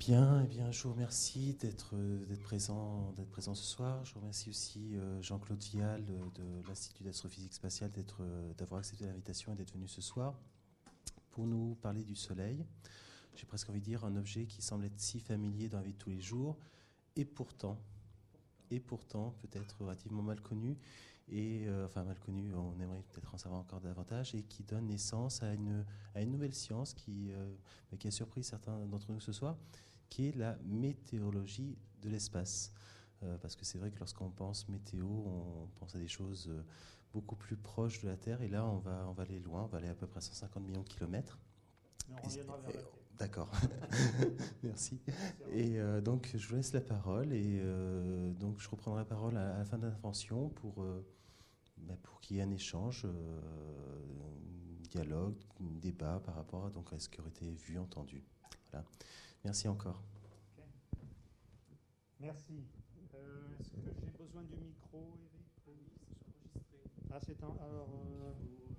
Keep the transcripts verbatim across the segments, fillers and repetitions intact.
Bien, eh bien, je vous remercie d'être d'être présent, d'être présent ce soir. Je remercie aussi euh, Jean-Claude Vial de, de l'Institut d'astrophysique spatiale d'être, euh, d'avoir accepté l'invitation et d'être venu ce soir pour nous parler du Soleil. J'ai presque envie de dire un objet qui semble être si familier dans la vie de tous les jours, et pourtant, et pourtant peut-être relativement mal connu, et euh, enfin mal connu, on aimerait peut-être en savoir encore davantage, et qui donne naissance à une, à une nouvelle science qui, euh, qui a surpris certains d'entre nous ce soir, qui est la météorologie de l'espace. Euh, parce que c'est vrai que lorsqu'on pense météo, on pense à des choses euh, beaucoup plus proches de la Terre, et là on va, on va aller loin, on va aller à peu près cent cinquante millions de kilomètres. Mais on reviendra vers la Terre. D'accord, merci. Et euh, donc je vous laisse la parole, et euh, donc je reprendrai la parole à, à la fin de l'intervention pour, euh, bah, pour qu'il y ait un échange, euh, un dialogue, un débat par rapport à, donc, à ce qui aurait été vu, entendu. Voilà. Merci encore. Okay. Merci. Euh, Est-ce que j'ai besoin du micro, Eric? Oui, c'est enregistré. Ah, c'est un. Alors. Euh...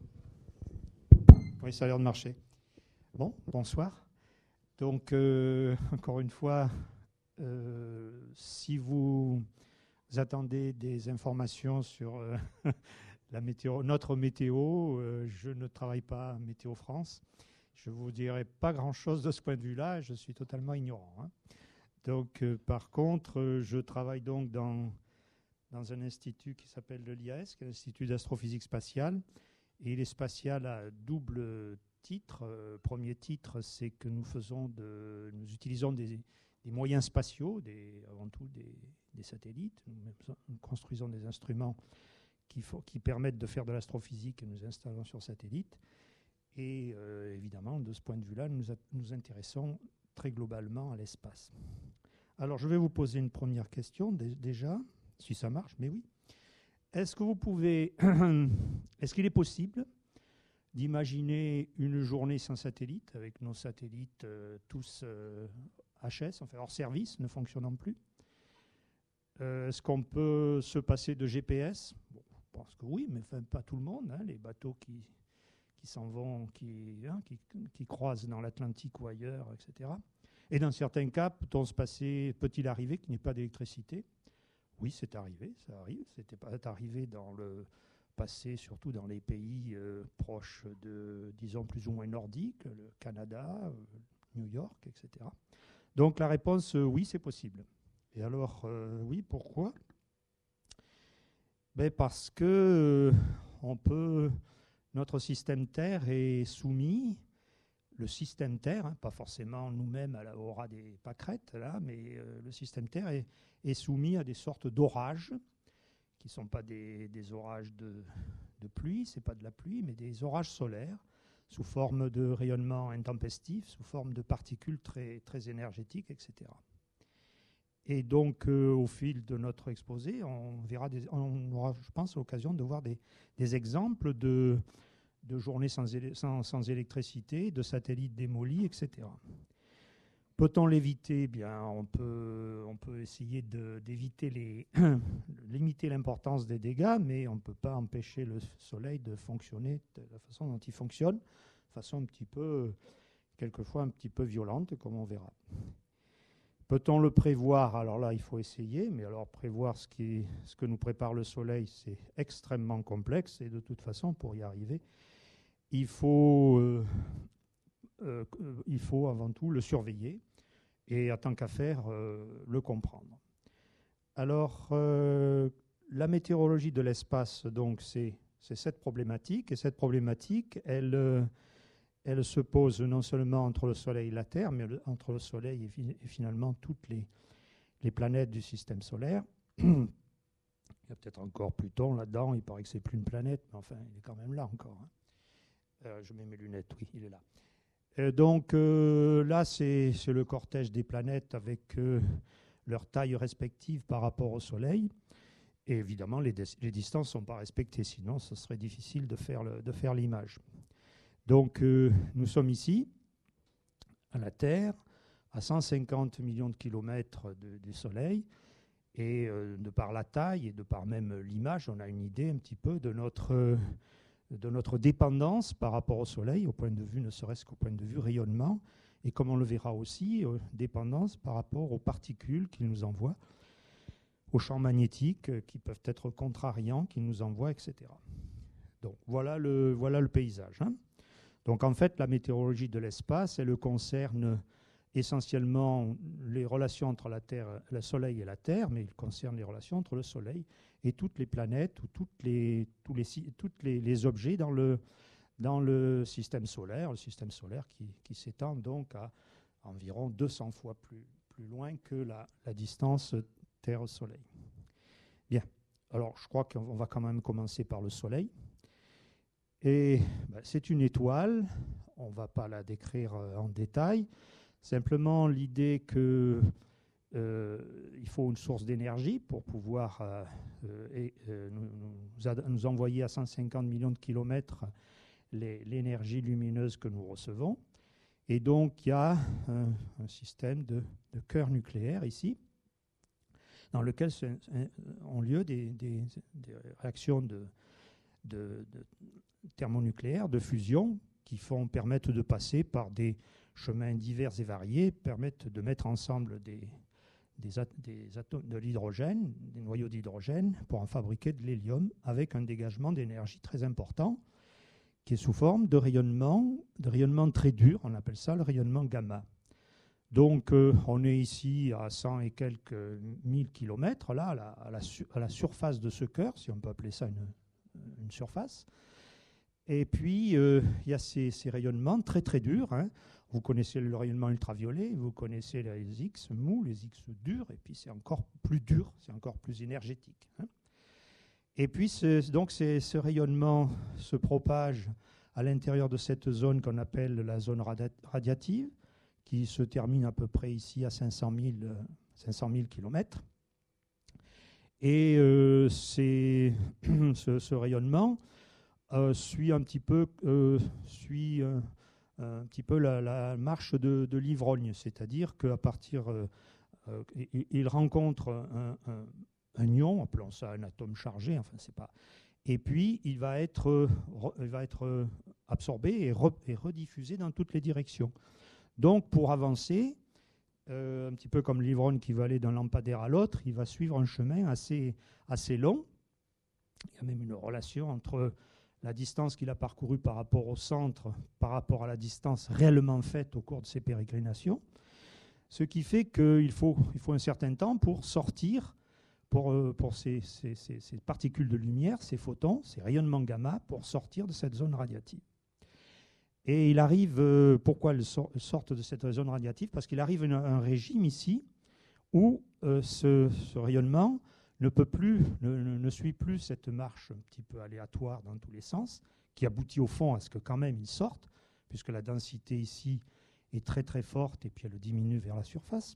Oui, ça a l'air de marcher. Bon, bonsoir. Donc, euh, encore une fois, euh, si vous attendez des informations sur euh, la météo, notre météo, euh, je ne travaille pas à Météo France. Je ne vous dirai pas grand-chose de ce point de vue-là, je suis totalement ignorant. Hein. Donc, euh, par contre, euh, je travaille donc dans, dans un institut qui s'appelle le l'I A S, qui est l'Institut d'astrophysique spatiale. Et il est spatial à double titre. Euh, premier titre, c'est que nous faisons de, nous utilisons des, des moyens spatiaux, des, avant tout des, des satellites. Nous, nous construisons des instruments qui, faut, qui permettent de faire de l'astrophysique et nous installons sur satellite. Et euh, évidemment, de ce point de vue-là, nous, a, nous intéressons très globalement à l'espace. Alors, je vais vous poser une première question d- déjà, si ça marche, mais oui. Est-ce que vous pouvez, est-ce qu'il est possible d'imaginer une journée sans satellite, avec nos satellites euh, tous euh, H S, enfin hors service, ne fonctionnant plus? euh, Est-ce qu'on peut se passer de G P S? Bon, je pense que oui, mais enfin, pas tout le monde. Hein, les bateaux qui, qui s'en vont, qui, hein, qui, qui croisent dans l'Atlantique ou ailleurs, et cetera. Et dans certains cas, peut-on se passer, peut-il arriver qu'il n'y ait pas d'électricité? Oui, c'est arrivé, ça arrive. C'était pas arrivé dans le passé, surtout dans les pays euh, proches de, disons, plus ou moins nordiques, le Canada, euh, New York, et cetera. Donc la réponse, euh, oui, c'est possible. Et alors, euh, oui, pourquoi? Ben parce que euh, on peut, notre système Terre est soumis, le système Terre, hein, pas forcément nous-mêmes à la aura des pâquerettes, là, mais euh, le système Terre est, est soumis à des sortes d'orages, qui ne sont pas des, des orages de, de pluie, ce n'est pas de la pluie, mais des orages solaires, sous forme de rayonnement intempestif, sous forme de particules très, très énergétiques, et cetera. Et donc, euh, au fil de notre exposé, on, verra des, on aura, je pense, l'occasion de voir des, des exemples de, de journées sans, sans, sans électricité, de satellites démolis, et cetera. Peut-on l'éviter? Bien, on peut, on peut essayer de, d'éviter les, limiter l'importance des dégâts, mais on ne peut pas empêcher le Soleil de fonctionner de la façon dont il fonctionne, de façon un petit peu, quelquefois un petit peu violente, comme on verra. Peut-on le prévoir? Alors là, il faut essayer, mais alors prévoir ce, qui est, ce que nous prépare le Soleil, c'est extrêmement complexe, et de toute façon, pour y arriver, il faut... Euh, Euh, il faut avant tout le surveiller et, à tant qu'à faire, euh, le comprendre. Alors, euh, la météorologie de l'espace, donc, c'est, c'est cette problématique. Et cette problématique, elle, euh, elle se pose non seulement entre le Soleil et la Terre, mais le, entre le Soleil et, fi- et finalement toutes les, les planètes du système solaire. Il y a peut-être encore Pluton là-dedans. Il paraît que c'est plus une planète, mais enfin, il est quand même là encore. Hein. Euh, je mets mes lunettes, oui, il est là. Et donc euh, là, c'est, c'est le cortège des planètes avec euh, leur taille respective par rapport au Soleil. Et évidemment, les, des, les distances ne sont pas respectées, sinon ce serait difficile de faire, le, de faire l'image. Donc euh, nous sommes ici, à la Terre, à cent cinquante millions de kilomètres de, du Soleil. Et euh, de par la taille et de par même l'image, on a une idée un petit peu de notre... Euh, de notre dépendance par rapport au Soleil, au point de vue, ne serait-ce qu'au point de vue rayonnement, et comme on le verra aussi, euh, dépendance par rapport aux particules qu'il nous envoie, aux champs magnétiques euh, qui peuvent être contrariants, qu'il nous envoie, et cetera. Donc voilà le, voilà le paysage. Hein. Donc en fait, la météorologie de l'espace, elle concerne essentiellement les relations entre la Terre, le Soleil et la Terre, mais il concerne les relations entre le Soleil et toutes les planètes ou toutes les, tous les, toutes les, les objets dans le, dans le système solaire, le système solaire qui, qui s'étend donc à environ deux cents fois plus, plus loin que la, la distance Terre-Soleil. Bien, alors je crois qu'on va quand même commencer par le Soleil. Et ben, c'est une étoile, on ne va pas la décrire en détail, simplement l'idée qu'il euh, faut une source d'énergie pour pouvoir euh, et, euh, nous, nous, nous envoyer à cent cinquante millions de kilomètres les, l'énergie lumineuse que nous recevons. Et donc il y a un, un système de, de cœur nucléaire ici, dans lequel ont lieu des, des, des réactions de, de, de thermonucléaires, de fusion, qui font, permettent de passer par des chemins divers et variés, permettent de mettre ensemble des, des, at- des atomes de l'hydrogène, des noyaux d'hydrogène, pour en fabriquer de l'hélium, avec un dégagement d'énergie très important, qui est sous forme de rayonnement, de rayonnement très dur, on appelle ça le rayonnement gamma. Donc euh, on est ici à cent et quelques mille kilomètres, là, à la, à la, su- à la surface de ce cœur, si on peut appeler ça une, une surface. Et puis, euh, il y a ces, ces rayonnements très très durs. Hein. Vous connaissez le rayonnement ultraviolet, vous connaissez les X mous, les X durs, et puis c'est encore plus dur, c'est encore plus énergétique. Hein. Et puis, ce, donc, c'est, ce rayonnement se propage à l'intérieur de cette zone qu'on appelle la zone radi- radiative, qui se termine à peu près ici à cinq cent mille kilomètres. Et euh, c'est, ce, ce rayonnement Euh, suit un petit peu, euh, suit, euh, un petit peu la, la marche de, de l'ivrogne, c'est-à-dire qu'à partir, euh, euh, il, il rencontre un, un, un ion, appelons ça un atome chargé, enfin c'est pas, et puis il va être, euh, re, il va être euh, absorbé et, re, et rediffusé dans toutes les directions. Donc pour avancer, euh, un petit peu comme l'ivrogne qui va aller d'un lampadaire à l'autre, il va suivre un chemin assez, assez long. Il y a même une relation entre la distance qu'il a parcourue par rapport au centre, par rapport à la distance réellement faite au cours de ses pérégrinations, ce qui fait qu'il faut, il faut un certain temps pour sortir, pour, pour ces, ces, ces, ces particules de lumière, ces photons, ces rayonnements gamma, pour sortir de cette zone radiative. Et il arrive, euh, pourquoi ils sortent de cette zone radiative? Parce qu'il arrive à un régime ici où euh, ce, ce rayonnement ne peut plus, ne, ne suit plus cette marche un petit peu aléatoire dans tous les sens, qui aboutit au fond à ce que quand même ils sortent, puisque la densité ici est très très forte et puis elle diminue vers la surface.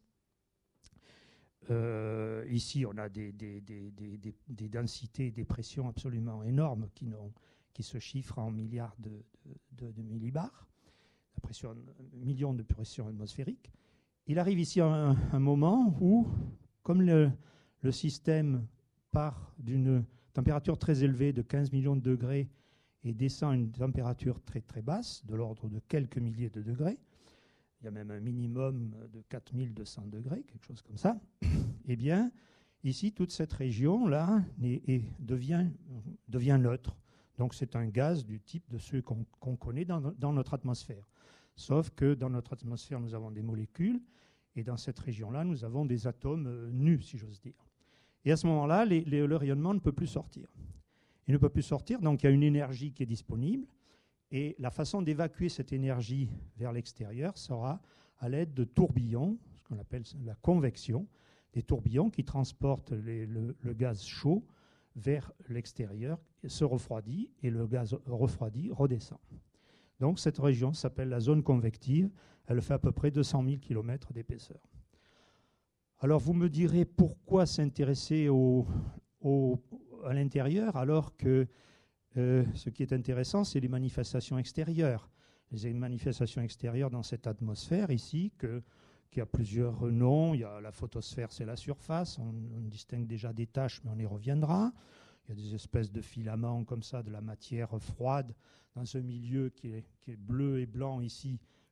Euh, ici, on a des, des, des, des, des, des densités, des pressions absolument énormes qui, qui se chiffrent en milliards de, de, de, de millibars, la pression, millions de pressions atmosphériques. Il arrive ici à un, un moment où, comme le Le système part d'une température très élevée de quinze millions de degrés et descend à une température très très basse, de l'ordre de quelques milliers de degrés. Il y a même un minimum de quatre mille deux cents degrés, quelque chose comme ça. Eh bien, ici, toute cette région-là est, est, devient, devient neutre. Donc c'est un gaz du type de ceux qu'on, qu'on connaît dans, dans notre atmosphère. Sauf que dans notre atmosphère, nous avons des molécules, et dans cette région-là, nous avons des atomes euh, nus, si j'ose dire. Et à ce moment-là, les, les, le rayonnement ne peut plus sortir. Il ne peut plus sortir, donc il y a une énergie qui est disponible. Et la façon d'évacuer cette énergie vers l'extérieur sera à l'aide de tourbillons, ce qu'on appelle la convection, des tourbillons qui transportent les, le, le gaz chaud vers l'extérieur, se refroidit et le gaz refroidi redescend. Donc cette région s'appelle la zone convective. Elle fait à peu près deux cent mille kilomètres d'épaisseur. Alors vous me direz pourquoi s'intéresser au, au, à l'intérieur alors que euh, ce qui est intéressant, c'est les manifestations extérieures. Les manifestations extérieures dans cette atmosphère ici, que, qui a plusieurs noms. Il y a la photosphère, c'est la surface. On, on distingue déjà des taches, mais on y reviendra. Il y a des espèces de filaments comme ça, de la matière froide dans ce milieu qui est, qui est bleu et blanc ici,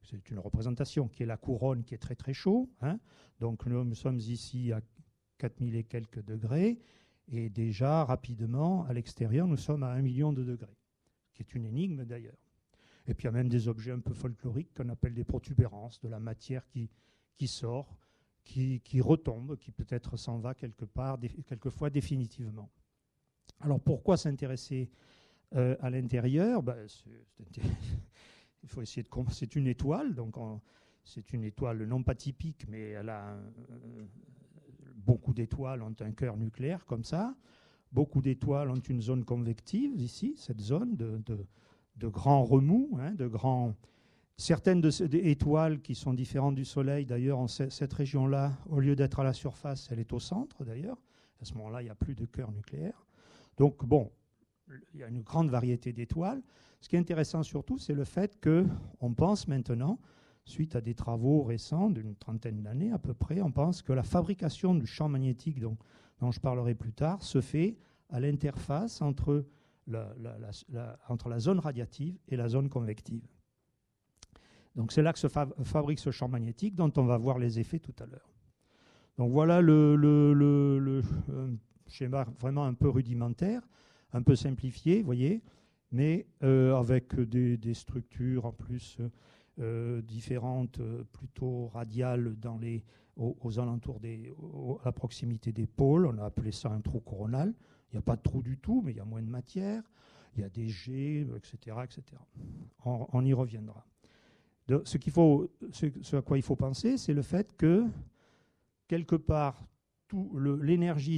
c'est une représentation, qui est la couronne qui est très très chaud. Hein. Donc nous sommes ici à quatre mille et quelques degrés, et déjà rapidement à l'extérieur nous sommes à un million de degrés, qui est une énigme d'ailleurs. Et puis il y a même des objets un peu folkloriques qu'on appelle des protubérances, de la matière qui, qui sort, qui, qui retombe, qui peut-être s'en va quelque part, dé, quelquefois définitivement. Alors pourquoi s'intéresser euh, à l'intérieur? Ben, c'est, c'est il faut essayer de comprendre. C'est une étoile, donc on, c'est une étoile non pas typique, mais elle a un, euh, beaucoup d'étoiles ont un cœur nucléaire comme ça. Beaucoup d'étoiles ont une zone convective ici, cette zone de, de, de grands remous, hein, de grands. Certaines de ces étoiles qui sont différentes du Soleil, d'ailleurs, en cette région-là, au lieu d'être à la surface, elle est au centre, d'ailleurs. À ce moment-là, il n'y a plus de cœur nucléaire. Donc, bon, il y a une grande variété d'étoiles. Ce qui est intéressant surtout, c'est le fait qu'on pense maintenant, suite à des travaux récents d'une trentaine d'années à peu près, on pense que la fabrication du champ magnétique, dont, dont je parlerai plus tard, se fait à l'interface entre la, la, la, la, entre la zone radiative et la zone convective. Donc c'est là que se fa fabrique ce champ magnétique dont on va voir les effets tout à l'heure. Donc voilà le, le, le, le euh, schéma vraiment un peu rudimentaire, un peu simplifié, vous voyez, mais euh, avec des, des structures en plus euh, différentes, euh, plutôt radiales dans les, aux, aux alentours, des, aux, à la proximité des pôles. On a appelé ça un trou coronal. Il n'y a pas de trou du tout, mais il y a moins de matière. Il y a des jets, et cetera, et cetera. On, on y reviendra. De, ce, qu'il faut, ce, ce à quoi il faut penser, c'est le fait que, quelque part, l'énergie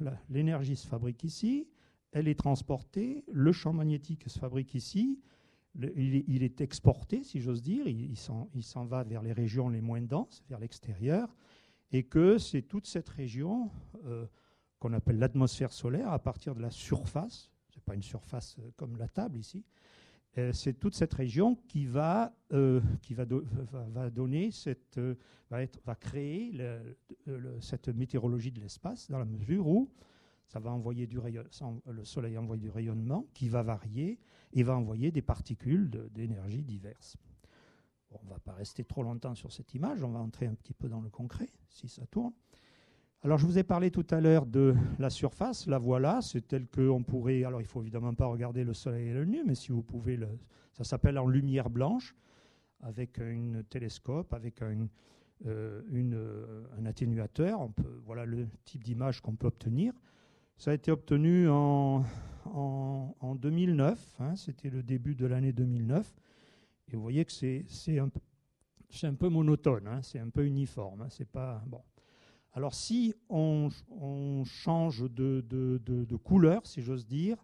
se fabrique ici, elle est transportée, le champ magnétique se fabrique ici, le, il, est, il est exporté, si j'ose dire, il, il s'en va vers les régions les moins denses, vers l'extérieur, et que c'est toute cette région euh, qu'on appelle l'atmosphère solaire, à partir de la surface, ce n'est pas une surface comme la table ici, c'est toute cette région qui va, euh, qui va, do va, va donner cette, euh, va, être, va créer le, le, cette météorologie de l'espace, dans la mesure où ça va envoyer du rayon, le Soleil envoie du rayonnement qui va varier et va envoyer des particules d'énergie diverses. Bon, on ne va pas rester trop longtemps sur cette image, on va entrer un petit peu dans le concret, si ça tourne. Alors, je vous ai parlé tout à l'heure de la surface. La voilà, c'est tel qu'on pourrait... Alors, il ne faut évidemment pas regarder le Soleil et le nu, mais si vous pouvez... Le, ça s'appelle en lumière blanche, avec un télescope, avec un, euh, une, euh, un atténuateur. On peut, voilà le type d'image qu'on peut obtenir. Ça a été obtenu en, en, en deux mille neuf. Hein, c'était le début de l'année deux mille neuf. Et vous voyez que c'est un, un peu monotone, hein, c'est un peu uniforme. Hein, c'est pas... Bon. Alors si on, on change de, de, de, de couleur, si j'ose dire,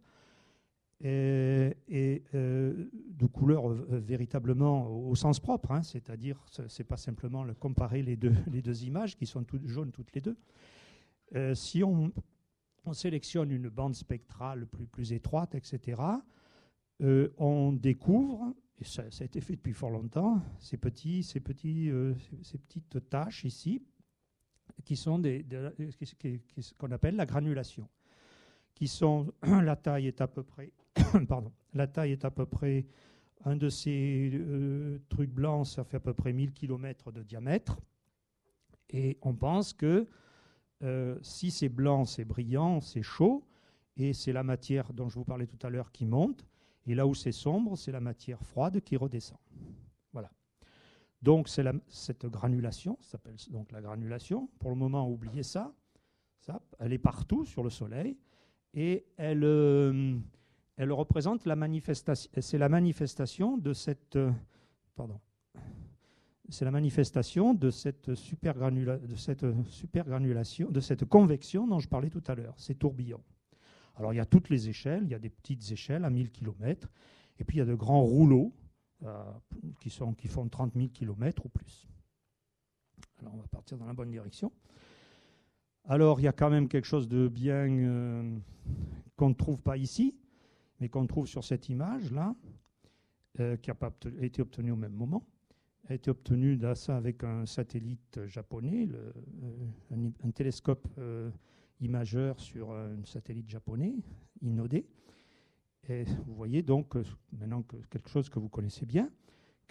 et, et euh, de couleur euh, véritablement au, au sens propre, hein, c'est-à-dire ce n'est pas simplement le comparer les deux, les deux images qui sont toutes jaunes toutes les deux. Euh, si on, on sélectionne une bande spectrale plus, plus étroite, et cetera, euh, on découvre, et ça, ça a été fait depuis fort longtemps, ces, petits, ces, petits, euh, ces, ces petites taches ici, qui sont des, de, ce qu'on appelle la granulation, qui sont la taille est à peu près, pardon, la taille est à peu près un de ces euh, trucs blancs, ça fait à peu près mille kilomètres de diamètre, et on pense que euh, si c'est blanc, c'est brillant, c'est chaud, et c'est la matière dont je vous parlais tout à l'heure qui monte, et là où c'est sombre, c'est la matière froide qui redescend. Voilà. Donc, c'est cette granulation, ça s'appelle donc la granulation. Pour le moment, oubliez ça. ça. Elle est partout sur le Soleil et elle, euh, elle représente la manifestation. C'est la manifestation de cette, euh, pardon, c'est la manifestation de cette supergranula, de cette supergranulation, de cette convection dont je parlais tout à l'heure. Ces tourbillons. Alors, il y a toutes les échelles. Il y a des petites échelles à mille kilomètres, et puis il y a de grands rouleaux. Euh, qui, sont, qui font trente mille kilomètres ou plus. Alors on va partir dans la bonne direction. Alors il y a quand même quelque chose de bien euh, qu'on ne trouve pas ici, mais qu'on trouve sur cette image-là, euh, qui n'a pas été obtenue au même moment. Elle a été obtenue là, ça, avec un satellite japonais, le, euh, un, un télescope euh, imageur sur un satellite japonais, Inode. Et vous voyez donc, maintenant que quelque chose que vous connaissez bien,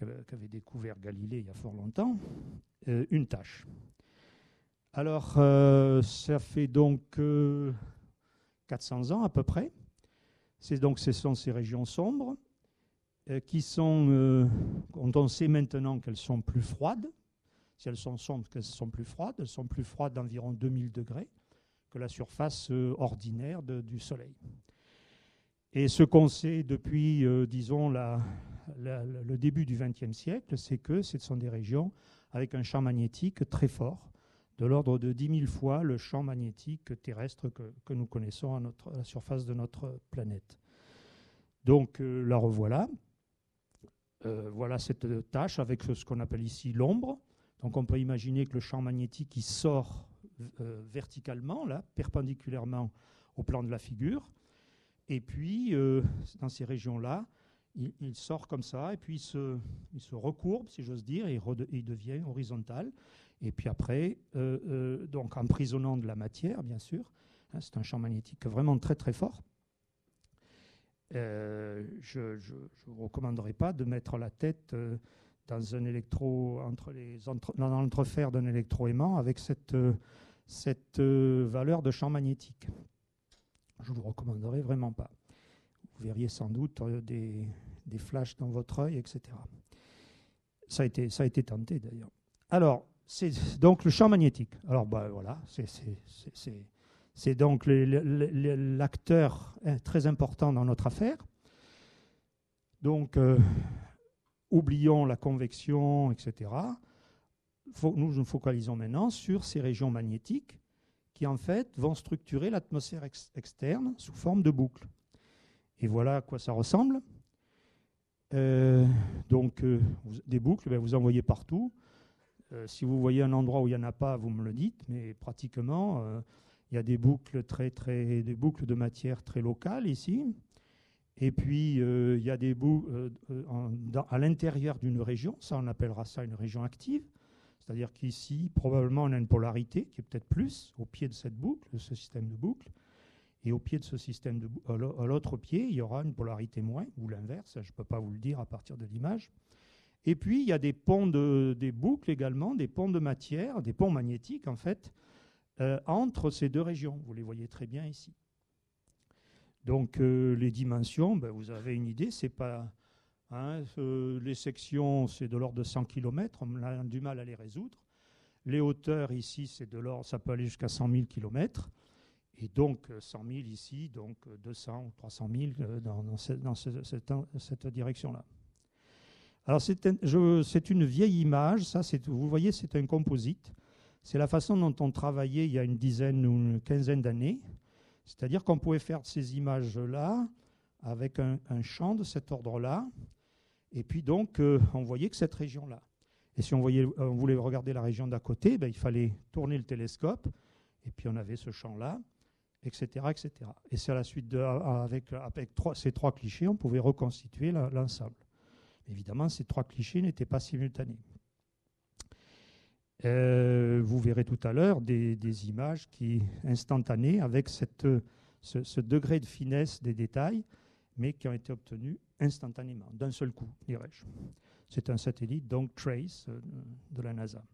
qu'avait découvert Galilée il y a fort longtemps, euh, une tache. Alors, euh, ça fait donc euh, quatre cents ans à peu près. C'est donc, ce sont ces régions sombres euh, qui sont, euh, dont on sait maintenant qu'elles sont plus froides. Si elles sont sombres, qu'elles sont plus froides. Elles sont plus froides d'environ deux mille degrés que la surface euh, ordinaire de, du Soleil. Et ce qu'on sait depuis, euh, disons, la, la, le début du vingtième siècle, c'est que ce sont des régions avec un champ magnétique très fort, de l'ordre de dix mille fois le champ magnétique terrestre que, que nous connaissons à, notre, à la surface de notre planète. Donc euh, la revoilà. Euh, voilà cette tache avec ce qu'on appelle ici l'ombre. Donc on peut imaginer que le champ magnétique il sort euh, verticalement, là, perpendiculairement au plan de la figure. Et puis, euh, dans ces régions-là, il, il sort comme ça, et puis il se, il se recourbe, si j'ose dire, et rede, il devient horizontal. Et puis après, euh, euh, donc emprisonnant de la matière, bien sûr, hein, c'est un champ magnétique vraiment très très fort. Euh, je ne vous recommanderais pas de mettre la tête euh, dans un électro, entre les entre, dans l'entrefer d'un électroaimant avec cette, euh, cette euh, valeur de champ magnétique. Je ne vous recommanderais vraiment pas. Vous verriez sans doute euh, des, des flashs dans votre œil, et cetera. Ça a été, ça a été tenté d'ailleurs. Alors, c'est donc le champ magnétique. Alors, bah, voilà, c'est, c'est, c'est, c'est, c'est donc le, le, le, l'acteur très important dans notre affaire. Donc, euh, oublions la convection, et cetera. Faut, nous nous focalisons maintenant sur ces régions magnétiques qui, en fait, vont structurer l'atmosphère ex- externe sous forme de boucles. Et voilà à quoi ça ressemble. Euh, donc, euh, vous, des boucles, ben, vous en voyez partout. Euh, si vous voyez un endroit où il n'y en a pas, vous me le dites, mais pratiquement, euh, il y a des boucles, très, très, des boucles de matière très locales ici. Et puis, euh, il y a des boucles euh, en, dans, à l'intérieur d'une région. Ça, on appellera ça une région active. C'est-à-dire qu'ici, probablement, on a une polarité qui est peut-être plus au pied de cette boucle, de ce système de boucles. Et au pied de ce système de boucle, à l'autre pied, il y aura une polarité moins, ou l'inverse, je ne peux pas vous le dire à partir de l'image. Et puis, il y a des ponts de, des boucles également, des ponts de matière, des ponts magnétiques, en fait, euh, entre ces deux régions. Vous les voyez très bien ici. Donc, euh, les dimensions, ben, vous avez une idée, c'est pas... Hein, euh, les sections, c'est de l'ordre de cent kilomètres, on a du mal à les résoudre. Les hauteurs, ici, c'est de l'ordre, ça peut aller jusqu'à cent mille kilomètres. Et donc, cent mille ici, donc deux cents ou trois cent mille euh, dans, dans, ce, dans ce, cette, cette direction-là. Alors, c'est, un, je, c'est une vieille image, ça, c'est, vous voyez, c'est un composite. C'est la façon dont on travaillait il y a une dizaine ou une quinzaine d'années. C'est-à-dire qu'on pouvait faire ces images-là avec un, un champ de cet ordre-là. Et puis donc, euh, on voyait que cette région-là. Et si on, voyait, on voulait regarder la région d'à côté, ben, il fallait tourner le télescope, et puis on avait ce champ-là, et cetera, et cetera. Et c'est à la suite de, avec, avec trois, ces trois clichés, on pouvait reconstituer la, l'ensemble. Évidemment, ces trois clichés n'étaient pas simultanés. Euh, vous verrez tout à l'heure des, des images qui instantanées avec cette, ce, ce degré de finesse des détails, mais qui ont été obtenues instantanément, d'un seul coup, dirais-je. C'est un satellite, donc TRACE, euh, de la NASA.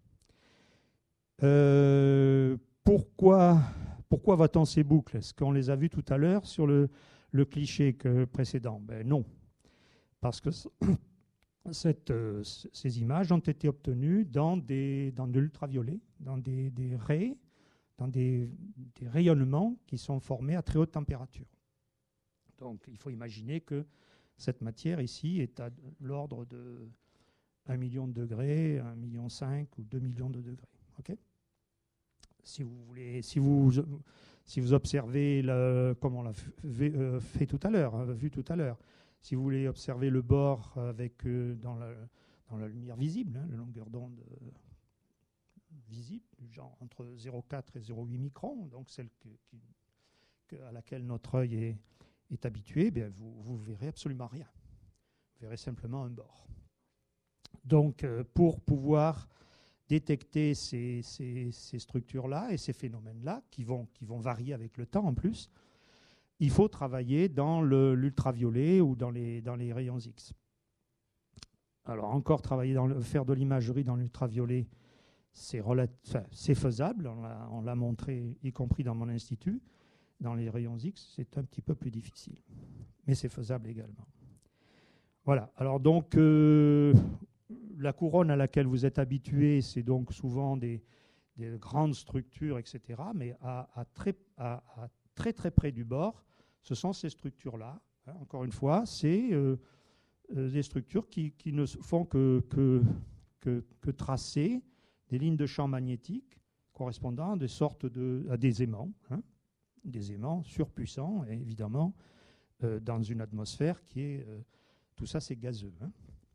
Euh, pourquoi, pourquoi va-t-on ces boucles? Est-ce qu'on les a vues tout à l'heure sur le, le cliché que, précédent? Ben non, parce que cette, euh, ces images ont été obtenues dans, des, dans de l'ultraviolet, dans des, des raies, dans des, des rayonnements qui sont formés à très haute température. Donc, il faut imaginer que cette matière ici est à l'ordre de un million de degrés, un million cinq ou deux millions de degrés. Okay, si vous voulez, si vous, si vous observez, le, comme on l'a fait, fait tout à l'heure, hein, vu tout à l'heure, si vous voulez observer le bord avec, euh, dans, la, dans la lumière visible, hein, la longueur d'onde euh, visible, genre entre zéro virgule quatre et zéro virgule huit microns, donc celle que, qui, que, à laquelle notre œil est est habitué, bien vous ne verrez absolument rien. Vous verrez simplement un bord. Donc, euh, pour pouvoir détecter ces, ces, ces structures-là et ces phénomènes-là, qui vont, qui vont varier avec le temps en plus, il faut travailler dans le, l'ultraviolet ou dans les, dans les rayons X. Alors encore travailler dans le, faire de l'imagerie dans l'ultraviolet, c'est relat- enfin, c'est faisable, on l'a, on l'a montré y compris dans mon institut. Dans les rayons X, c'est un petit peu plus difficile, mais c'est faisable également. Voilà, alors donc euh, la couronne à laquelle vous êtes habitué, c'est donc souvent des, des grandes structures, et cetera, mais à, à, très, à, à très très près du bord, ce sont ces structures-là. Hein, encore une fois, c'est euh, euh, des structures qui, qui ne font que, que, que, que tracer des lignes de champ magnétique correspondant à des sortes de, à des aimants, hein, des aimants surpuissants, et évidemment, euh, dans une atmosphère qui est... Euh, tout ça, c'est gazeux. Hein.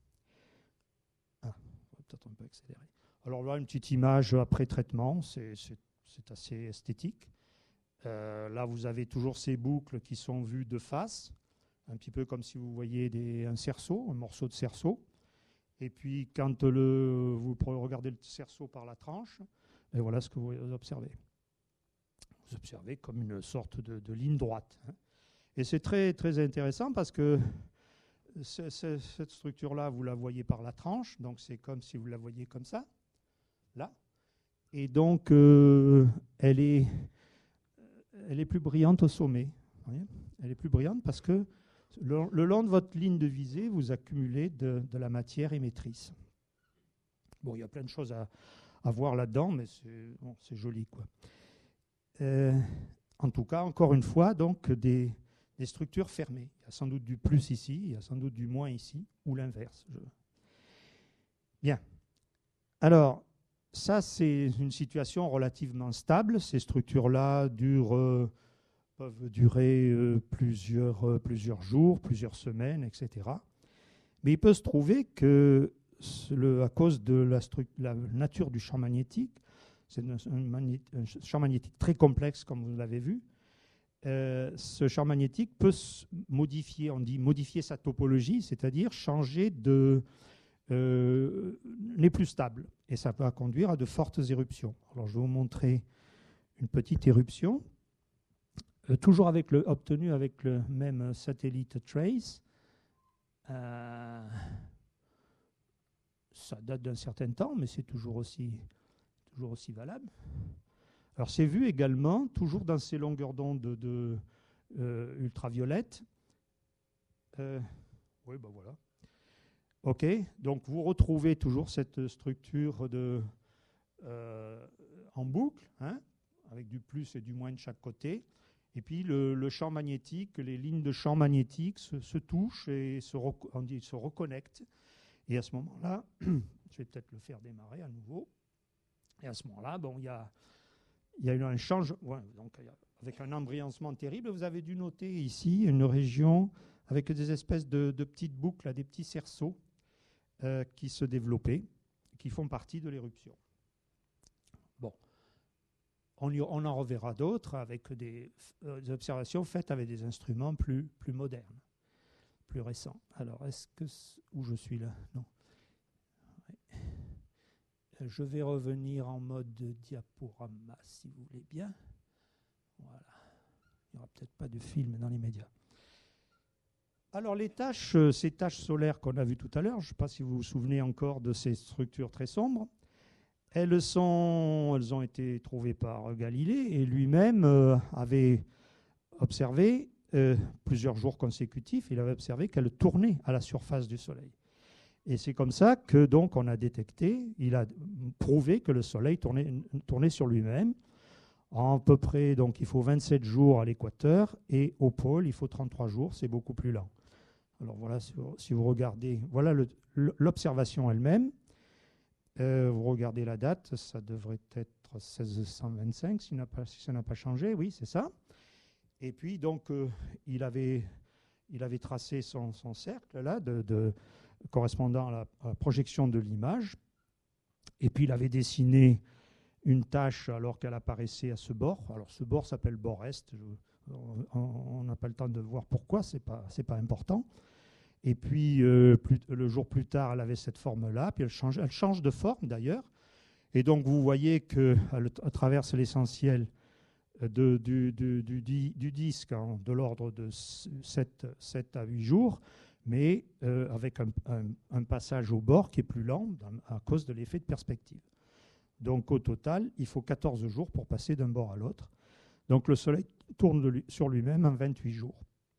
Ah, on va peut-être un peu accélérer. Alors là, une petite image après traitement, c'est, c'est, c'est assez esthétique. Euh, là, vous avez toujours ces boucles qui sont vues de face, un petit peu comme si vous voyez des, un cerceau, un morceau de cerceau. Et puis, quand le, vous regardez le cerceau par la tranche, et voilà ce que vous observez. Vous observez comme une sorte de, de ligne droite. Hein. Et c'est très, très intéressant parce que c'est, c'est, cette structure-là, vous la voyez par la tranche, donc c'est comme si vous la voyiez comme ça, là. Et donc, euh, elle est, elle est plus brillante au sommet. Vous voyez, elle est plus brillante parce que le, le long de votre ligne de visée, vous accumulez de, de la matière émettrice. Bon, il y a plein de choses à, à voir là-dedans, mais c'est, bon, c'est joli, quoi. Euh, en tout cas, encore une fois, donc des, des structures fermées. Il y a sans doute du plus ici, il y a sans doute du moins ici, ou l'inverse. Je... Bien. Alors, ça, c'est une situation relativement stable. Ces structures-là durent, euh, peuvent durer euh, plusieurs, euh, plusieurs jours, plusieurs semaines, et cetera. Mais il peut se trouver que, le, à cause de la, la nature du champ magnétique, c'est un, un, un champ magnétique très complexe, comme vous l'avez vu. Euh, ce champ magnétique peut se modifier, on dit modifier sa topologie, c'est-à-dire changer de... Euh, n'est plus stable. Et ça va conduire à de fortes éruptions. Alors, je vais vous montrer une petite éruption, euh, toujours avec le, obtenue avec le même satellite Trace. Euh, ça date d'un certain temps, mais c'est toujours aussi... toujours aussi valable. Alors c'est vu également, toujours dans ces longueurs d'onde de, de euh, ultraviolettes. Euh, oui, ben voilà. OK, donc vous retrouvez toujours cette structure de, euh, en boucle, hein, avec du plus et du moins de chaque côté. Et puis le, le champ magnétique, les lignes de champ magnétique se, se touchent et se, rec- on dit, se reconnectent. Et à ce moment-là, je vais peut-être le faire démarrer à nouveau. Et à ce moment-là, bon, il y a, y a eu un changement, ouais, donc, avec un embryancement terrible. Vous avez dû noter ici une région avec des espèces de, de petites boucles, des petits cerceaux euh, qui se développaient, qui font partie de l'éruption. Bon, on, y, on en reverra d'autres avec des, euh, des observations faites avec des instruments plus, plus modernes, plus récents. Alors, est-ce que... Où je suis là? Non. Je vais revenir en mode diaporama, si vous voulez bien. Voilà. Il n'y aura peut-être pas de film dans les médias. Alors, les taches, ces taches solaires qu'on a vues tout à l'heure, je ne sais pas si vous vous souvenez encore de ces structures très sombres, elles, sont, elles ont été trouvées par Galilée et lui-même euh, avait observé, euh, plusieurs jours consécutifs, il avait observé qu'elles tournaient à la surface du Soleil. Et c'est comme ça que donc on a détecté, il a prouvé que le Soleil tournait, tournait sur lui-même. En à peu près, donc il faut vingt-sept jours à l'équateur et au pôle, il faut trente-trois jours, c'est beaucoup plus lent. Alors voilà, si vous, si vous regardez, voilà le, l'observation elle-même. Euh, vous regardez la date, ça devrait être seize cent vingt-cinq, si, n'a pas, si ça n'a pas changé, oui, c'est ça. Et puis donc euh, il, avait, il avait tracé son, son cercle là de, de correspondant à la, à la projection de l'image. Et puis il avait dessiné une tache alors qu'elle apparaissait à ce bord. Alors ce bord s'appelle bord est. Je, on n'a pas le temps de voir pourquoi, c'est pas, c'est pas important. Et puis euh, plus, le jour plus tard, elle avait cette forme-là. Puis elle change, elle change de forme d'ailleurs. Et donc vous voyez qu'elle traverse l'essentiel de, du, du, du, du disque hein, de l'ordre de sept à huit jours. mais euh, avec un, un, un passage au bord qui est plus lent dans, à cause de l'effet de perspective. Donc au total, il faut quatorze jours pour passer d'un bord à l'autre. Donc le Soleil tourne de lui, sur lui-même en vingt-huit jours,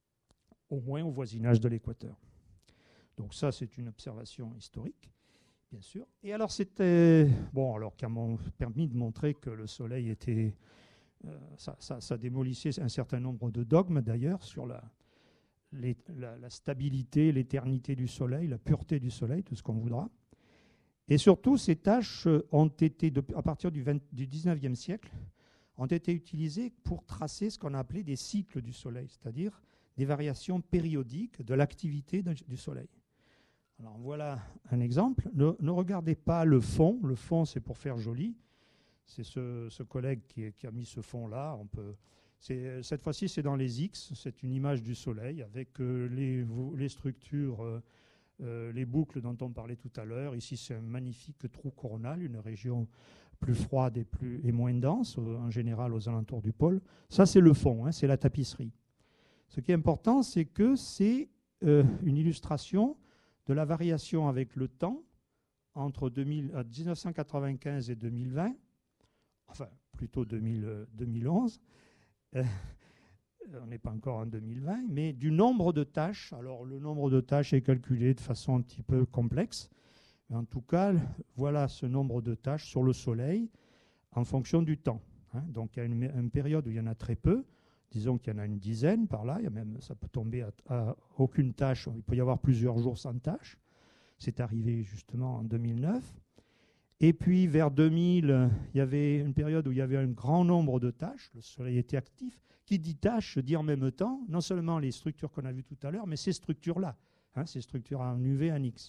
au moins au voisinage de l'équateur. Donc ça, c'est une observation historique, bien sûr. Et alors c'était, bon, alors qui m'a permis de montrer que le Soleil était, euh, ça, ça, ça démolissait un certain nombre de dogmes d'ailleurs sur la, les, la, la stabilité, l'éternité du Soleil, la pureté du Soleil, tout ce qu'on voudra. Et surtout, ces tâches ont été, à partir du, vingt, du dix-neuvième siècle, ont été utilisées pour tracer ce qu'on a appelé des cycles du Soleil, c'est-à-dire des variations périodiques de l'activité du Soleil. Alors voilà un exemple. Ne, ne regardez pas le fond. Le fond, c'est pour faire joli. C'est ce, ce collègue qui, qui a mis ce fond-là. On peut, c'est, cette fois-ci, c'est dans les X. C'est une image du Soleil avec euh, les, les structures... Euh, Euh, les boucles dont on parlait tout à l'heure. Ici, c'est un magnifique trou coronal, une région plus froide et, plus, et moins dense, euh, en général aux alentours du pôle. Ça, c'est le fond, hein, c'est la tapisserie. Ce qui est important, c'est que c'est euh, une illustration de la variation avec le temps entre deux mille, euh, dix-neuf cent quatre-vingt-quinze et deux mille vingt, enfin, plutôt deux mille, euh, deux mille onze. Euh, on n'est pas encore en deux mille vingt, mais du nombre de tâches. Alors, le nombre de tâches est calculé de façon un petit peu complexe. Mais en tout cas, voilà ce nombre de tâches sur le Soleil en fonction du temps. Hein. Donc, il y a une, une période où il y en a très peu. Disons qu'il y en a une dizaine par là. Il y a même, ça peut tomber à, à aucune tâche. Il peut y avoir plusieurs jours sans tâche. C'est arrivé justement en deux mille neuf. Et puis, vers deux mille, il y avait une période où il y avait un grand nombre de tâches. Le Soleil était actif. Qui dit tâche dit en même temps non seulement les structures qu'on a vues tout à l'heure, mais ces structures-là, hein, ces structures en U V, en X.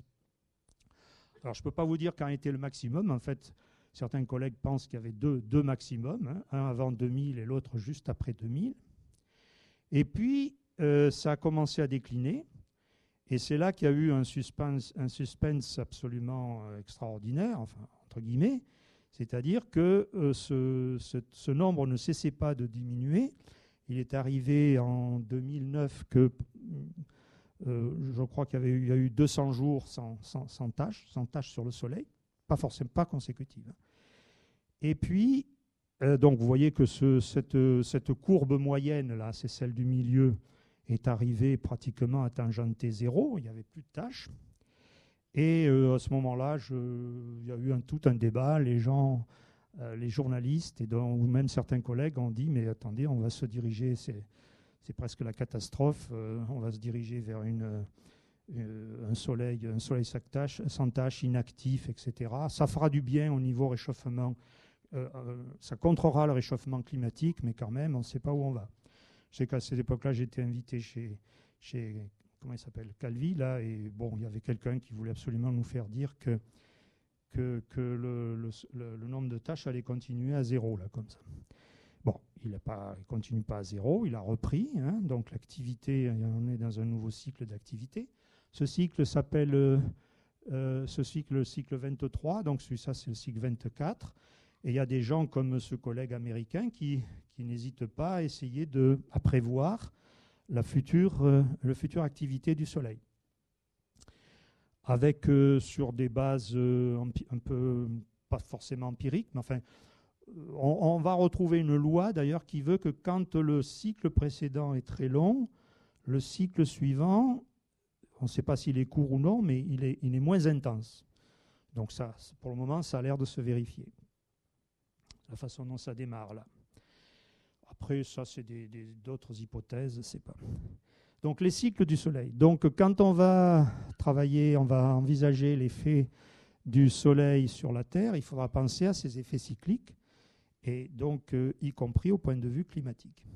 Alors, je ne peux pas vous dire quand était le maximum. En fait, certains collègues pensent qu'il y avait deux, deux maximums, hein, un avant deux mille et l'autre juste après deux mille. Et puis, euh, ça a commencé à décliner. Et c'est là qu'il y a eu un suspense, un suspense absolument euh, extraordinaire, enfin, entre guillemets. C'est-à-dire que euh, ce, ce, ce nombre ne cessait pas de diminuer. Il est arrivé en deux mille neuf que euh, je crois qu'il y, avait eu, il y a eu deux cents jours sans, sans, sans tâches, sans tâches sur le Soleil, pas forcément pas consécutives. Et puis, euh, donc vous voyez que ce, cette, cette courbe moyenne, là, c'est celle du milieu, est arrivée pratiquement à tangenter zéro, il n'y avait plus de tâches. Et euh, à ce moment-là, je, il y a eu un, tout un débat, les gens... Euh, les journalistes et dont, ou même certains collègues ont dit mais attendez, on va se diriger, c'est, c'est presque la catastrophe, euh, on va se diriger vers une, euh, un soleil, un soleil sans tâche, sans tâche, inactif, et cetera. Ça fera du bien au niveau réchauffement, euh, euh, ça contrera le réchauffement climatique, mais quand même, on ne sait pas où on va. Je sais qu'à cette époque-là, j'étais invité chez, chez comment il s'appelle, Calvi, là, et bon, il y avait quelqu'un qui voulait absolument nous faire dire que que, que le, le, le, le nombre de tâches allait continuer à zéro, là, comme ça. Bon, il ne continue pas à zéro, il a repris, hein, donc l'activité, on est dans un nouveau cycle d'activité. Ce cycle s'appelle, euh, ce cycle, le cycle vingt-trois, donc celui-là, c'est le cycle vingt-quatre. Et il y a des gens comme ce collègue américain qui, qui n'hésitent pas à essayer de, à prévoir la future, euh, la future activité du Soleil. Avec euh, sur des bases euh, un peu, pas forcément empiriques, mais enfin, on, on va retrouver une loi d'ailleurs qui veut que quand le cycle précédent est très long, le cycle suivant, on ne sait pas s'il est court ou non, mais il est, il est moins intense. Donc ça, pour le moment, ça a l'air de se vérifier. La façon dont ça démarre là. Après, ça, c'est des, des, d'autres hypothèses, c'est pas... Donc les cycles du Soleil. Donc quand on va travailler, on va envisager l'effet du Soleil sur la Terre, il faudra penser à ces effets cycliques, et donc euh, y compris au point de vue climatique.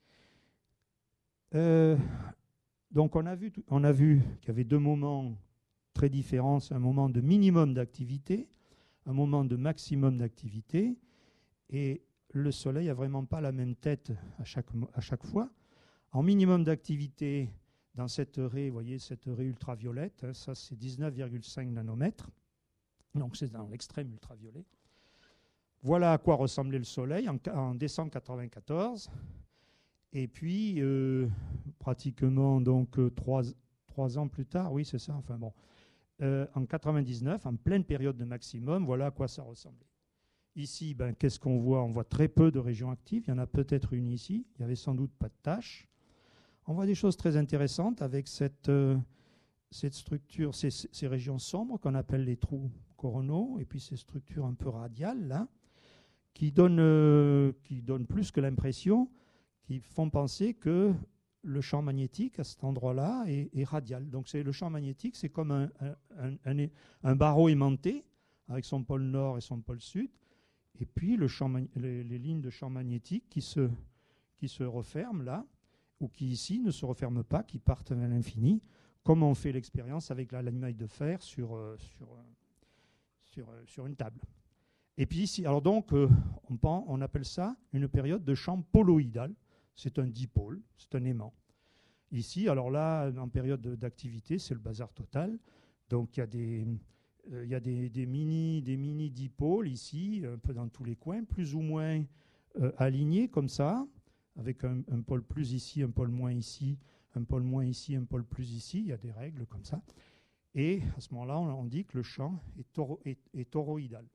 Euh, donc on a vu, on a vu qu'il y avait deux moments très différents, c'est un moment de minimum d'activité, un moment de maximum d'activité, et le Soleil n'a vraiment pas la même tête à chaque, à chaque fois. En minimum d'activité, dans cette raie, vous voyez, cette raie ultraviolette, hein, ça c'est dix-neuf virgule cinq nanomètres, donc c'est dans l'extrême ultraviolet. Voilà à quoi ressemblait le Soleil en, en décembre quatre-vingt-quatorze. Et puis, euh, pratiquement donc, trois, trois ans plus tard, oui, c'est ça, enfin bon. Euh, en quatre-vingt-dix-neuf, en pleine période de maximum, voilà à quoi ça ressemblait. Ici, ben, qu'est-ce qu'on voit? On voit très peu de régions actives. Il y en a peut-être une ici. Il n'y avait sans doute pas de tâches. On voit des choses très intéressantes avec cette, euh, cette structure, ces, ces régions sombres qu'on appelle les trous coronaux, et puis ces structures un peu radiales, là, qui donnent, euh, qui donnent plus que l'impression, qui font penser que le champ magnétique à cet endroit-là est, est radial. Donc c'est, le champ magnétique, c'est comme un, un, un, un barreau aimanté avec son pôle nord et son pôle sud, et puis le champ, les, les lignes de champ magnétique qui se, qui se referment là, ou qui ici ne se referment pas, qui partent vers l'infini, comme on fait l'expérience avec la lame de fer sur, euh, sur, euh, sur, euh, sur une table. Et puis ici, alors donc, euh, on, pense, on appelle ça une période de champ poloïdal. C'est un dipôle, c'est un aimant. Ici, alors là, en période d'activité, c'est le bazar total. Donc il y a des, euh, il y a des, des mini, des mini dipôles ici, un peu dans tous les coins, plus ou moins euh, alignés comme ça, avec un, un pôle plus ici, un pôle moins ici, un pôle moins ici, un pôle plus ici. Il y a des règles comme ça. Et à ce moment-là, on, on dit que le champ est, toro, est, est toroïdal.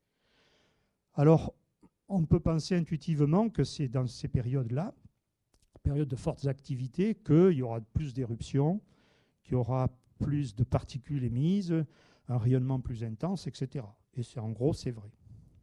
Alors, on peut penser intuitivement que c'est dans ces périodes-là, période de fortes activités, qu'il y aura plus d'éruptions, qu'il y aura plus de particules émises, un rayonnement plus intense, et cetera. Et c'est, en gros, c'est vrai.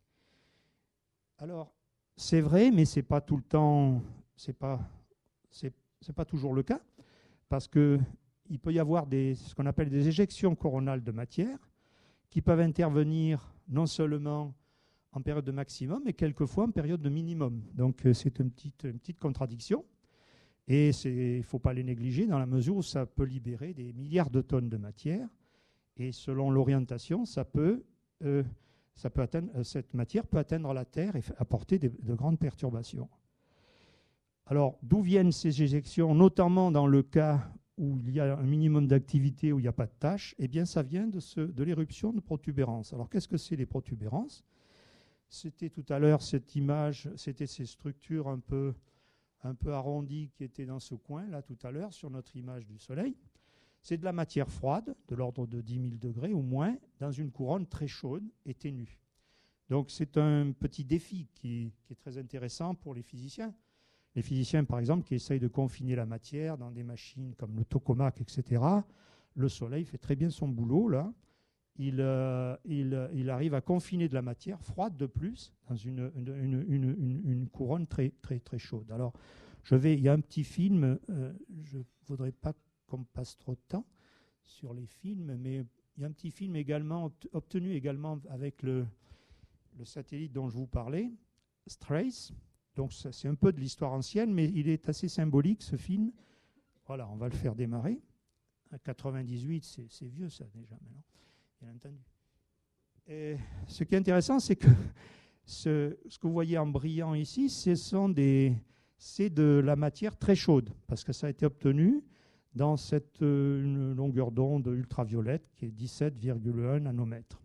Alors, c'est vrai, mais c'est pas tout le temps, c'est pas, c'est, c'est pas toujours le cas, parce que il peut y avoir des, ce qu'on appelle des éjections coronales de matière, qui peuvent intervenir non seulement en période de maximum, mais quelquefois en période de minimum. Donc, euh, c'est une petite, une petite contradiction. Et il ne faut pas les négliger dans la mesure où ça peut libérer des milliards de tonnes de matière. Et selon l'orientation, ça peut, euh, ça peut atteindre, euh, cette matière peut atteindre la Terre et apporter des, de grandes perturbations. Alors, d'où viennent ces éjections, notamment dans le cas où il y a un minimum d'activité, où il n'y a pas de tâches? Eh bien, ça vient de, ce, de l'éruption de protubérances. Alors, qu'est-ce que c'est les protubérances? C'était tout à l'heure cette image, c'était ces structures un peu... un peu arrondi qui était dans ce coin, là, tout à l'heure, sur notre image du Soleil. C'est de la matière froide, de l'ordre de dix mille degrés ou moins, dans une couronne très chaude et ténue. Donc c'est un petit défi qui, qui est très intéressant pour les physiciens. Les physiciens, par exemple, qui essayent de confiner la matière dans des machines comme le tokamak, et cetera. Le Soleil fait très bien son boulot, là. Il, euh, il, il arrive à confiner de la matière froide de plus dans une, une, une, une, une couronne très, très, très chaude. Alors, je vais, il y a un petit film, euh, je ne voudrais pas qu'on passe trop de temps sur les films, mais il y a un petit film également obtenu également avec le, le satellite dont je vous parlais, Strays. Donc, ça, c'est un peu de l'histoire ancienne, mais il est assez symbolique, ce film. Voilà, on va le faire démarrer. À quatre-vingt-dix-huit, c'est, c'est vieux ça déjà maintenant. Bien entendu. Et ce qui est intéressant, c'est que ce, ce que vous voyez en brillant ici, ce sont des, c'est de la matière très chaude, parce que ça a été obtenu dans cette euh, une longueur d'onde ultraviolette qui est dix-sept virgule un nanomètres.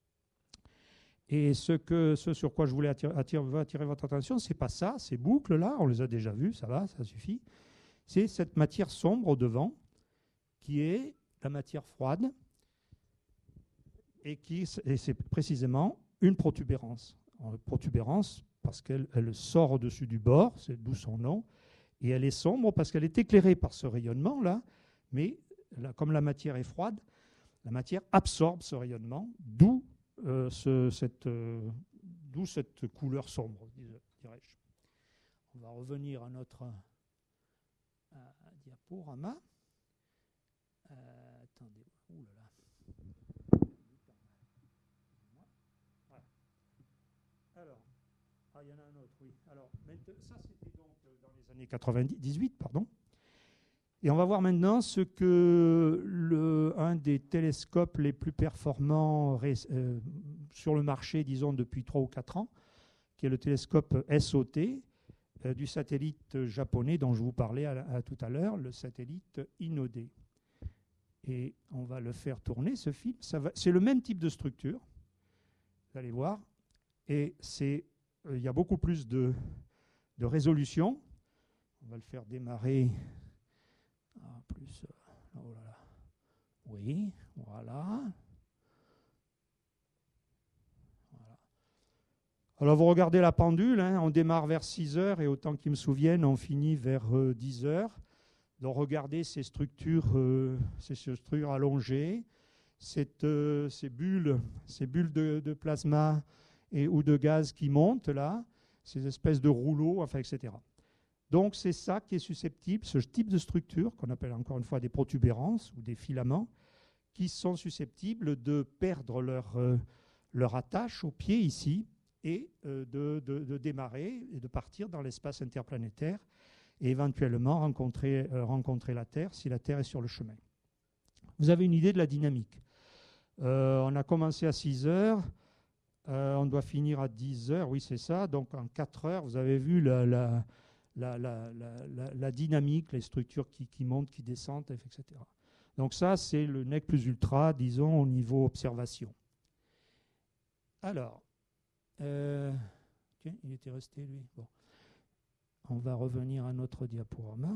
Et ce, que, ce sur quoi je voulais attirer, attirer, attirer votre attention, c'est pas ça, ces boucles-là, on les a déjà vues, ça va, ça suffit. C'est cette matière sombre au devant, qui est la matière froide, et, qui, et c'est précisément une protubérance. Une protubérance parce qu'elle elle sort au-dessus du bord, c'est d'où son nom, et elle est sombre parce qu'elle est éclairée par ce rayonnement-là, mais là, comme la matière est froide, la matière absorbe ce rayonnement, d'où euh, ce, cette, euh, d'où cette couleur sombre, dirais-je. On va revenir à notre à, à diaporama. Euh, attendez, ouh là là. Alors, ah, il y en a un autre, oui. Alors, ça, c'était donc dans les années quatre-vingt-dix-huit, pardon. Et on va voir maintenant ce que le, un des télescopes les plus performants euh, sur le marché, disons, depuis trois ou quatre ans, qui est le télescope S O T euh, du satellite japonais dont je vous parlais à, à tout à l'heure, le satellite Hinode. Et on va le faire tourner, ce film. Ça va, c'est le même type de structure, vous allez voir. Et c'est, euh, il y a beaucoup plus de, de résolution. On va le faire démarrer. Ah, plus, euh, oh là là. Oui, voilà. Voilà. Alors vous regardez la pendule, hein, on démarre vers six heures et autant qu'ils me souviennent, on finit vers euh, dix heures. Donc regardez ces structures, euh, ces structures allongées, cette, euh, ces bulles, ces bulles de, de plasma et, ou de gaz qui montent là, ces espèces de rouleaux, enfin, et cetera. Donc c'est ça qui est susceptible, ce type de structure, qu'on appelle encore une fois des protubérances ou des filaments, qui sont susceptibles de perdre leur, euh, leur attache au pied ici et euh, de, de, de démarrer et de partir dans l'espace interplanétaire et éventuellement rencontrer, euh, rencontrer la Terre si la Terre est sur le chemin. Vous avez une idée de la dynamique. Euh, on a commencé à six heures, euh, on doit finir à dix heures, oui c'est ça, donc en quatre heures, vous avez vu la, la, la, la, la, la, la dynamique, les structures qui, qui montent, qui descendent, et cetera. Donc ça, c'est le nec plus ultra, disons, au niveau observation. Alors, euh, tiens, il était resté lui. Bon. On va revenir à notre diaporama.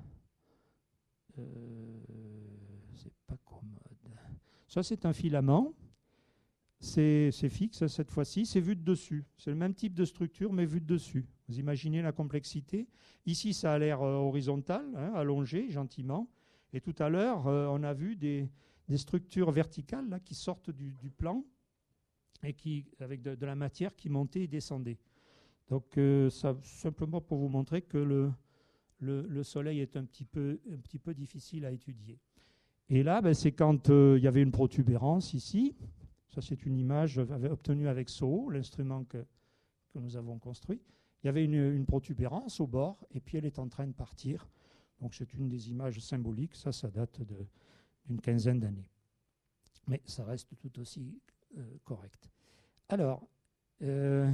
Euh, c'est pas commode. Ça, c'est un filament. C'est fixe cette fois-ci. C'est vu de dessus. C'est le même type de structure, mais vu de dessus. Vous imaginez la complexité. Ici, ça a l'air euh, horizontal, hein, allongé, gentiment. Et tout à l'heure, euh, on a vu des, des structures verticales là, qui sortent du, du plan et qui, avec de, de la matière qui montait et descendait. Donc, euh, ça, simplement pour vous montrer que le, le, le Soleil est un petit, peu, un petit peu difficile à étudier. Et là, ben, c'est quand euh, il y avait une protubérance ici. Ça, c'est une image obtenue avec SOHO, l'instrument que, que nous avons construit. Il y avait une, une protubérance au bord, et puis elle est en train de partir. Donc, c'est une des images symboliques. Ça, ça date d'une quinzaine d'années. Mais ça reste tout aussi euh, correct. Alors, euh,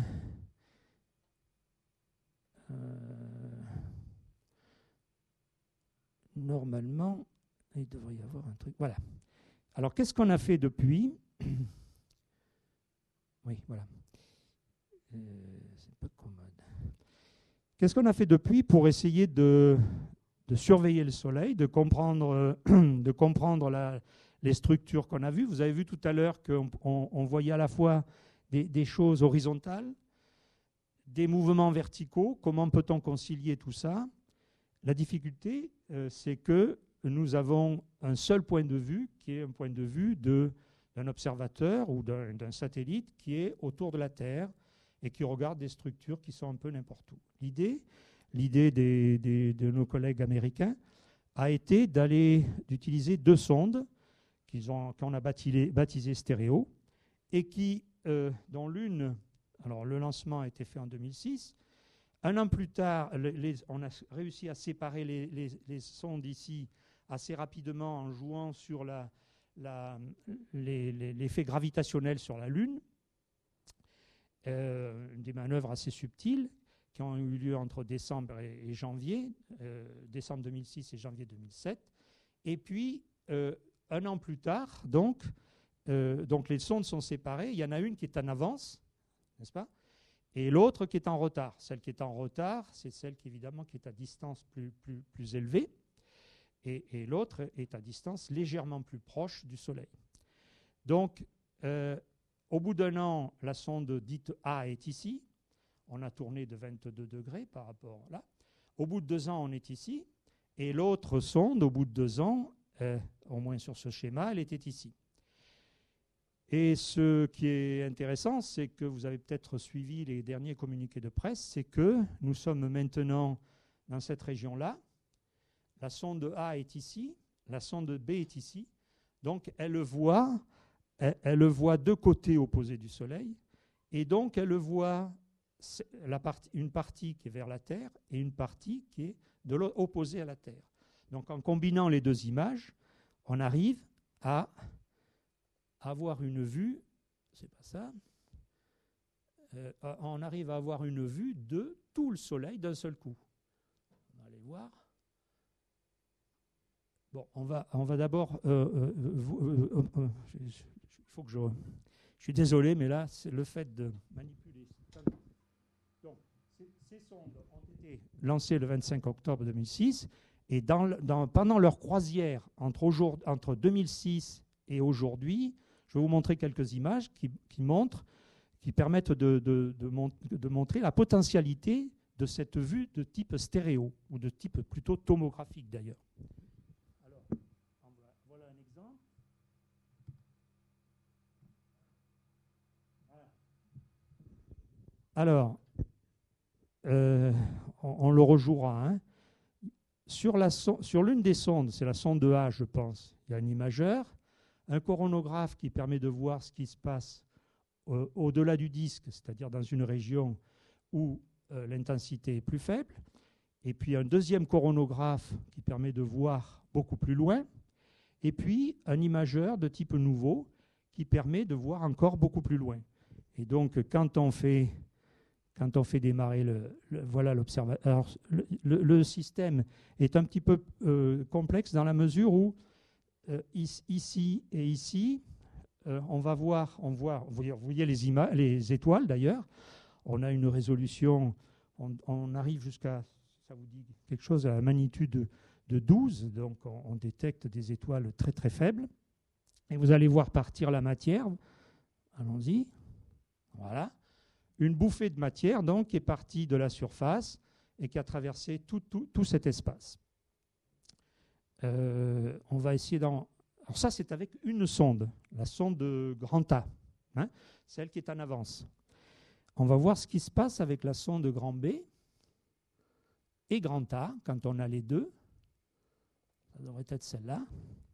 euh, normalement, il devrait y avoir un truc. Voilà. Alors, qu'est-ce qu'on a fait depuis? Oui, voilà. Euh, c'est pas commode. Qu'est-ce qu'on a fait depuis pour essayer de, de surveiller le Soleil, de comprendre, de comprendre la, les structures qu'on a vues? Vous avez vu tout à l'heure qu'on on, on voyait à la fois des, des choses horizontales, des mouvements verticaux. Comment peut-on concilier tout ça? La difficulté, euh, c'est que nous avons un seul point de vue, qui est un point de vue de, d'un observateur ou d'un, d'un satellite qui est autour de la Terre et qui regarde des structures qui sont un peu n'importe où. L'idée, l'idée des, des, de nos collègues américains a été d'aller, d'utiliser deux sondes qu'ils ont, qu'on a baptisées, baptisées stéréo et qui, euh, dont l'une, alors le lancement a été fait en deux mille six. Un an plus tard, les, les, on a réussi à séparer les, les, les sondes ici assez rapidement en jouant sur la, la, les, les, l'effet gravitationnel sur la Lune. Euh, des manœuvres assez subtiles qui ont eu lieu entre décembre et, et janvier, euh, décembre deux mille six et janvier deux mille sept. Et puis, euh, un an plus tard, donc, euh, donc les sondes sont séparées. Il y en a une qui est en avance, n'est-ce pas? Et l'autre qui est en retard. Celle qui est en retard, c'est celle qui, évidemment, qui est à distance plus, plus, plus élevée. Et, et l'autre est à distance légèrement plus proche du Soleil. Donc, euh, au bout d'un an, la sonde dite A est ici. On a tourné de vingt-deux degrés par rapport là. Au bout de deux ans, on est ici. Et l'autre sonde, au bout de deux ans, euh, au moins sur ce schéma, elle était ici. Et ce qui est intéressant, c'est que vous avez peut-être suivi les derniers communiqués de presse, c'est que nous sommes maintenant dans cette région-là. La sonde A est ici, la sonde B est ici. Donc, elle voit, elle, elle voit deux côtés opposés du Soleil. Et donc, elle voit la partie, une partie qui est vers la Terre et une partie qui est de l'autre, opposée à la Terre. Donc, en combinant les deux images, on arrive à avoir une vue, c'est pas ça, euh, on arrive à avoir une vue de tout le Soleil d'un seul coup. On va aller voir. Bon, on va, on va d'abord. Il euh, euh, euh, euh, euh, faut que je. Je suis désolé, mais là, c'est le fait de manipuler. Donc, ces, ces sondes ont été lancées le vingt-cinq octobre deux mille six. Et dans, dans, pendant leur croisière entre, entre deux mille six et aujourd'hui, je vais vous montrer quelques images qui, qui montrent, qui permettent de, de, de, mont de montrer la potentialité de cette vue de type stéréo, ou de type plutôt tomographique d'ailleurs. Alors, voilà un exemple. Voilà. Alors, euh, on, on le rejouera. Hein. Sur la so sur l'une des sondes, c'est la sonde A, je pense, il y a un imageur, un coronographe qui permet de voir ce qui se passe euh, au-delà du disque, c'est-à-dire dans une région où euh, l'intensité est plus faible, et puis un deuxième coronographe qui permet de voir beaucoup plus loin, et puis un imageur de type nouveau qui permet de voir encore beaucoup plus loin. Et donc, quand on fait... Quand on fait démarrer le, le voilà l'observateur. Alors, le, le, le système est un petit peu euh, complexe dans la mesure où euh, ici et ici, euh, on va voir, on voit, vous voyez les, les étoiles d'ailleurs. On a une résolution, on, on arrive jusqu'à, ça vous dit quelque chose, à la magnitude de, de douze, donc on, on détecte des étoiles très très faibles. Et vous allez voir partir la matière. Allons-y. Voilà. Une bouffée de matière donc, qui est partie de la surface et qui a traversé tout, tout, tout cet espace. Euh, on va essayer d'en... Alors ça, c'est avec une sonde, la sonde de grand A, hein, celle qui est en avance. On va voir ce qui se passe avec la sonde grand B et grand A, quand on a les deux. Ça devrait être celle-là.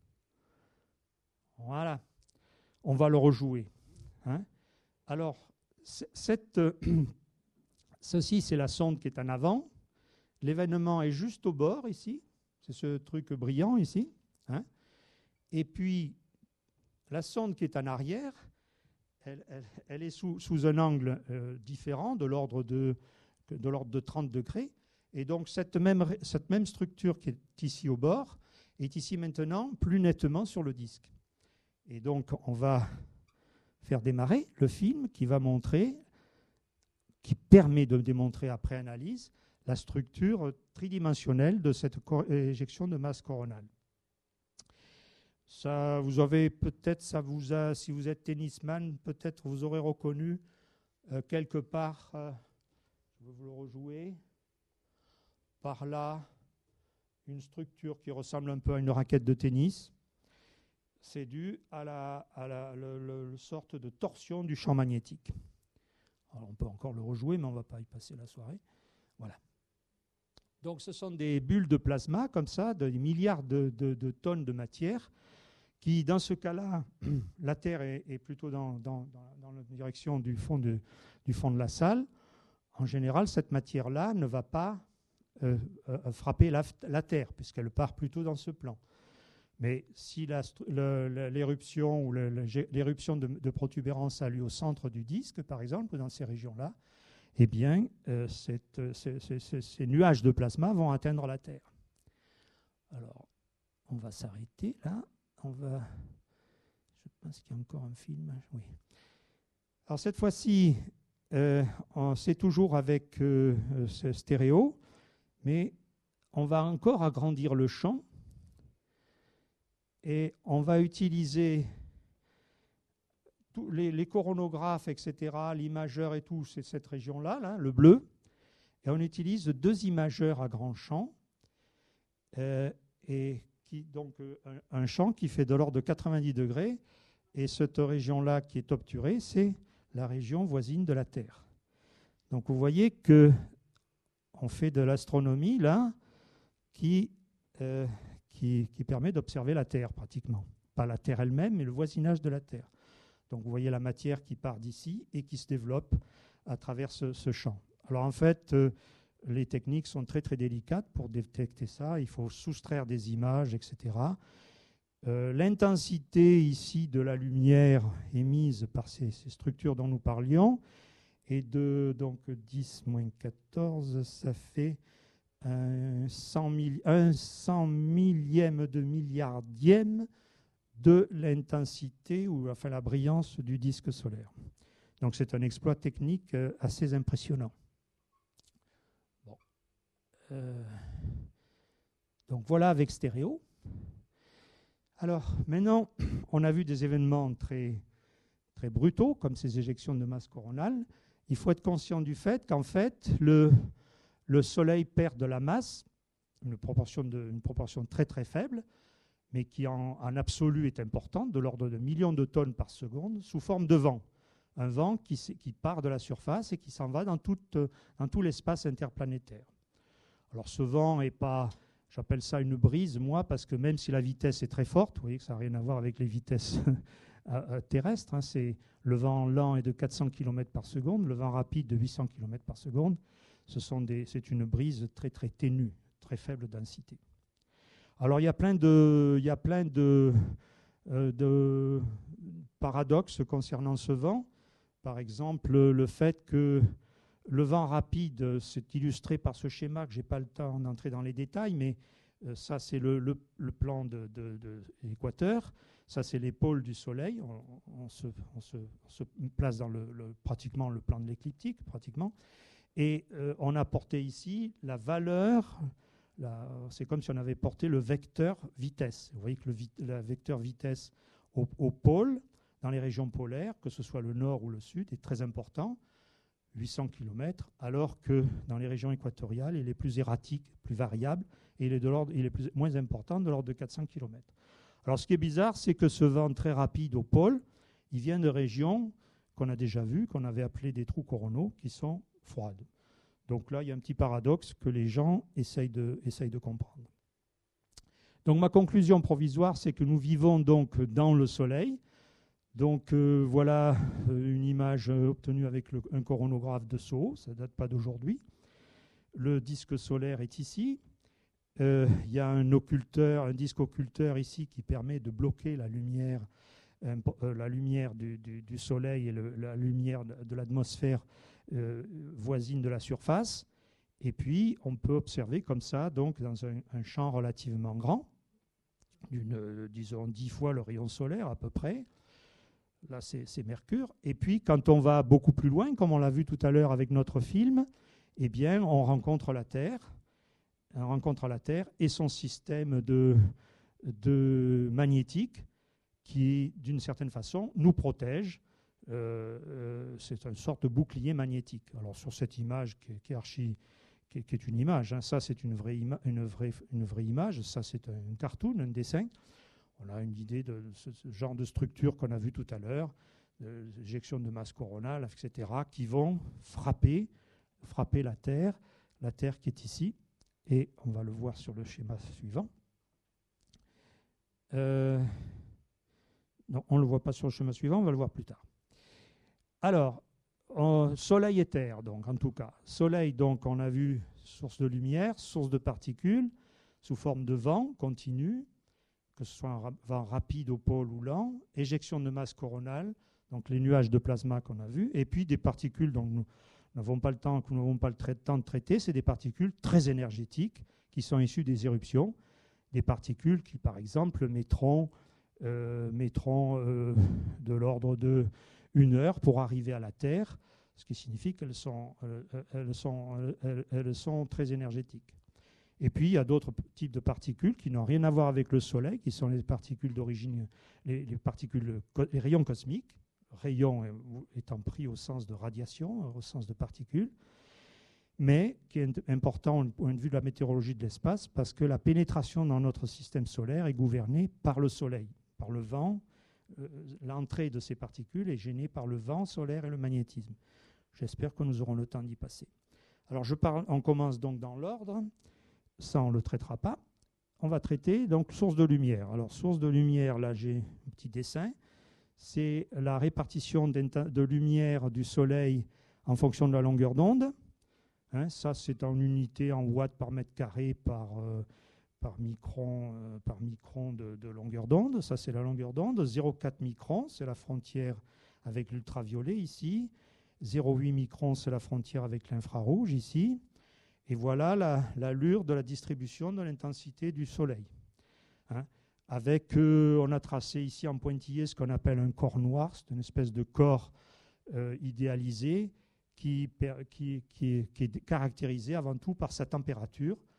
Voilà. On va le rejouer. Hein. Alors, Cette, euh, ceci, c'est la sonde qui est en avant. L'événement est juste au bord, ici. C'est ce truc brillant, ici. Hein. Et puis, la sonde qui est en arrière, elle, elle, elle est sous, sous un angle euh, différent, de l'ordre de, de l'ordre de trente degrés. Et donc, cette même, cette même structure qui est ici au bord est ici maintenant plus nettement sur le disque. Et donc, on va... faire démarrer le film qui va montrer, qui permet de démontrer après analyse la structure tridimensionnelle de cette éjection de masse coronale. Ça, vous avez peut-être, ça vous a, si vous êtes tennisman, peut-être vous aurez reconnu euh, quelque part, euh, je vais vous le rejouer, par là, une structure qui ressemble un peu à une raquette de tennis. C'est dû à la, à la le, le, le sorte de torsion du champ magnétique. Alors on peut encore le rejouer, mais on ne va pas y passer la soirée. Voilà. Donc ce sont des bulles de plasma, comme ça, des milliards de, de, de tonnes de matière, qui, dans ce cas-là, la Terre est, est plutôt dans, dans, dans la direction du fond de, du fond de la salle. En général, cette matière-là ne va pas euh, euh, frapper la, la Terre, puisqu'elle part plutôt dans ce plan. Mais si l'éruption ou l'éruption de, de protubérance a lieu au centre du disque, par exemple, dans ces régions-là, eh bien, euh, cette, ces, ces, ces nuages de plasma vont atteindre la Terre. Alors, on va s'arrêter là. On va... Je pense qu'il y a encore un film. Oui. Alors, cette fois-ci, euh, c'est toujours avec euh, ce stéréo, mais on va encore agrandir le champ. Et on va utiliser tous les, les coronographes, et cetera, l'imageur et tout, c'est cette région-là, là, le bleu. Et on utilise deux imageurs à grand champ, euh, et qui, donc euh, un, un champ qui fait de l'ordre de quatre-vingt-dix degrés. Et cette région-là qui est obturée, c'est la région voisine de la Terre. Donc vous voyez qu'on fait de l'astronomie là qui... Euh, Qui, qui permet d'observer la Terre pratiquement. Pas la Terre elle-même, mais le voisinage de la Terre. Donc vous voyez la matière qui part d'ici et qui se développe à travers ce, ce champ. Alors en fait, euh, les techniques sont très très délicates pour détecter ça. Il faut soustraire des images, et cetera. Euh, l'intensité ici de la lumière émise par ces, ces structures dont nous parlions est de donc, dix moins quatorze, ça fait un cent, milli, un cent millième de milliardième de l'intensité ou enfin la brillance du disque solaire. Donc c'est un exploit technique euh, assez impressionnant. Bon. Euh, Donc voilà avec stéréo. Alors maintenant, on a vu des événements très, très brutaux, comme ces éjections de masse coronale. Il faut être conscient du fait qu'en fait, le, le Soleil perd de la masse, une proportion, de, une proportion très très faible, mais qui en, en absolu est importante, de l'ordre de millions de tonnes par seconde, sous forme de vent. Un vent qui, qui part de la surface et qui s'en va dans, toute, dans tout l'espace interplanétaire. Alors ce vent n'est pas, j'appelle ça une brise, moi, parce que même si la vitesse est très forte, vous voyez que ça n'a rien à voir avec les vitesses terrestres, hein, c'est le vent lent est de quatre cents kilomètres par seconde, le vent rapide de huit cents kilomètres par seconde. Ce sont des, c'est une brise très très ténue, très faible densité. Alors il y a plein de, il y a plein de, euh, de paradoxes concernant ce vent. Par exemple, le fait que le vent rapide, c'est illustré par ce schéma que je n'ai pas le temps d'entrer dans les détails, mais euh, ça c'est le, le, le plan de, de, de l'équateur, ça c'est les pôles du Soleil, on, on, se, on, se, on se place dans le, le, pratiquement le plan de l'écliptique, pratiquement, et euh, on a porté ici la valeur, la, c'est comme si on avait porté le vecteur vitesse. Vous voyez que le, le vecteur vitesse au, au pôle, dans les régions polaires, que ce soit le nord ou le sud, est très important, huit cents kilomètres, alors que dans les régions équatoriales, il est plus erratique, plus variable, et il est, de l'ordre, il est plus, moins important, de l'ordre de quatre cents kilomètres. Alors ce qui est bizarre, c'est que ce vent très rapide au pôle, il vient de régions qu'on a déjà vues, qu'on avait appelées des trous coronaux, qui sont froides. Donc là, il y a un petit paradoxe que les gens essayent de, essayent de comprendre. Donc ma conclusion provisoire, c'est que nous vivons donc dans le Soleil. Donc euh, voilà euh, une image euh, obtenue avec le, un coronographe de SOHO, ça ne date pas d'aujourd'hui. Le disque solaire est ici. Euh, il y a un occulteur, un disque occulteur ici qui permet de bloquer la lumière, euh, la lumière du, du, du Soleil et le, la lumière de, de l'atmosphère euh, voisine de la surface. Et puis on peut observer comme ça, donc dans un, un champ relativement grand, d'une, euh, disons dix fois le rayon solaire à peu près. Là, c'est, c'est Mercure. Et puis, quand on va beaucoup plus loin, comme on l'a vu tout à l'heure avec notre film, eh bien, on rencontre la Terre, on rencontre la Terre et son système de, de magnétique qui, d'une certaine façon, nous protège. Euh, euh, c'est une sorte de bouclier magnétique. Alors, sur cette image qui est, qui est, archi, qui est, qui est une image, hein, ça, c'est une vraie, ima- une, vraie, une vraie image, ça, c'est un cartoon, un dessin. On a une idée de ce, ce genre de structure qu'on a vu tout à l'heure, d'éjection de masse coronale, et cetera, qui vont frapper, frapper la Terre, la Terre qui est ici, et on va le voir sur le schéma suivant. Euh, non, on ne le voit pas sur le schéma suivant, on va le voir plus tard. Alors, euh, Soleil et Terre, donc, en tout cas. Soleil, donc, on a vu source de lumière, source de particules, sous forme de vent continu, que ce soit un vent rapide au pôle ou lent, éjection de masse coronale, donc les nuages de plasma qu'on a vus, et puis des particules dont nous n'avons pas le temps, que nous n'avons pas le temps de traiter, c'est des particules très énergétiques qui sont issues des éruptions, des particules qui, par exemple, mettront, euh, mettront euh, de l'ordre de une heure pour arriver à la Terre, ce qui signifie qu'elles sont, euh, elles sont, elles, elles sont très énergétiques. Et puis, il y a d'autres types de particules qui n'ont rien à voir avec le Soleil, qui sont les particules d'origine, les, les particules, les rayons cosmiques, rayons étant pris au sens de radiation, au sens de particules, mais qui est important au point de vue de la météorologie de l'espace, parce que la pénétration dans notre système solaire est gouvernée par le Soleil, par le vent. Euh, l'entrée de ces particules est gênée par le vent solaire et le magnétisme. J'espère que nous aurons le temps d'y passer. Alors, je parle, on commence donc dans l'ordre. Ça, on ne le traitera pas. On va traiter donc source de lumière. Alors, source de lumière, là, j'ai un petit dessin. C'est la répartition de lumière du Soleil en fonction de la longueur d'onde. Hein, ça, c'est en unité en watts par mètre carré par, euh, par micron, euh, par micron de, de longueur d'onde. Ça, c'est la longueur d'onde. zéro virgule quatre microns, c'est la frontière avec l'ultraviolet ici. zéro virgule huit microns, c'est la frontière avec l'infrarouge ici. Et voilà la, l'allure de la distribution de l'intensité du Soleil. Hein, avec, euh, on a tracé ici en pointillé ce qu'on appelle un corps noir, c'est une espèce de corps euh, idéalisé qui, qui, qui, est, qui est caractérisé avant tout par sa température,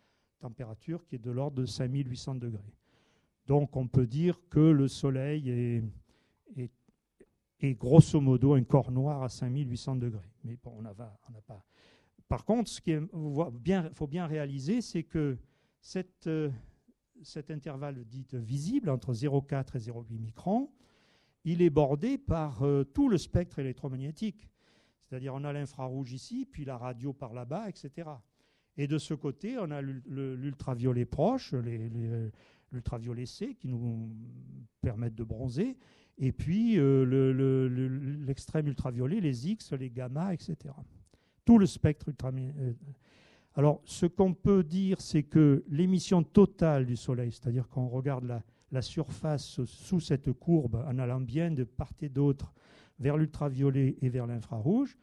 température qui est de l'ordre de cinq mille huit cents degrés. Donc on peut dire que le Soleil est, est, est grosso modo un corps noir à cinq mille huit cents degrés. Mais bon, on n'a pas. Par contre, ce qu'il faut bien réaliser, c'est que cette, euh, cet intervalle dit visible entre zéro virgule quatre et zéro virgule huit microns, il est bordé par euh, tout le spectre électromagnétique. C'est-à-dire on a l'infrarouge ici, puis la radio par là-bas, et cetera. Et de ce côté, on a l'ultraviolet proche, les, les, l'ultraviolet C qui nous permettent de bronzer, et puis euh, le, le, le, l'extrême ultraviolet, les X, les gamma, et cetera. Tout le spectre ultraviolet. Alors, ce qu'on peut dire, c'est que l'émission totale du Soleil, c'est-à-dire quand on regarde la, la surface sous cette courbe en allant bien de part et d'autre vers l'ultraviolet et vers l'infrarouge,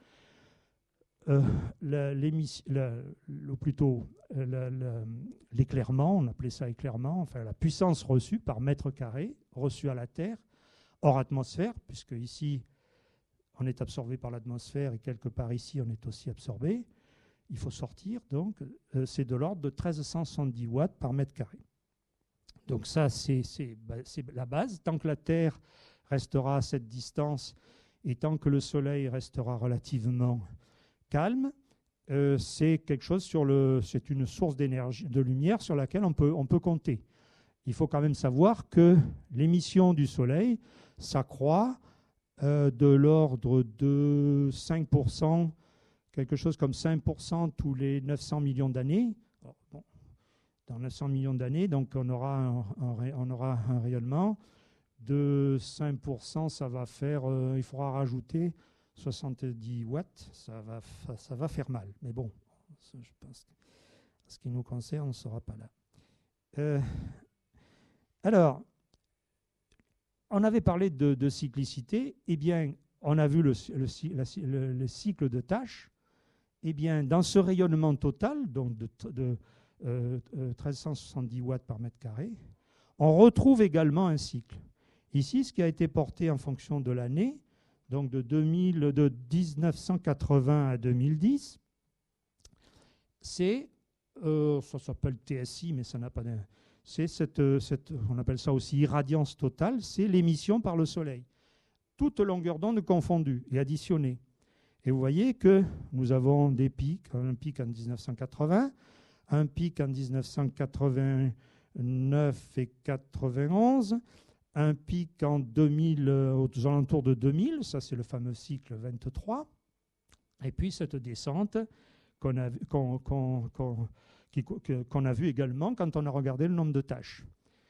euh, la, la, ou plutôt la, la, l'éclairement, on appelait ça éclairement, enfin la puissance reçue par mètre carré, reçue à la Terre, hors atmosphère, puisque ici, on est absorbé par l'atmosphère et quelque part ici, on est aussi absorbé. Il faut sortir, donc euh, c'est de l'ordre de mille trois cent soixante-dix watts par mètre carré. Donc ça, c'est, c'est, bah, c'est la base. Tant que la Terre restera à cette distance et tant que le Soleil restera relativement calme, euh, c'est quelque chose sur le, c'est une source d'énergie, de lumière sur laquelle on peut, on peut compter. Il faut quand même savoir que l'émission du Soleil s'accroît euh, de l'ordre de cinq pour cent, quelque chose comme cinq pour cent tous les neuf cents millions d'années. Alors, bon, dans neuf cents millions d'années, donc on aura un, un, on aura un rayonnement de cinq pour cent, ça va faire, euh, il faudra rajouter soixante-dix watts, ça va, ça va faire mal. Mais bon, je pense que ce qui nous concerne, on ne sera pas là. Euh, alors, on avait parlé de, de cyclicité. Eh bien, on a vu le, le, le, le cycle de tâches. Eh bien, dans ce rayonnement total, donc de, de euh, euh, mille trois cent soixante-dix watts par mètre carré, on retrouve également un cycle. Ici, ce qui a été porté en fonction de l'année, donc de, deux mille, de dix-neuf cent quatre-vingts à deux mille dix, c'est, euh, ça s'appelle T S I, mais ça n'a pas de... C'est cette, cette, on appelle ça aussi irradiance totale, c'est l'émission par le Soleil. Toute longueur d'onde confondue et additionnée. Et vous voyez que nous avons des pics, un pic en dix-neuf cent quatre-vingts, un pic en dix-neuf cent quatre-vingt-neuf et quatre-vingt-onze, un pic en deux mille, aux alentours de deux mille, ça c'est le fameux cycle vingt-trois, et puis cette descente qu'on a, qu'on, qu'on, qu'on, qui, qu'on a vue également quand on a regardé le nombre de tâches.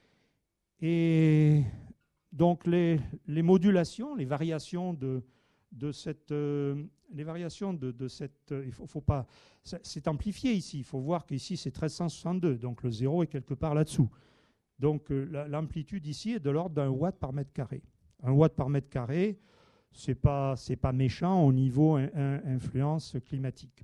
Et donc les, les modulations, les variations de, de cette... Euh, les variations de, de cette... Il faut, faut pas... C'est amplifié ici, il faut voir qu'ici c'est mille trois cent soixante-deux, donc le zéro est quelque part là-dessous. Donc euh, l'amplitude ici est de l'ordre d'un watt par mètre carré. Un watt par mètre carré, ce n'est pas, c'est pas méchant au niveau in, in, influence climatique.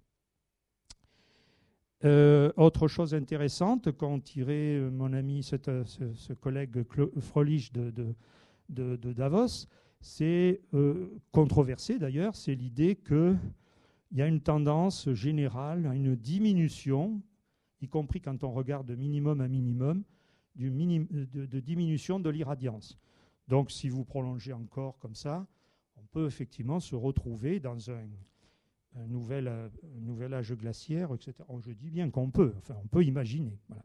Euh, autre chose intéressante, quand tirait euh, mon ami, cette, ce, ce collègue Fröhlich de, de, de, de Davos, c'est euh, controversé d'ailleurs, c'est l'idée qu'il y a une tendance générale à une diminution, y compris quand on regarde de minimum à minimum, du minim, de, de diminution de l'irradiance. Donc si vous prolongez encore comme ça, on peut effectivement se retrouver dans un, un, nouvel, un nouvel âge glaciaire, et cetera. Oh, je dis bien qu'on peut, enfin on peut imaginer. Voilà.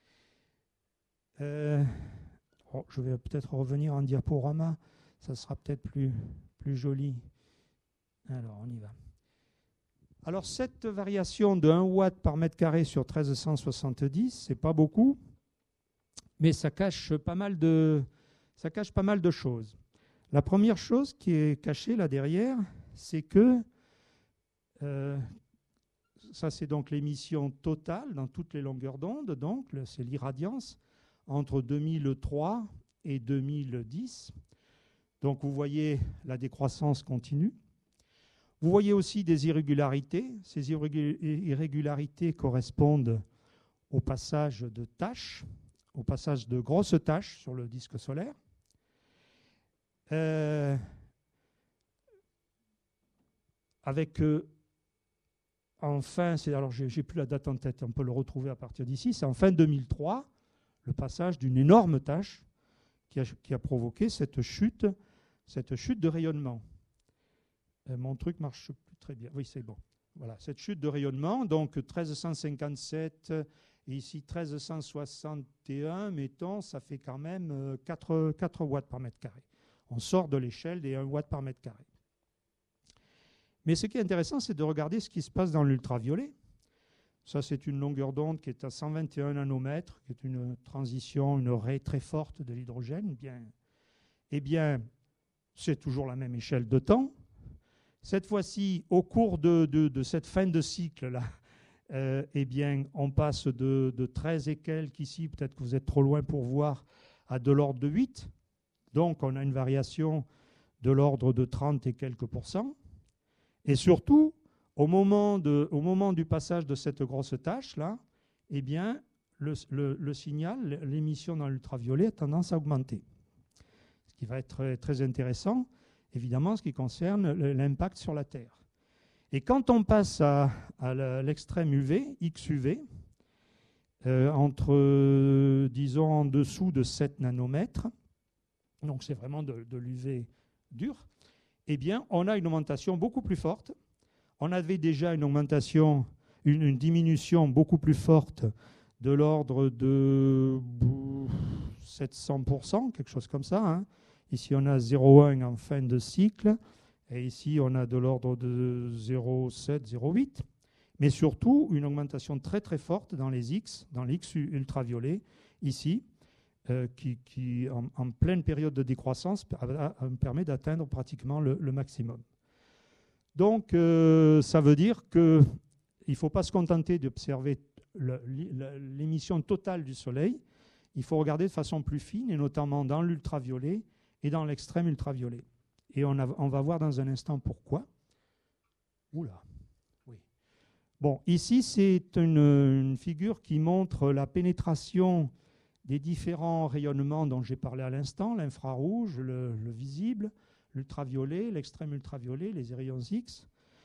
Euh, oh, je vais peut-être revenir en diaporama, ça sera peut-être plus, plus joli. Alors on y va. Alors cette variation de un watt par mètre carré sur mille trois cent soixante-dix, c'est pas beaucoup, mais ça cache pas mal de, ça cache pas mal de choses. La première chose qui est cachée là derrière, c'est que euh, ça c'est donc l'émission totale dans toutes les longueurs d'onde, donc c'est l'irradiance entre deux mille trois et deux mille dix. Donc vous voyez la décroissance continue. Vous voyez aussi des irrégularités. Ces irrégularités correspondent au passage de tâches, au passage de grosses tâches sur le disque solaire. Euh, avec euh, en fin, c'est, alors j'ai, j'ai plus la date en tête, on peut le retrouver à partir d'ici, c'est en fin deux mille trois, le passage d'une énorme tache qui a, qui a provoqué cette chute, cette chute de rayonnement. Euh, mon truc marche plus très bien. Oui, c'est bon. Voilà, cette chute de rayonnement, donc mille trois cent cinquante-sept et ici mille trois cent soixante et un, mettons, ça fait quand même euh, quatre, quatre watts par mètre carré. On sort de l'échelle des un watt par mètre carré. Mais ce qui est intéressant, c'est de regarder ce qui se passe dans l'ultraviolet. Ça, c'est une longueur d'onde qui est à cent vingt et un nanomètres, qui est une transition, une raie très forte de l'hydrogène. Bien, eh bien, c'est toujours la même échelle de temps. Cette fois-ci, au cours de, de, de cette fin de cycle-là, euh, eh bien, on passe de, de treize et quelques ici, peut-être que vous êtes trop loin pour voir, à de l'ordre de huit. Donc, on a une variation de l'ordre de trente et quelques pourcents. Et surtout, au moment, de, au moment du passage de cette grosse tâche-là, eh bien, le, le, le signal, l'émission dans l'ultraviolet a tendance à augmenter. Ce qui va être très, très intéressant, évidemment, ce qui concerne l'impact sur la Terre. Et quand on passe à, à l'extrême U V, X U V, euh, entre, euh, disons, en dessous de sept nanomètres, donc c'est vraiment de, de l'U V dur, eh bien, on a une augmentation beaucoup plus forte. On avait déjà une augmentation, une, une diminution beaucoup plus forte de l'ordre de sept cents pour cent, quelque chose comme ça. Hein. Ici, on a zéro virgule un en fin de cycle, et ici, on a de l'ordre de zéro virgule sept, zéro virgule huit. Mais surtout, une augmentation très très forte dans les X, dans l'X ultraviolet, ici, Euh, qui, qui en, en pleine période de décroissance, a, a, permet d'atteindre pratiquement le, le maximum. Donc, euh, ça veut dire qu'il ne faut pas se contenter d'observer le, l'émission totale du Soleil, il faut regarder de façon plus fine, et notamment dans l'ultraviolet et dans l'extrême ultraviolet. Et on, a, on va voir dans un instant pourquoi. Oula, oui. Bon, ici, c'est une, une figure qui montre la pénétration des différents rayonnements dont j'ai parlé à l'instant, l'infrarouge, le, le visible, l'ultraviolet, l'extrême ultraviolet, les rayons X.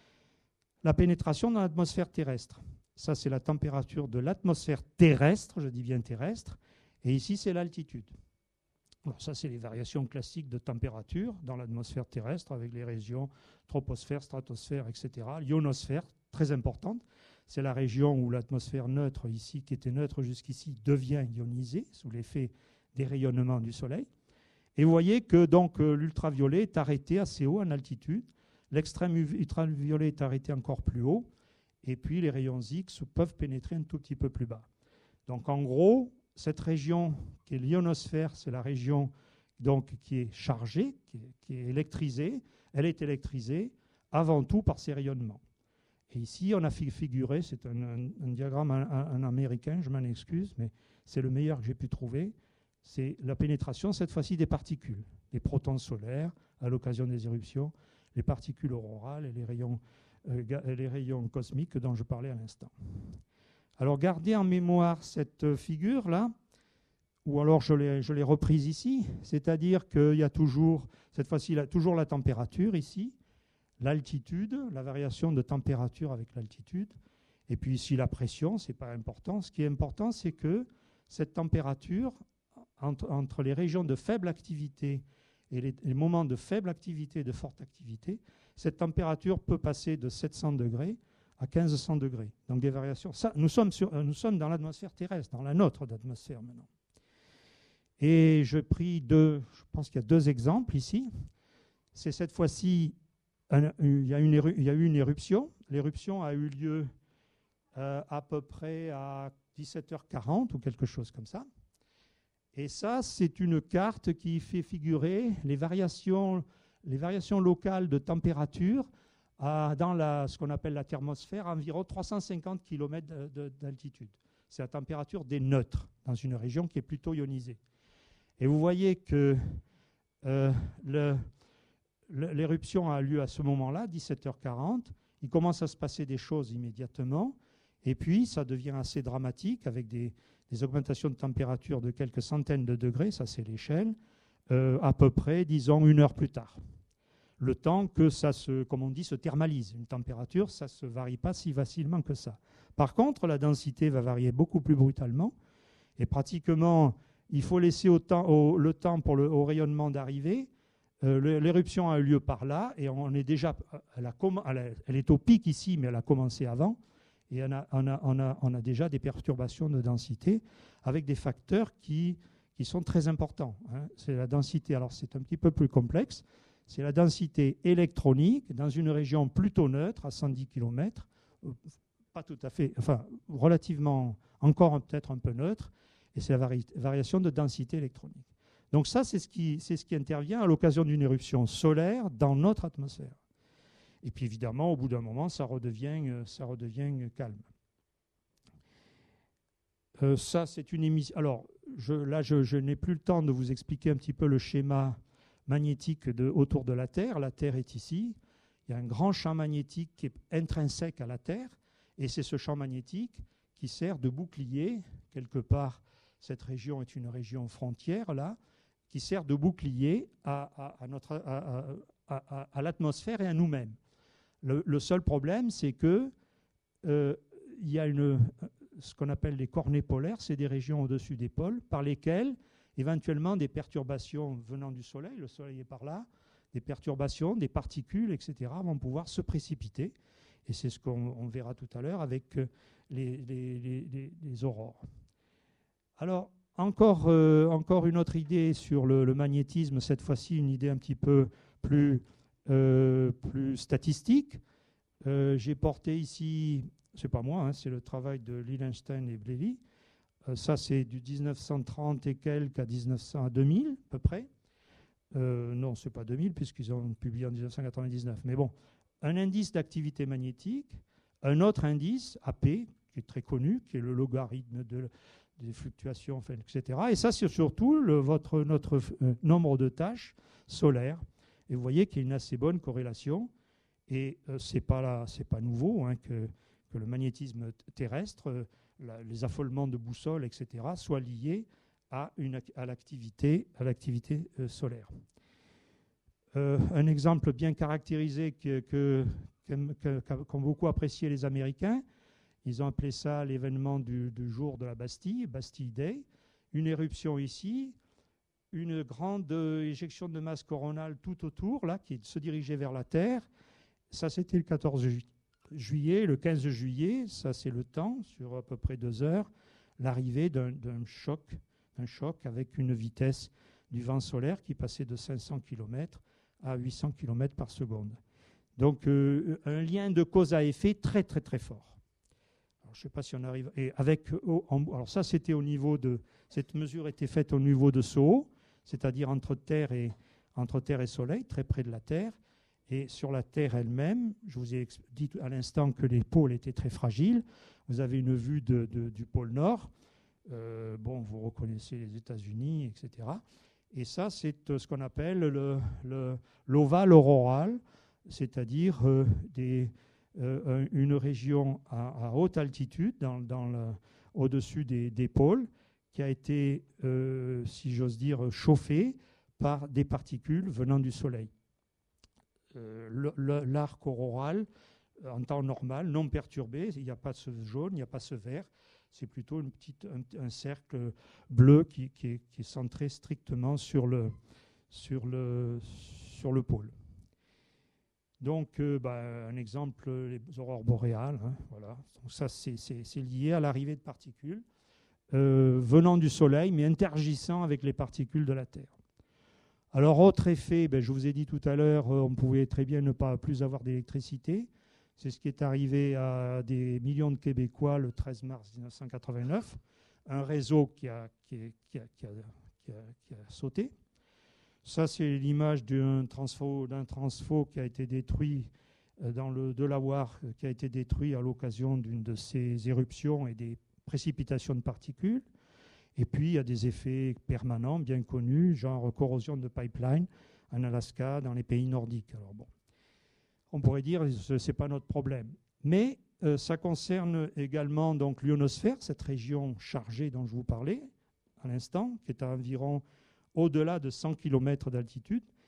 La pénétration dans l'atmosphère terrestre. Ça, c'est la température de l'atmosphère terrestre, je dis bien terrestre, et ici, c'est l'altitude. Alors ça, c'est les variations classiques de température dans l'atmosphère terrestre avec les régions troposphère, stratosphère, et cetera. L'ionosphère, très importante. C'est la région où l'atmosphère neutre, ici, qui était neutre jusqu'ici, devient ionisée sous l'effet des rayonnements du Soleil. Et vous voyez que donc euh, l'ultraviolet est arrêté assez haut en altitude, l'extrême ultraviolet est arrêté encore plus haut, et puis les rayons X peuvent pénétrer un tout petit peu plus bas. Donc en gros, cette région qui est l'ionosphère, c'est la région donc, qui est chargée, qui est, qui est électrisée. Elle est électrisée avant tout par ces rayonnements. Et ici, on a figuré, c'est un, un, un diagramme en, en américain, je m'en excuse, mais c'est le meilleur que j'ai pu trouver, c'est la pénétration, cette fois-ci, des particules, des protons solaires à l'occasion des éruptions, les particules aurorales et les rayons, euh, les rayons cosmiques dont je parlais à l'instant. Alors, gardez en mémoire cette figure-là, ou alors je l'ai, je l'ai reprise ici, c'est-à-dire qu'il y a toujours, cette fois-ci, la, toujours la température ici, l'altitude, la variation de température avec l'altitude, et puis ici la pression, ce n'est pas important. Ce qui est important, c'est que cette température, entre, entre les régions de faible activité et les, les moments de faible activité et de forte activité, cette température peut passer de sept cents degrés à quinze cents degrés. Donc des variations. Ça, nous, sommes sur, nous sommes dans l'atmosphère terrestre, dans la nôtre d'atmosphère maintenant. Et je pris deux, je pense qu'il y a deux exemples ici. C'est cette fois-ci, un, il, y a une éru, il y a eu une éruption. L'éruption a eu lieu euh, à peu près à dix-sept heures quarante ou quelque chose comme ça. Et ça, c'est une carte qui fait figurer les variations, les variations locales de température à, dans la, ce qu'on appelle la thermosphère, à environ trois cent cinquante kilomètres de, de, d'altitude. C'est la température des neutres, dans une région qui est plutôt ionisée. Et vous voyez que euh, le, le, l'éruption a lieu à ce moment-là, dix-sept heures quarante. Il commence à se passer des choses immédiatement. Et puis, ça devient assez dramatique avec des, des augmentations de température de quelques centaines de degrés, ça c'est l'échelle, euh, à peu près, disons, une heure plus tard. le temps que ça se, comme on dit, se thermalise. Une température, ça ne se varie pas si facilement que ça. Par contre, la densité va varier beaucoup plus brutalement et pratiquement, il faut laisser au temps, au, le temps pour le, au rayonnement d'arriver. Euh, l'éruption a eu lieu par là et on est déjà, elle, a, elle, a, elle est au pic ici, mais elle a commencé avant. Et on a, on a, on a, on a déjà des perturbations de densité avec des facteurs qui, qui sont très importants. Hein. C'est la densité, alors c'est un petit peu plus complexe, c'est la densité électronique dans une région plutôt neutre, à cent dix kilomètres, euh, pas tout à fait, enfin relativement, encore peut-être un peu neutre, et c'est la vari variation de densité électronique. Donc ça, c'est ce qui, c'est ce qui intervient à l'occasion d'une éruption solaire dans notre atmosphère. Et puis évidemment, au bout d'un moment, ça redevient, ça redevient calme. Euh, ça, c'est une émission. Alors, je, là, je, je n'ai plus le temps de vous expliquer un petit peu le schéma magnétique de, autour de la Terre. La Terre est ici. Il y a un grand champ magnétique qui est intrinsèque à la Terre. Et c'est ce champ magnétique qui sert de bouclier. Quelque part, cette région est une région frontière, là, qui sert de bouclier à, à, à, notre, à, à, à, à l'atmosphère et à nous-mêmes. Le, le seul problème, c'est qu'il euh, y a une, ce qu'on appelle les cornets polaires, c'est des régions au-dessus des pôles, par lesquelles, éventuellement, des perturbations venant du Soleil, le Soleil est par là, des perturbations, des particules, et cetera, vont pouvoir se précipiter. Et c'est ce qu'on verra tout à l'heure avec les, les, les, les aurores. Alors, encore, euh, encore une autre idée sur le, le magnétisme, cette fois-ci une idée un petit peu plus, euh, plus statistique. Euh, J'ai porté ici, c'est pas moi, hein, c'est le travail de Lilienstein et Blely. Euh, ça, c'est du mille neuf cent trente et quelques à, mille neuf cents, à deux mille, à peu près. Euh, non, c'est pas deux mille, puisqu'ils ont publié en mille neuf cent quatre-vingt-dix-neuf. Mais bon, un indice d'activité magnétique, un autre indice, A P, qui est très connu, qui est le logarithme de, des fluctuations, enfin, et cetera. Et ça, c'est surtout le, votre, notre euh, nombre de tâches solaires. Et vous voyez qu'il y a une assez bonne corrélation. Et euh, ce n'est pas, pas nouveau hein, que, que le magnétisme terrestre, euh, la, les affolements de boussoles, et cetera, soient liés à, une, à l'activité à l'activité euh, solaire. Euh, un exemple bien caractérisé que, que, que, qu'ont beaucoup apprécié les Américains, ils ont appelé ça l'événement du, du jour de la Bastille, Bastille Day, une éruption ici, une grande éjection de masse coronale tout autour, là, qui se dirigeait vers la Terre. Ça, c'était le quatorze juillet. Le quinze juillet, ça, c'est le temps, sur à peu près deux heures, l'arrivée d'un, d'un choc, un choc avec une vitesse du vent solaire qui passait de cinq cents kilomètres à huit cents kilomètres par seconde. Donc, euh, un lien de cause à effet très, très, très fort. Alors, je ne sais pas si on arrive... Et avec, oh, en, alors ça, c'était au niveau de... Cette mesure était faite au niveau de Soho, c'est-à-dire entre Terre et, entre Terre et Soleil, très près de la Terre. Et sur la Terre elle-même, je vous ai dit à l'instant que les pôles étaient très fragiles. Vous avez une vue de, de, du pôle Nord. Euh, bon, vous reconnaissez les États-Unis, et cetera. Et ça, c'est euh, ce qu'on appelle le, le, l'ovale auroral, c'est-à-dire euh, des, euh, une région à, à haute altitude, dans, dans le, au-dessus des, des pôles, qui a été, euh, si j'ose dire, chauffée par des particules venant du Soleil. Euh, le, le, l'arc auroral, en temps normal, non perturbé, il n'y a pas ce jaune, il n'y a pas ce vert, c'est plutôt une petite, un, un cercle bleu qui, qui, est, qui est centré strictement sur le, sur le, sur le pôle. Donc, euh, bah, un exemple, les aurores boréales, hein, voilà. Donc ça, c'est, c'est, c'est lié à l'arrivée de particules euh, venant du Soleil, mais interagissant avec les particules de la Terre. Alors, autre effet, ben, je vous ai dit tout à l'heure, on pouvait très bien ne pas plus avoir d'électricité. C'est ce qui est arrivé à des millions de Québécois le treize mars mille neuf cent quatre-vingt-neuf. Un réseau qui a, qui a, qui a, qui a, qui a, qui a sauté. Ça, c'est l'image d'un transfo, d'un transfo qui a été détruit dans le Delaware, qui a été détruit à l'occasion d'une de ces éruptions et des précipitations de particules. Et puis, il y a des effets permanents, bien connus, genre corrosion de pipeline en Alaska, dans les pays nordiques. Alors bon, on pourrait dire que ce n'est pas notre problème. Mais euh, ça concerne également donc, l'ionosphère, cette région chargée dont je vous parlais à l'instant, qui est à environ au-delà de cent kilomètres d'altitude.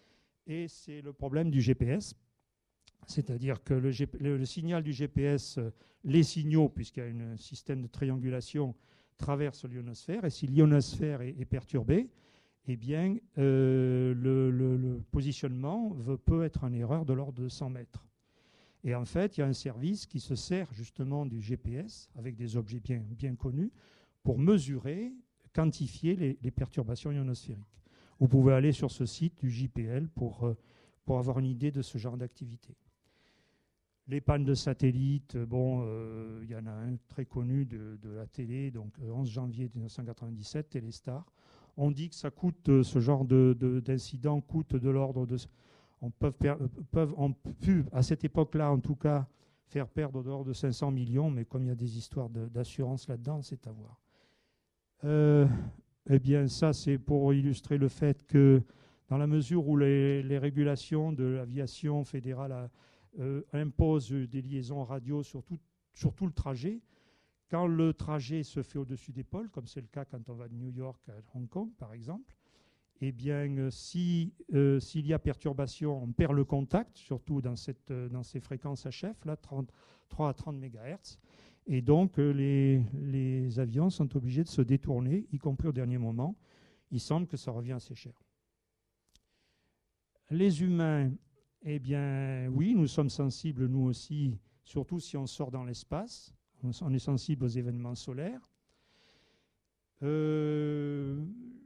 Et c'est le problème du G P S. C'est-à-dire que le, G P, le, le signal du G P S, euh, les signaux, puisqu'il y a un système de triangulation, traversent l'ionosphère. Et si l'ionosphère est, est perturbée, eh bien, euh, le, le, le positionnement veut, peut être en erreur de l'ordre de cent mètres. Et en fait, il y a un service qui se sert justement du G P S, avec des objets bien, bien connus, pour mesurer, quantifier les, les perturbations ionosphériques. Vous pouvez aller sur ce site du J P L pour, euh, pour avoir une idée de ce genre d'activité. Les pannes de satellites, bon, euh, il y en a un très connu de, de la télé, donc onze janvier mille neuf cent quatre-vingt-dix-sept, Téléstar. On dit que ça coûte, euh, ce genre de, de, d'incident coûte de l'ordre de... On peut, peuvent, on pu, à cette époque-là, en tout cas, faire perdre de l'ordre de cinq cents millions, mais comme il y a des histoires de, d'assurance là-dedans, c'est à voir. Euh, eh bien, ça, c'est pour illustrer le fait que, dans la mesure où les, les régulations de l'aviation fédérale a, euh, imposent des liaisons radio sur tout, sur tout le trajet, quand le trajet se fait au-dessus des pôles, comme c'est le cas quand on va de New York à Hong Kong, par exemple, eh bien, si, euh, s'il y a perturbation, on perd le contact, surtout dans, cette, euh, dans ces fréquences H F, là, trente-trois à trente mégahertz. Et donc, euh, les, les avions sont obligés de se détourner, y compris au dernier moment. Il semble que ça revient assez cher. Les humains, eh bien, oui, nous sommes sensibles, nous aussi, surtout si on sort dans l'espace. On est sensible aux événements solaires. Euh,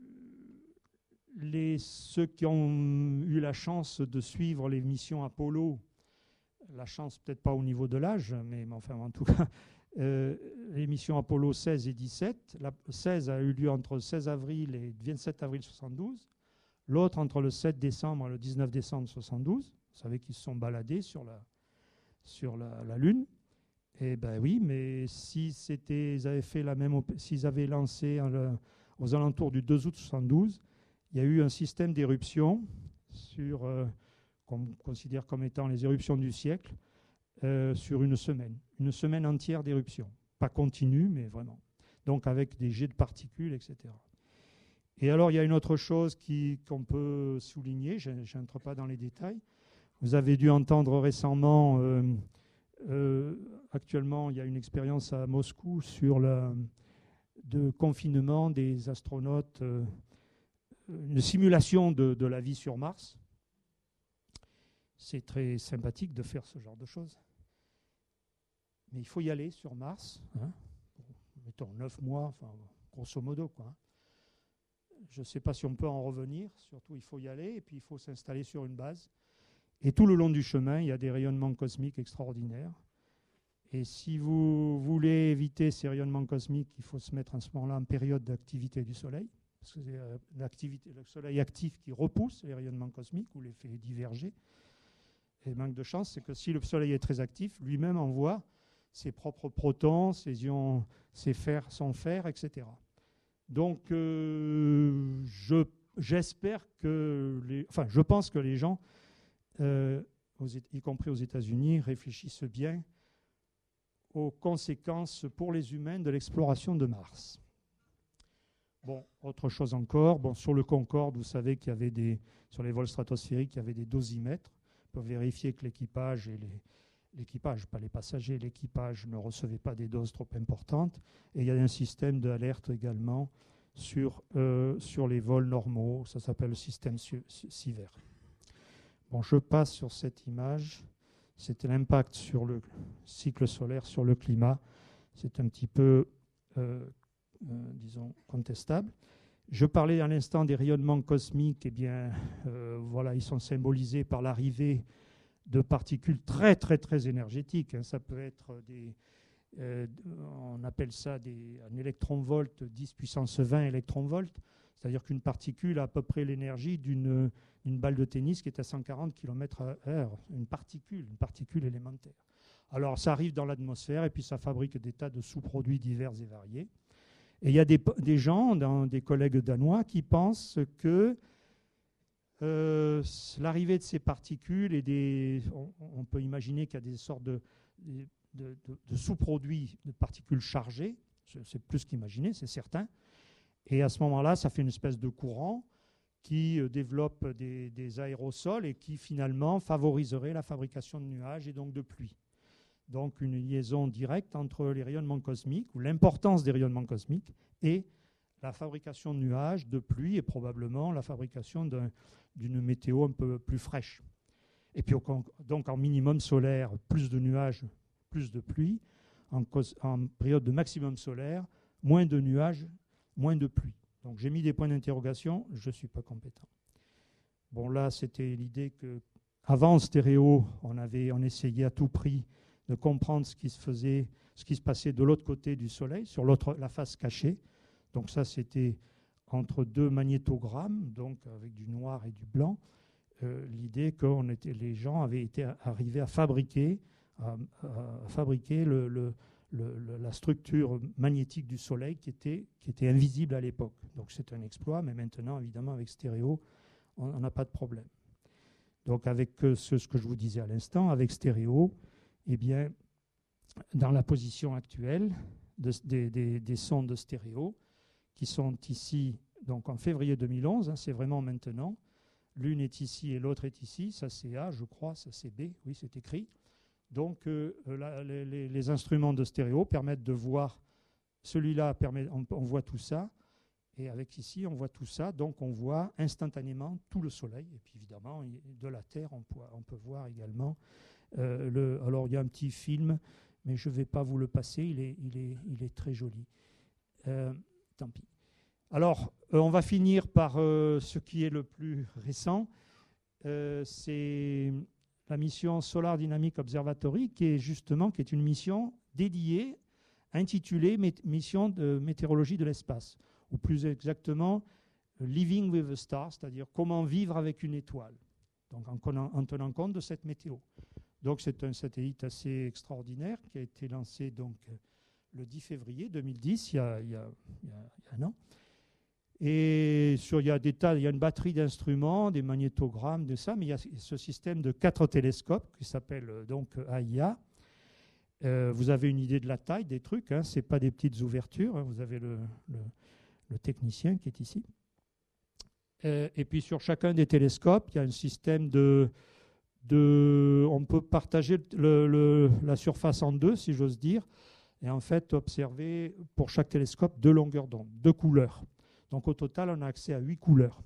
Les, ceux qui ont eu la chance de suivre les missions Apollo, la chance peut-être pas au niveau de l'âge, mais, mais enfin en tout cas, euh, les missions Apollo seize et dix-sept, la seize a eu lieu entre le seize avril et le vingt-sept avril soixante-douze, l'autre entre le sept décembre et le dix-neuf décembre soixante-douze. Vous savez qu'ils se sont baladés sur la, sur la, la Lune. Eh bien oui, mais si c'était, ils avaient fait la même, s'ils avaient lancé euh, aux alentours du deux août soixante-douze, il y a eu un système d'éruption sur, euh, qu'on considère comme étant les éruptions du siècle, euh, sur une semaine. Une semaine entière d'éruption. Pas continue, mais vraiment. Donc avec des jets de particules, et cetera. Et alors, il y a une autre chose qui, qu'on peut souligner, je n'entre pas dans les détails. Vous avez dû entendre récemment, euh, euh, actuellement, il y a une expérience à Moscou sur le de confinement des astronautes, euh, une simulation de, de la vie sur Mars. C'est très sympathique de faire ce genre de choses. Mais il faut y aller sur Mars, hein, mettons neuf mois, enfin, grosso modo, quoi. Je ne sais pas si on peut en revenir, surtout il faut y aller, et puis il faut s'installer sur une base. Et tout le long du chemin, il y a des rayonnements cosmiques extraordinaires. Et si vous voulez éviter ces rayonnements cosmiques, il faut se mettre en ce moment-là en période d'activité du Soleil, parce que c'est euh, l'activité, le Soleil actif qui repousse les rayonnements cosmiques ou les fait diverger. Et manque de chance, c'est que si le Soleil est très actif, lui-même envoie ses propres protons, ses ions, ses fers, son fer, et cetera. Donc, euh, je, j'espère que, les, enfin, je pense que les gens, euh, aux, y compris aux États-Unis, réfléchissent bien aux conséquences pour les humains de l'exploration de Mars. Bon, autre chose encore, bon, sur le Concorde, vous savez qu'il y avait des, sur les vols stratosphériques, il y avait des dosimètres pour vérifier que l'équipage et les, l'équipage, pas les passagers, l'équipage ne recevait pas des doses trop importantes. Et il y a un système d'alerte également sur, euh, sur les vols normaux, ça s'appelle le système SIEVER. Bon, je passe sur cette image. C'était l'impact sur le cycle solaire, sur le climat. C'est un petit peu, euh, euh, disons, contestable. Je parlais à l'instant des rayonnements cosmiques. Eh bien, euh, voilà, ils sont symbolisés par l'arrivée de particules très, très, très énergétiques. Hein. Ça peut être des... Euh, on appelle ça des, un électron-volt, dix puissance vingt électron-volts. C'est-à-dire qu'une particule a à peu près l'énergie d'une... une balle de tennis qui est à cent quarante kilomètres à heure, une particule, une particule élémentaire. Alors ça arrive dans l'atmosphère et puis ça fabrique des tas de sous-produits divers et variés. Et il y a des, des gens, dans, des collègues danois, qui pensent que euh, l'arrivée de ces particules et des, on, on peut imaginer qu'il y a des sortes de, de, de, de sous-produits de particules chargées, c'est plus qu'imaginer, c'est certain. Et à ce moment-là, ça fait une espèce de courant qui euh, développe des, des aérosols et qui finalement favoriserait la fabrication de nuages et donc de pluie. Donc une liaison directe entre les rayonnements cosmiques, ou l'importance des rayonnements cosmiques, et la fabrication de nuages, de pluie, et probablement la fabrication d'un, d'une météo un peu plus fraîche. Et puis donc en minimum solaire, plus de nuages, plus de pluie. En, cause, en période de maximum solaire, moins de nuages, moins de pluie. Donc j'ai mis des points d'interrogation, je ne suis pas compétent. Bon, là, c'était l'idée que avant en stéréo, on, avait, on essayait à tout prix de comprendre ce qui se faisait, ce qui se passait de l'autre côté du Soleil, sur l'autre, la face cachée. Donc ça, c'était entre deux magnétogrammes, donc avec du noir et du blanc, euh, l'idée que on était, les gens avaient été arrivés à fabriquer, à, à fabriquer le, le, le, la structure magnétique du Soleil qui était, qui était invisible à l'époque. Donc c'est un exploit, mais maintenant, évidemment, avec stéréo, on n'a pas de problème. Donc avec ce, ce que je vous disais à l'instant, avec stéréo, eh bien, dans la position actuelle de, des, des, des sondes de stéréo, qui sont ici, donc en février deux mille onze, hein, c'est vraiment maintenant. L'une est ici et l'autre est ici. Ça c'est A, je crois, ça c'est B, oui c'est écrit. Donc euh, la, les, les instruments de stéréo permettent de voir, celui-là permet, on, on voit tout ça, et avec ici on voit tout ça, donc on voit instantanément tout le Soleil, et puis évidemment de la Terre on peut, on peut voir également. Euh, le, alors il y a un petit film, mais je ne vais pas vous le passer, il est, il est, il est très joli. Euh, Tant pis. Alors, euh, on va finir par euh, ce qui est le plus récent. Euh, c'est la mission Solar Dynamic Observatory, qui est justement qui est une mission dédiée, intitulée Mission de météorologie de l'espace, ou plus exactement Living with a Star, c'est-à-dire comment vivre avec une étoile, donc en, en tenant compte de cette météo. Donc, c'est un satellite assez extraordinaire qui a été lancé donc le dix février deux mille dix, il y a, il y a, il y a, il y a un an. Et sur, il, y a des tas, il y a une batterie d'instruments, des magnétogrammes, de ça, mais il y a ce système de quatre télescopes qui s'appelle donc A I A. Euh, vous avez une idée de la taille des trucs, hein, ce n'est pas des petites ouvertures, hein, vous avez le, le, le technicien qui est ici. Euh, et puis sur chacun des télescopes, il y a un système de... de on peut partager le, le, la surface en deux, si j'ose dire, et en fait observer pour chaque télescope deux longueurs d'onde, deux couleurs. Donc au total, on a accès à huit couleurs.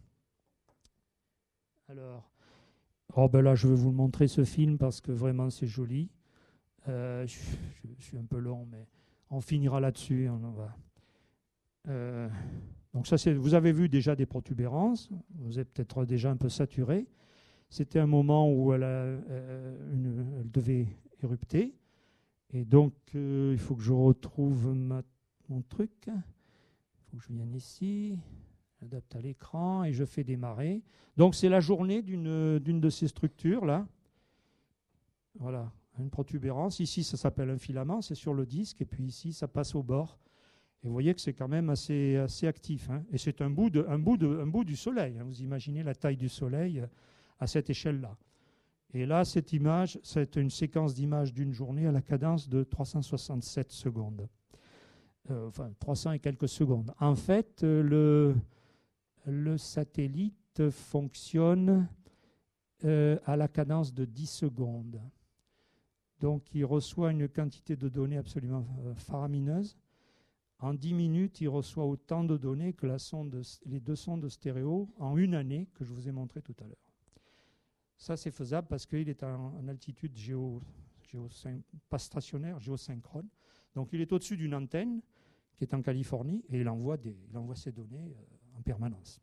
Alors, oh ben là, je vais vous le montrer ce film parce que vraiment c'est joli. Euh, je, je, je suis un peu long, mais on finira là-dessus. On va. Euh, donc ça, c'est, vous avez vu déjà des protubérances. Vous êtes peut-être déjà un peu saturé. C'était un moment où elle, a, euh, une, elle devait érupter. Et donc, euh, il faut que je retrouve ma, mon truc. Il faut que je vienne ici, j'adapte à l'écran et je fais démarrer. Donc, c'est la journée d'une, d'une de ces structures-là. Voilà, une protubérance. Ici, ça s'appelle un filament, c'est sur le disque. Et puis ici, ça passe au bord. Et vous voyez que c'est quand même assez, assez actif. Hein. Et c'est un bout, de, un, bout de, un bout du Soleil. Hein. Vous imaginez la taille du Soleil à cette échelle-là. Et là, cette image, c'est une séquence d'images d'une journée à la cadence de trois cent soixante-sept secondes. Euh, enfin, trois cents et quelques secondes. En fait, euh, le, le satellite fonctionne euh, à la cadence de dix secondes. Donc, il reçoit une quantité de données absolument euh, faramineuse. En dix minutes, il reçoit autant de données que la sonde, les deux sondes de stéréo en une année que je vous ai montré tout à l'heure. Ça, c'est faisable parce qu'il est en, en altitude géo, géo, pas stationnaire, géosynchrone. Donc, il est au-dessus d'une antenne qui est en Californie et il envoie, des, il envoie ses données euh, en permanence.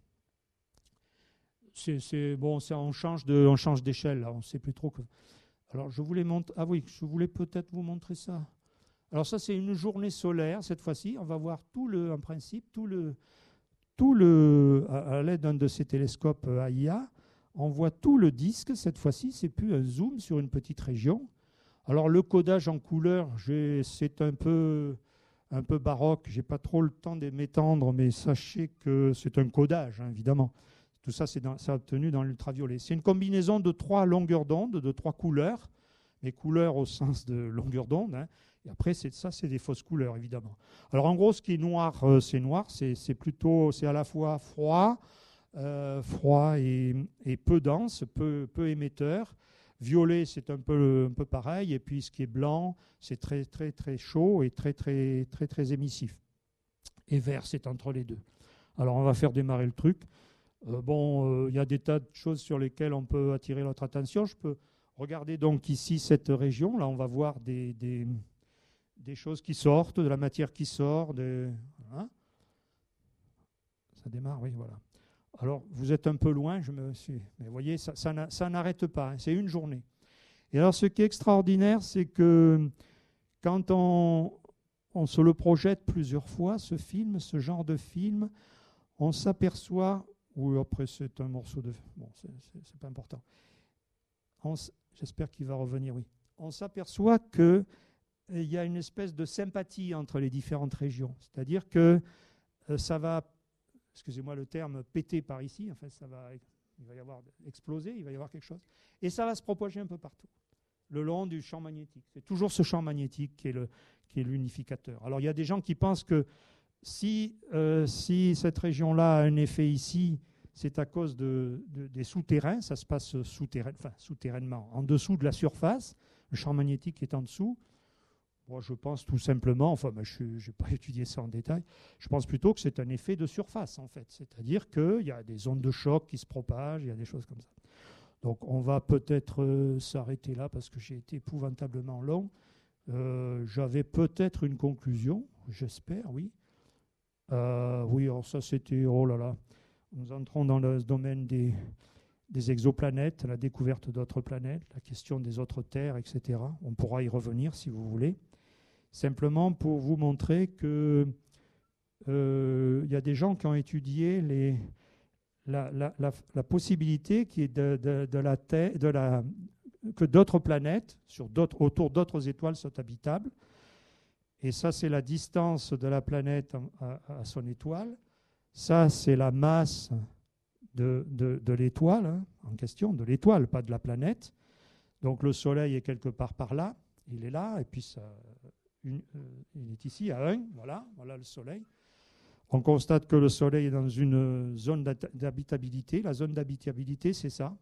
C'est, c'est, bon, ça, on change de, on change d'échelle, là, on ne sait plus trop que... Alors, je voulais montrer... Ah oui, je voulais peut-être vous montrer ça. Alors, ça, c'est une journée solaire, cette fois-ci. On va voir tout le, en principe, tout le... Tout le à, à l'aide d'un de ces télescopes A I A, on voit tout le disque. Cette fois-ci, c'est plus un zoom sur une petite région. Alors, le codage en couleur, j'ai, c'est un peu, un peu baroque. Je n'ai pas trop le temps de m'étendre, mais sachez que c'est un codage, hein, évidemment. Tout ça, c'est, dans, c'est obtenu dans l'ultraviolet. C'est une combinaison de trois longueurs d'onde, de trois couleurs, mais couleurs au sens de longueur d'onde. Hein. Et après, c'est, ça, c'est des fausses couleurs, évidemment. Alors, en gros, ce qui est noir, euh, c'est noir. C'est, c'est plutôt, c'est à la fois froid, euh, froid et, et peu dense, peu, peu émetteur. Violet, c'est un peu, un peu pareil. Et puis ce qui est blanc, c'est très, très, très chaud et très, très, très, très émissif. Et vert, c'est entre les deux. Alors on va faire démarrer le truc. Euh, bon, il euh, y a des tas de choses sur lesquelles on peut attirer notre attention. Je peux regarder donc ici cette région. Là, on va voir des, des, des choses qui sortent, de la matière qui sort. De, hein. Ça démarre, oui, voilà. Alors, vous êtes un peu loin, je me suis, mais vous voyez, ça, ça, ça n'arrête pas, hein, c'est une journée. Et alors, ce qui est extraordinaire, c'est que quand on, on se le projette plusieurs fois, ce film, ce genre de film, on s'aperçoit, ou après c'est un morceau de... Bon, c'est, c'est, c'est pas important. On, j'espère qu'il va revenir, oui. On s'aperçoit qu'il y a une espèce de sympathie entre les différentes régions. C'est-à-dire que euh, ça va... excusez-moi le terme, péter par ici, en fait, ça va, il va y avoir exploser, il va y avoir quelque chose, et ça va se propager un peu partout, le long du champ magnétique. C'est toujours ce champ magnétique qui est, le, qui est l'unificateur. Alors il y a des gens qui pensent que si, euh, si cette région-là a un effet ici, c'est à cause de, de, des souterrains, ça se passe souterrain, enfin, souterrainement, en dessous de la surface, le champ magnétique est en dessous. Moi, je pense tout simplement, enfin, ben, je n'ai pas étudié ça en détail, je pense plutôt que c'est un effet de surface, en fait. C'est-à-dire qu'il y a des ondes de choc qui se propagent, il y a des choses comme ça. Donc, on va peut-être euh, s'arrêter là parce que j'ai été épouvantablement long. Euh, j'avais peut-être une conclusion, j'espère, oui. Euh, oui, alors ça, c'était, oh là là, nous entrons dans le domaine des, des exoplanètes, la découverte d'autres planètes, la question des autres terres, et cetera. On pourra y revenir si vous voulez. Simplement pour vous montrer que euh, y a des gens qui ont étudié les, la, la, la, la possibilité qui est de, de, de la terre, de la, que d'autres planètes sur d'autres, autour d'autres étoiles soient habitables. Et ça, c'est la distance de la planète à, à son étoile. Ça, c'est la masse de, de, de l'étoile hein, en question, de l'étoile, pas de la planète. Donc le Soleil est quelque part par là, il est là, et puis ça... Une, euh, il est ici à un, voilà, voilà le Soleil. On constate que le Soleil est dans une zone d'habitabilité. La zone d'habitabilité, c'est ça,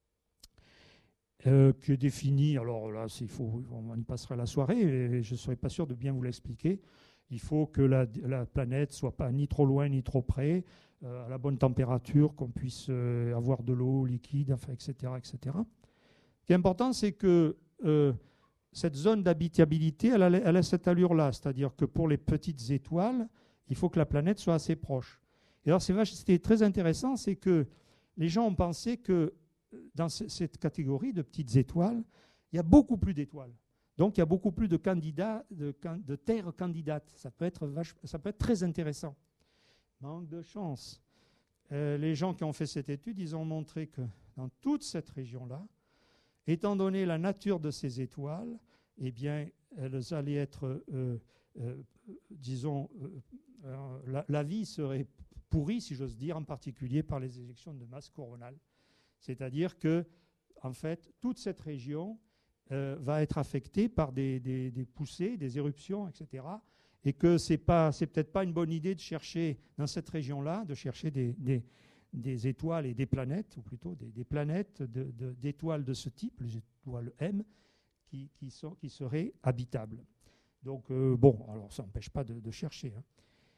euh, qui est définie. Alors là, il faut, on y passera la soirée, et je ne serai pas sûr de bien vous l'expliquer. Il faut que la, la planète soit pas ni trop loin ni trop près, euh, à la bonne température, qu'on puisse euh, avoir de l'eau liquide, enfin, et cetera, et cetera. Ce qui est important, c'est que euh, cette zone d'habitabilité, elle a, elle a cette allure-là, c'est-à-dire que pour les petites étoiles, il faut que la planète soit assez proche. Et alors, c'est vache, c'était très intéressant, c'est que les gens ont pensé que dans cette catégorie de petites étoiles, il y a beaucoup plus d'étoiles. Donc, il y a beaucoup plus de candidats, de, de terres candidates. Ça peut être vache, ça peut être très intéressant. Manque de chance. Euh, les gens qui ont fait cette étude, ils ont montré que dans toute cette région-là, étant donné la nature de ces étoiles, eh bien, elles allaient être, euh, euh, disons, euh, la, la vie serait pourrie, si j'ose dire, en particulier par les éjections de masse coronale. C'est-à-dire que, en fait, toute cette région euh, va être affectée par des, des, des poussées, des éruptions, et cetera. Et que c'est pas, c'est peut-être pas une bonne idée de chercher dans cette région-là, de chercher des, des des étoiles et des planètes, ou plutôt des, des planètes de, de, d'étoiles de ce type, les étoiles M, qui, qui, sont, qui seraient habitables. Donc, euh, bon, alors ça n'empêche pas de, de chercher. Hein.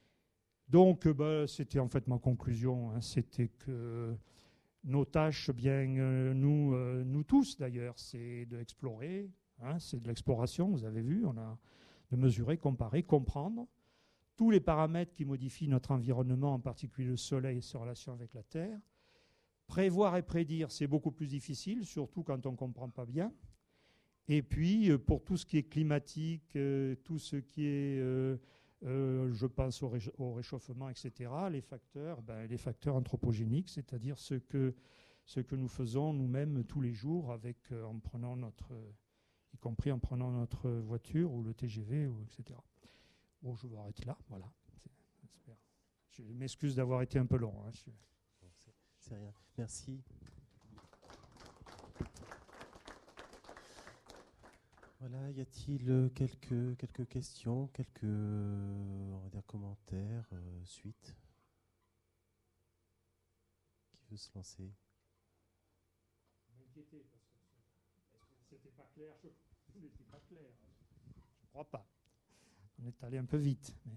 Donc, euh, bah, c'était en fait ma conclusion. Hein, c'était que nos tâches, bien, euh, nous, euh, nous tous d'ailleurs, c'est d'explorer, hein, c'est de l'exploration, vous avez vu, on a de mesurer, comparer, comprendre tous les paramètres qui modifient notre environnement, en particulier le Soleil et ses relations avec la Terre. Prévoir et prédire, c'est beaucoup plus difficile, surtout quand on ne comprend pas bien. Et puis, pour tout ce qui est climatique, euh, tout ce qui est, euh, euh, je pense au, ré- au réchauffement, et cetera, les facteurs, ben, les facteurs anthropogéniques, c'est-à-dire ce que, ce que nous faisons nous-mêmes tous les jours, avec, euh, en prenant notre, y compris en prenant notre voiture ou le T G V, ou, et cetera. Bon, je vais arrêter là, voilà. Je m'excuse d'avoir été un peu long. Hein. Je... C'est rien. Merci. Voilà, y a-t-il quelques, quelques questions, quelques on va dire, commentaires, euh, suites? veut se lancer? M'inquiéter parce que c'était pas clair. Je n'était pas clair. Je crois pas. On est allé un peu vite. Mais...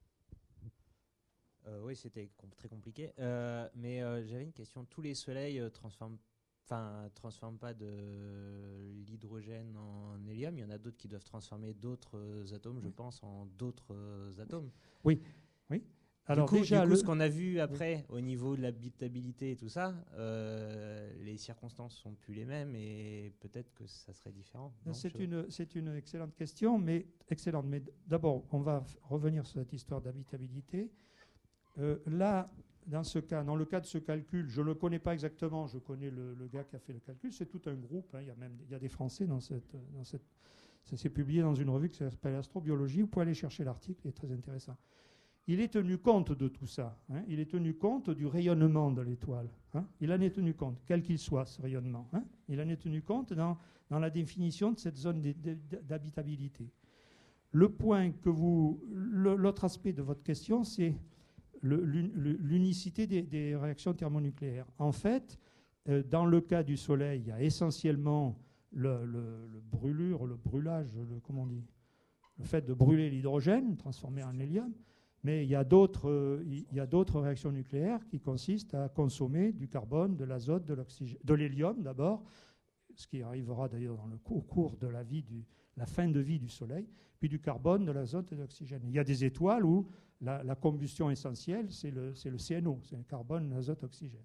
Euh, oui, c'était com- très compliqué. Euh, mais euh, j'avais une question. Tous les soleils euh, transforment, enfin, transforment pas de l'hydrogène en hélium. Il y en a d'autres qui doivent transformer d'autres euh, atomes, je Oui. pense, en d'autres euh, atomes. Oui, oui. Alors du coup, déjà, du coup le... ce qu'on a vu après, oui. au niveau de l'habitabilité et tout ça, euh, les circonstances sont plus les mêmes et peut-être que ça serait différent. Non, c'est je... une, c'est une excellente question, mais excellente. Mais d'abord, on va f- revenir sur cette histoire d'habitabilité. Euh, là, dans ce cas, dans le cas de ce calcul, je ne le connais pas exactement. Je connais le, le gars qui a fait le calcul. C'est tout un groupe. Hein, il y a même il y a des Français dans cette, dans cette. Ça s'est publié dans une revue qui s'appelle Astrobiologie. Vous pouvez aller chercher l'article, il est très intéressant. Il est tenu compte de tout ça. Hein. Il est tenu compte du rayonnement de l'étoile. Hein. Il en est tenu compte, quel qu'il soit ce rayonnement. Hein. Il en est tenu compte dans, dans la définition de cette zone d'habitabilité. Le point que vous, le, l'autre aspect de votre question, c'est le, l'unicité des, des réactions thermonucléaires. En fait, euh, dans le cas du Soleil, il y a essentiellement le, le, le brûlure, le brûlage, le, comment on dit, le fait de brûler l'hydrogène, transformer en hélium. Mais il y a d'autres, euh, il y a d'autres réactions nucléaires qui consistent à consommer du carbone, de l'azote, de l'oxygène, de l'hélium d'abord, ce qui arrivera d'ailleurs dans le au cours de la vie du, la fin de vie du Soleil, puis du carbone, de l'azote et de l'oxygène. Il y a des étoiles où la, la combustion essentielle, c'est le, c'est le C N O, c'est le carbone, l'azote, l'oxygène.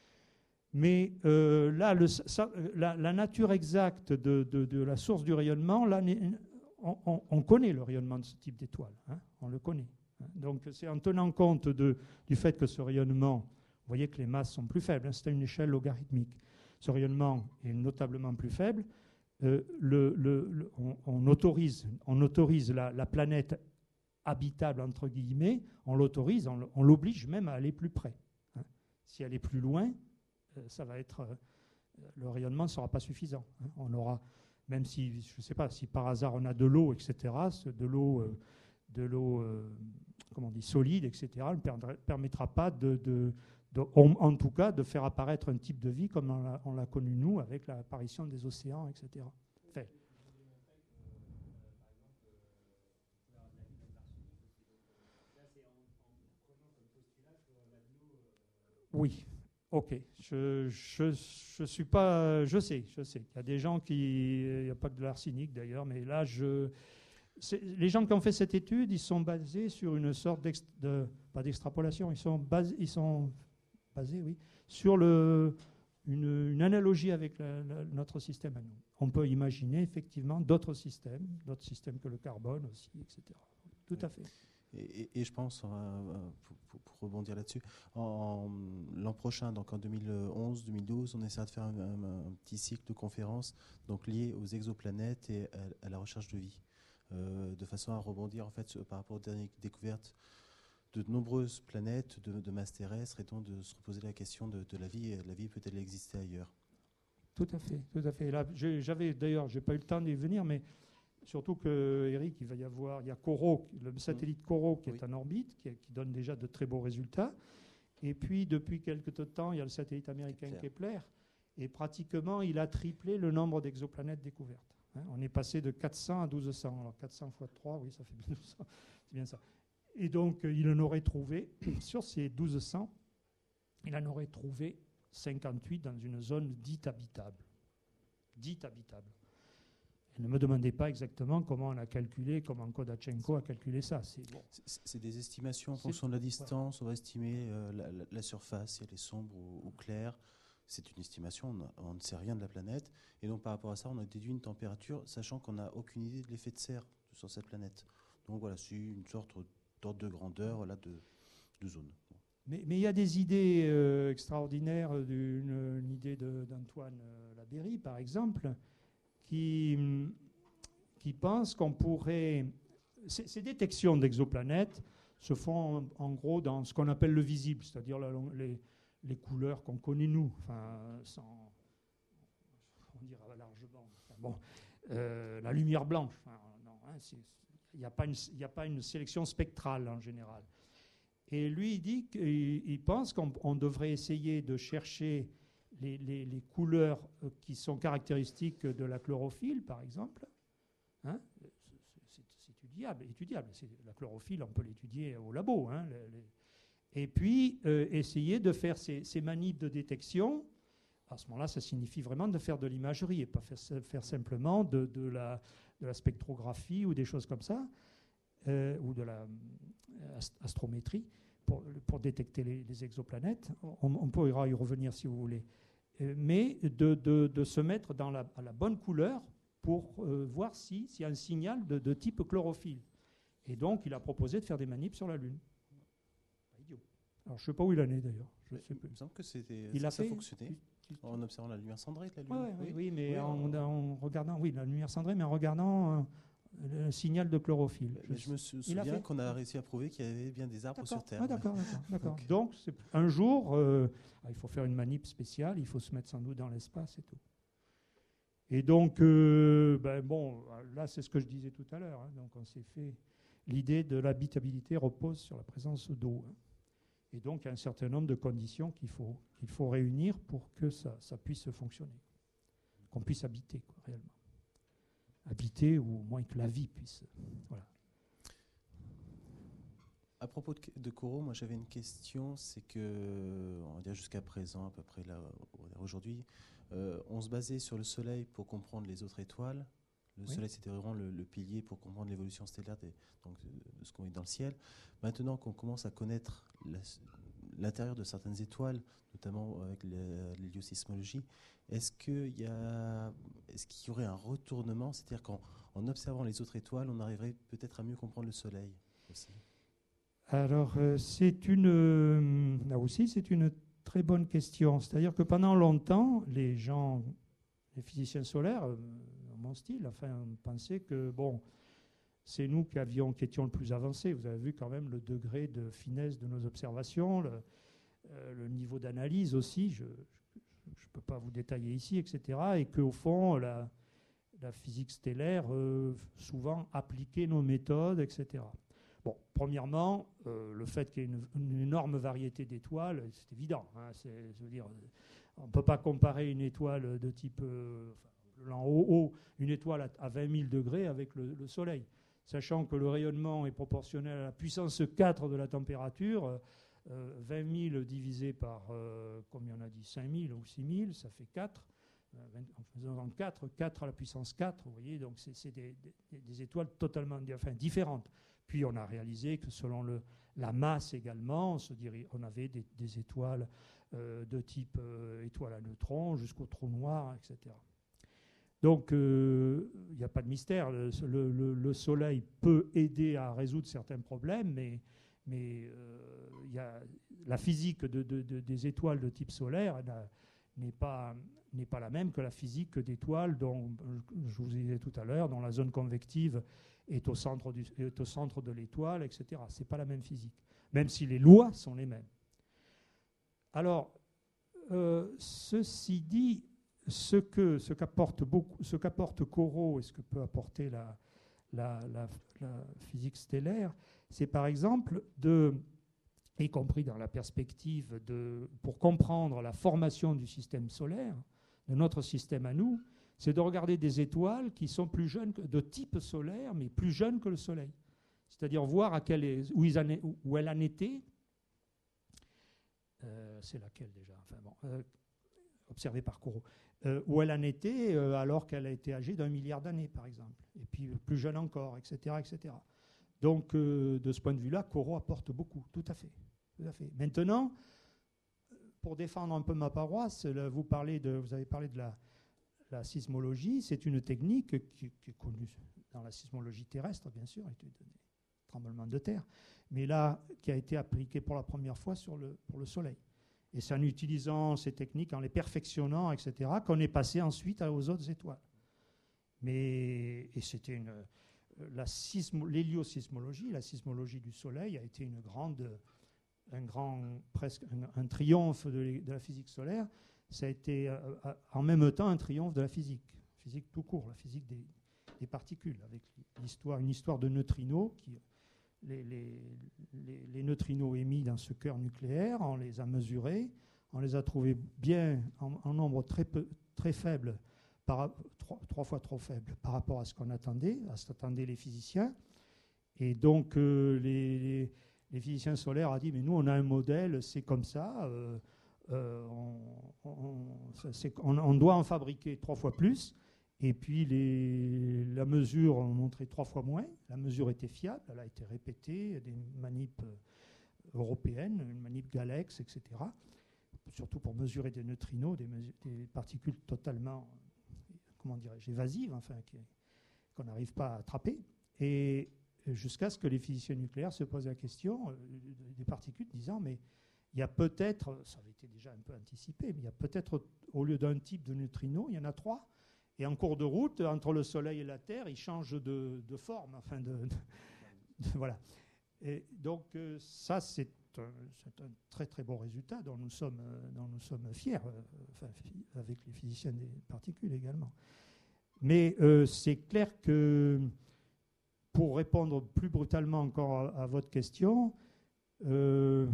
Mais euh, là, le, ça, la, la nature exacte de, de, de la source du rayonnement, là, on, on, on connaît le rayonnement de ce type d'étoile, hein, on le connaît. Donc c'est en tenant compte de, du fait que ce rayonnement, vous voyez que les masses sont plus faibles, hein, c'est à une échelle logarithmique, ce rayonnement est notablement plus faible, euh, le, le, le, on, on autorise, on autorise la, la planète habitable, entre guillemets, on l'autorise, on, on l'oblige même à aller plus près. Hein. Si elle est plus loin, euh, ça va être, euh, le rayonnement ne sera pas suffisant. Hein. On aura, même si, je ne sais pas, si par hasard on a de l'eau, et cetera, de l'eau... Euh, de l'eau euh, comment on dit, solide, et cetera, ne permettra pas, de, de, de, en tout cas, de faire apparaître un type de vie comme on l'a, on l'a connu nous, avec l'apparition des océans, et cetera. Fait. Oui, ok. Je, je, je suis pas, je sais, je sais. Il y a des gens qui, il n'y a pas que de l'arsenic d'ailleurs, mais là, je... C'est, les gens qui ont fait cette étude, ils sont basés sur une sorte de, pas d'extrapolation, ils sont basés, ils sont basés, oui, sur le, une, une analogie avec la, la, notre système à nous. On peut imaginer effectivement d'autres systèmes, d'autres systèmes que le carbone aussi, et cetera. Tout oui. à fait. Et, et, et je pense, euh, pour, pour, pour rebondir là-dessus, en, en, l'an prochain, donc en deux mille onze deux mille douze, on essaiera de faire un, un, un petit cycle de conférences donc, liés aux exoplanètes et à, à la recherche de vie. Euh, de façon à rebondir en fait par rapport aux dernières découvertes de nombreuses planètes de, de masse terrestre et donc de se reposer la question de, de la vie. La vie peut-elle exister ailleurs? Tout à fait, tout à fait. Là, j'avais d'ailleurs, j'ai pas eu le temps d'y venir, mais surtout que Eric, il va y avoir, il y a Corot, le satellite Corot qui oui. est en orbite, qui, qui donne déjà de très beaux résultats. Et puis depuis quelques temps, il y a le satellite américain Kepler. Kepler, et pratiquement, il a triplé le nombre d'exoplanètes découvertes. Hein, on est passé de quatre cents à douze cents. Alors quatre cents fois trois, oui, ça fait bien douze cents. C'est bien ça. Et donc, euh, il en aurait trouvé, sur ces douze cents, il en aurait trouvé cinquante-huit dans une zone dite habitable. Dite habitable. Et ne me demandez pas exactement comment on a calculé, comment Kodachenko a calculé ça. C'est, bon. c'est, c'est des estimations en fonction de la distance. Voilà. On va estimer euh, la, la, la surface, si elle est sombre ou, ou claire. C'est une estimation, on, on ne sait rien de la planète. Et donc par rapport à ça, on a déduit une température, sachant qu'on n'a aucune idée de l'effet de serre sur cette planète. Donc voilà, c'est une sorte d'ordre de grandeur voilà, de, de zone. Mais, mais il y a des idées euh, extraordinaires, d'une une idée de, d'Antoine euh, Labeyrie, par exemple, qui, qui pense qu'on pourrait... Ces, ces détections d'exoplanètes se font en, en gros dans ce qu'on appelle le visible, c'est-à-dire la, les... les couleurs qu'on connaît nous, enfin, sans, on dira largement, enfin, bon, euh, la lumière blanche, enfin, non, hein, il n'y a pas une, il n'y a pas une sélection spectrale en général. Et lui, il dit qu'il il pense qu'on on devrait essayer de chercher les, les, les couleurs qui sont caractéristiques de la chlorophylle, par exemple. Hein, c'est, c'est, c'est étudiable. étudiable. C'est, la chlorophylle, on peut l'étudier au labo. Hein, les, les, et puis, euh, essayer de faire ces, ces manips de détection. À ce moment-là, ça signifie vraiment de faire de l'imagerie et pas faire, faire simplement de, de, la, de la spectrographie ou des choses comme ça, euh, ou de la euh, astrométrie pour, pour détecter les, les exoplanètes. On, on pourra y revenir si vous voulez. Euh, mais de, de, de se mettre dans la, à la bonne couleur pour euh, voir si, s'il y a un signal de, de type chlorophylle. Et donc, il a proposé de faire des manips sur la Lune. Idiot. Alors, je ne sais pas où il en est d'ailleurs. Je sais Il me semble que c'était, il ça, a ça fait, fonctionnait. En observant la lumière cendrée de la Lune. Ouais, oui, oui, oui, mais oui, en, en, en regardant, oui, la lumière cendrée, mais en regardant euh, le signal de chlorophylle. Mais je me souviens qu'on a réussi à prouver qu'il y avait bien des arbres d'accord. sur Terre. Ah, d'accord, d'accord, d'accord. Okay. Donc, c'est, un jour, euh, il faut faire une manip spéciale, il faut se mettre sans doute dans l'espace et tout. Et donc, euh, ben bon, là, c'est ce que je disais tout à l'heure. Hein, donc, on s'est fait. L'idée de l'habitabilité repose sur la présence d'eau. Hein. Et donc, il y a un certain nombre de conditions qu'il faut, qu'il faut réunir pour que ça, ça puisse fonctionner. Qu'on puisse habiter, quoi, réellement. Habiter, ou au moins que la vie puisse. Voilà. À propos de, de coraux, moi j'avais une question, c'est que, on va dire jusqu'à présent, à peu près là, aujourd'hui, euh, on se basait sur le Soleil pour comprendre les autres étoiles. Le oui. Soleil, c'était vraiment le, le pilier pour comprendre l'évolution stellaire des, donc, de, de ce qu'on voit dans le ciel. Maintenant qu'on commence à connaître la, l'intérieur de certaines étoiles, notamment avec l'héliosismologie, est-ce qu'il y a, est-ce qu'il y aurait un retournement, c'est-à-dire qu'en en observant les autres étoiles, on arriverait peut-être à mieux comprendre le Soleil aussi? Alors, euh, c'est une, euh, là aussi, c'est une très bonne question. C'est-à-dire que pendant longtemps, les gens, les physiciens solaires, euh, mon style, enfin, pensaient que, bon, c'est nous qui, avions, qui étions le plus avancés. Vous avez vu quand même le degré de finesse de nos observations, le, euh, le niveau d'analyse aussi, je ne peux pas vous détailler ici, et cetera. Et qu'au fond, la, la physique stellaire, euh, souvent, appliquait nos méthodes, et cetera. Bon, premièrement, euh, le fait qu'il y ait une, une énorme variété d'étoiles, c'est évident. Hein, c'est, je veux dire, on ne peut pas comparer une étoile de type... Euh, en haut, haut, une étoile à, à vingt mille degrés avec le, le Soleil. Sachant que le rayonnement est proportionnel à la puissance quatre de la température, euh, vingt mille divisé par, euh, combien on a dit, cinq mille ou six mille, ça fait quatre. Euh, en faisant quatre, quatre à la puissance quatre, vous voyez, donc c'est, c'est des, des, des étoiles totalement enfin, différentes. Puis on a réalisé que selon le, la masse également, on, se dirait, on avait des, des étoiles euh, de type euh, étoile à neutrons jusqu'au trou noir, et cetera. Donc, il euh, n'y a pas de mystère. Le, le, le Soleil peut aider à résoudre certains problèmes, mais, mais euh, y a, la physique de, de, de, des étoiles de type solaire n'est pas, n'est pas la même que la physique d'étoiles dont, je vous disais tout à l'heure, dont la zone convective est au centre, du, est au centre de l'étoile, et cetera. Ce n'est pas la même physique, même si les lois sont les mêmes. Alors, euh, ceci dit, Ce, que, ce, qu'apporte beaucoup, ce qu'apporte Corot et ce que peut apporter la, la, la, la physique stellaire, c'est par exemple, de, y compris dans la perspective, de, pour comprendre la formation du système solaire, de notre système à nous, c'est de regarder des étoiles qui sont plus jeunes, que, de type solaire, mais plus jeunes que le Soleil. C'est-à-dire voir à quel est, où, ils en est, où elle en était. Euh, c'est laquelle déjà enfin, bon, euh, observée par Corot. Euh, où elle en était euh, alors qu'elle a été âgée d'un milliard d'années, par exemple, et puis euh, plus jeune encore, et cetera, et cetera. Donc, euh, de ce point de vue-là, Corot apporte beaucoup, tout à fait, tout à fait. Maintenant, pour défendre un peu ma paroisse, là, vous, parlez de, vous avez parlé de la, la sismologie. C'est une technique qui, qui est connue dans la sismologie terrestre, bien sûr, étude des tremblements de terre, mais là, qui a été appliquée pour la première fois sur le, pour le Soleil. Et c'est en utilisant ces techniques, en les perfectionnant, et cetera, qu'on est passé ensuite aux autres étoiles. Mais et c'était une, la sismo, l'héliosismologie, la sismologie du Soleil a été une grande, un grand, presque un, un triomphe de, de la physique solaire. Ça a été euh, en même temps un triomphe de la physique, physique tout court, la physique des, des particules, avec l'histoire, une histoire de neutrinos qui les, les, les, les neutrinos émis dans ce cœur nucléaire, on les a mesurés, on les a trouvés bien en, en nombre très, peu, très faible, par, trois, trois fois trop faible par rapport à ce qu'on attendait, à ce qu'attendaient les physiciens. Et donc euh, les, les, les physiciens solaires ont dit, mais nous on a un modèle, c'est comme ça, euh, euh, on, on, on, on doit en fabriquer trois fois plus. Et puis les, la mesure a montré trois fois moins. La mesure était fiable, elle a été répétée, des manips européennes, une manip Galex, et cetera. Surtout pour mesurer des neutrinos, des, des particules totalement, comment dirais-je, évasives, enfin, qu'on n'arrive pas à attraper. Et jusqu'à ce que les physiciens nucléaires se posent la question euh, des particules, disant, mais il y a peut-être, ça avait été déjà un peu anticipé, mais il y a peut-être, au lieu d'un type de neutrino, il y en a trois. Et en cours de route, entre le Soleil et la Terre, ils changent de, de forme. Enfin de, de, de, voilà. Et donc euh, ça, c'est un, c'est un très très bon résultat dont nous sommes, euh, dont nous sommes fiers, euh, enfin, avec les physiciens des particules également. Mais euh, c'est clair que, pour répondre plus brutalement encore à, à votre question, euh,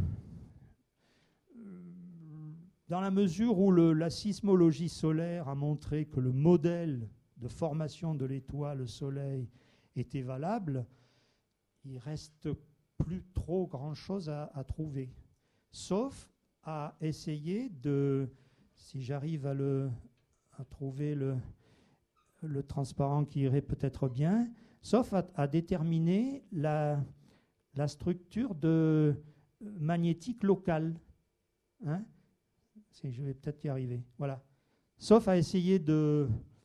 dans la mesure où le, la sismologie solaire a montré que le modèle de formation de l'étoile Soleil était valable, il ne reste plus trop grand-chose à, à trouver. Sauf à essayer de, si j'arrive à, le, à trouver le, le transparent qui irait peut-être bien, sauf à, à déterminer la, la structure de magnétique locale. Hein? Je vais peut-être y arriver. Voilà. Sauf à essayer de...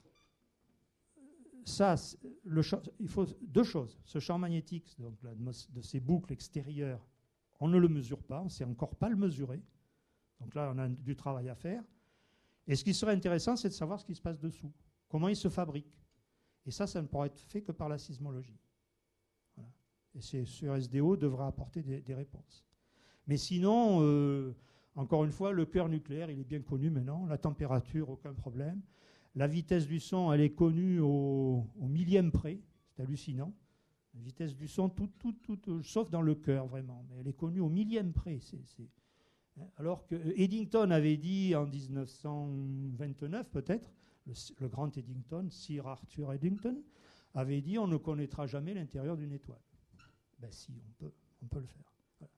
Ça, le champ, il faut deux choses. Ce champ magnétique, donc de ces boucles extérieures, on ne le mesure pas, on ne sait encore pas le mesurer. Donc là, on a du travail à faire. Et ce qui serait intéressant, c'est de savoir ce qui se passe dessous. Comment il se fabrique. Et ça, ça ne pourra être fait que par la sismologie. Voilà. Et c'est, ce S D O devra apporter des, des réponses. Mais sinon... Euh, Encore une fois, le cœur nucléaire, il est bien connu maintenant. La température, aucun problème. La vitesse du son, elle est connue au, au millième près. C'est hallucinant. La vitesse du son, tout, tout, tout, sauf dans le cœur, vraiment. Mais elle est connue au millième près. C'est, c'est... Alors que Eddington avait dit en dix-neuf cent vingt-neuf, peut-être, le, le grand Eddington, Sir Arthur Eddington, avait dit on ne connaîtra jamais l'intérieur d'une étoile. Ben si, on peut, on peut le faire.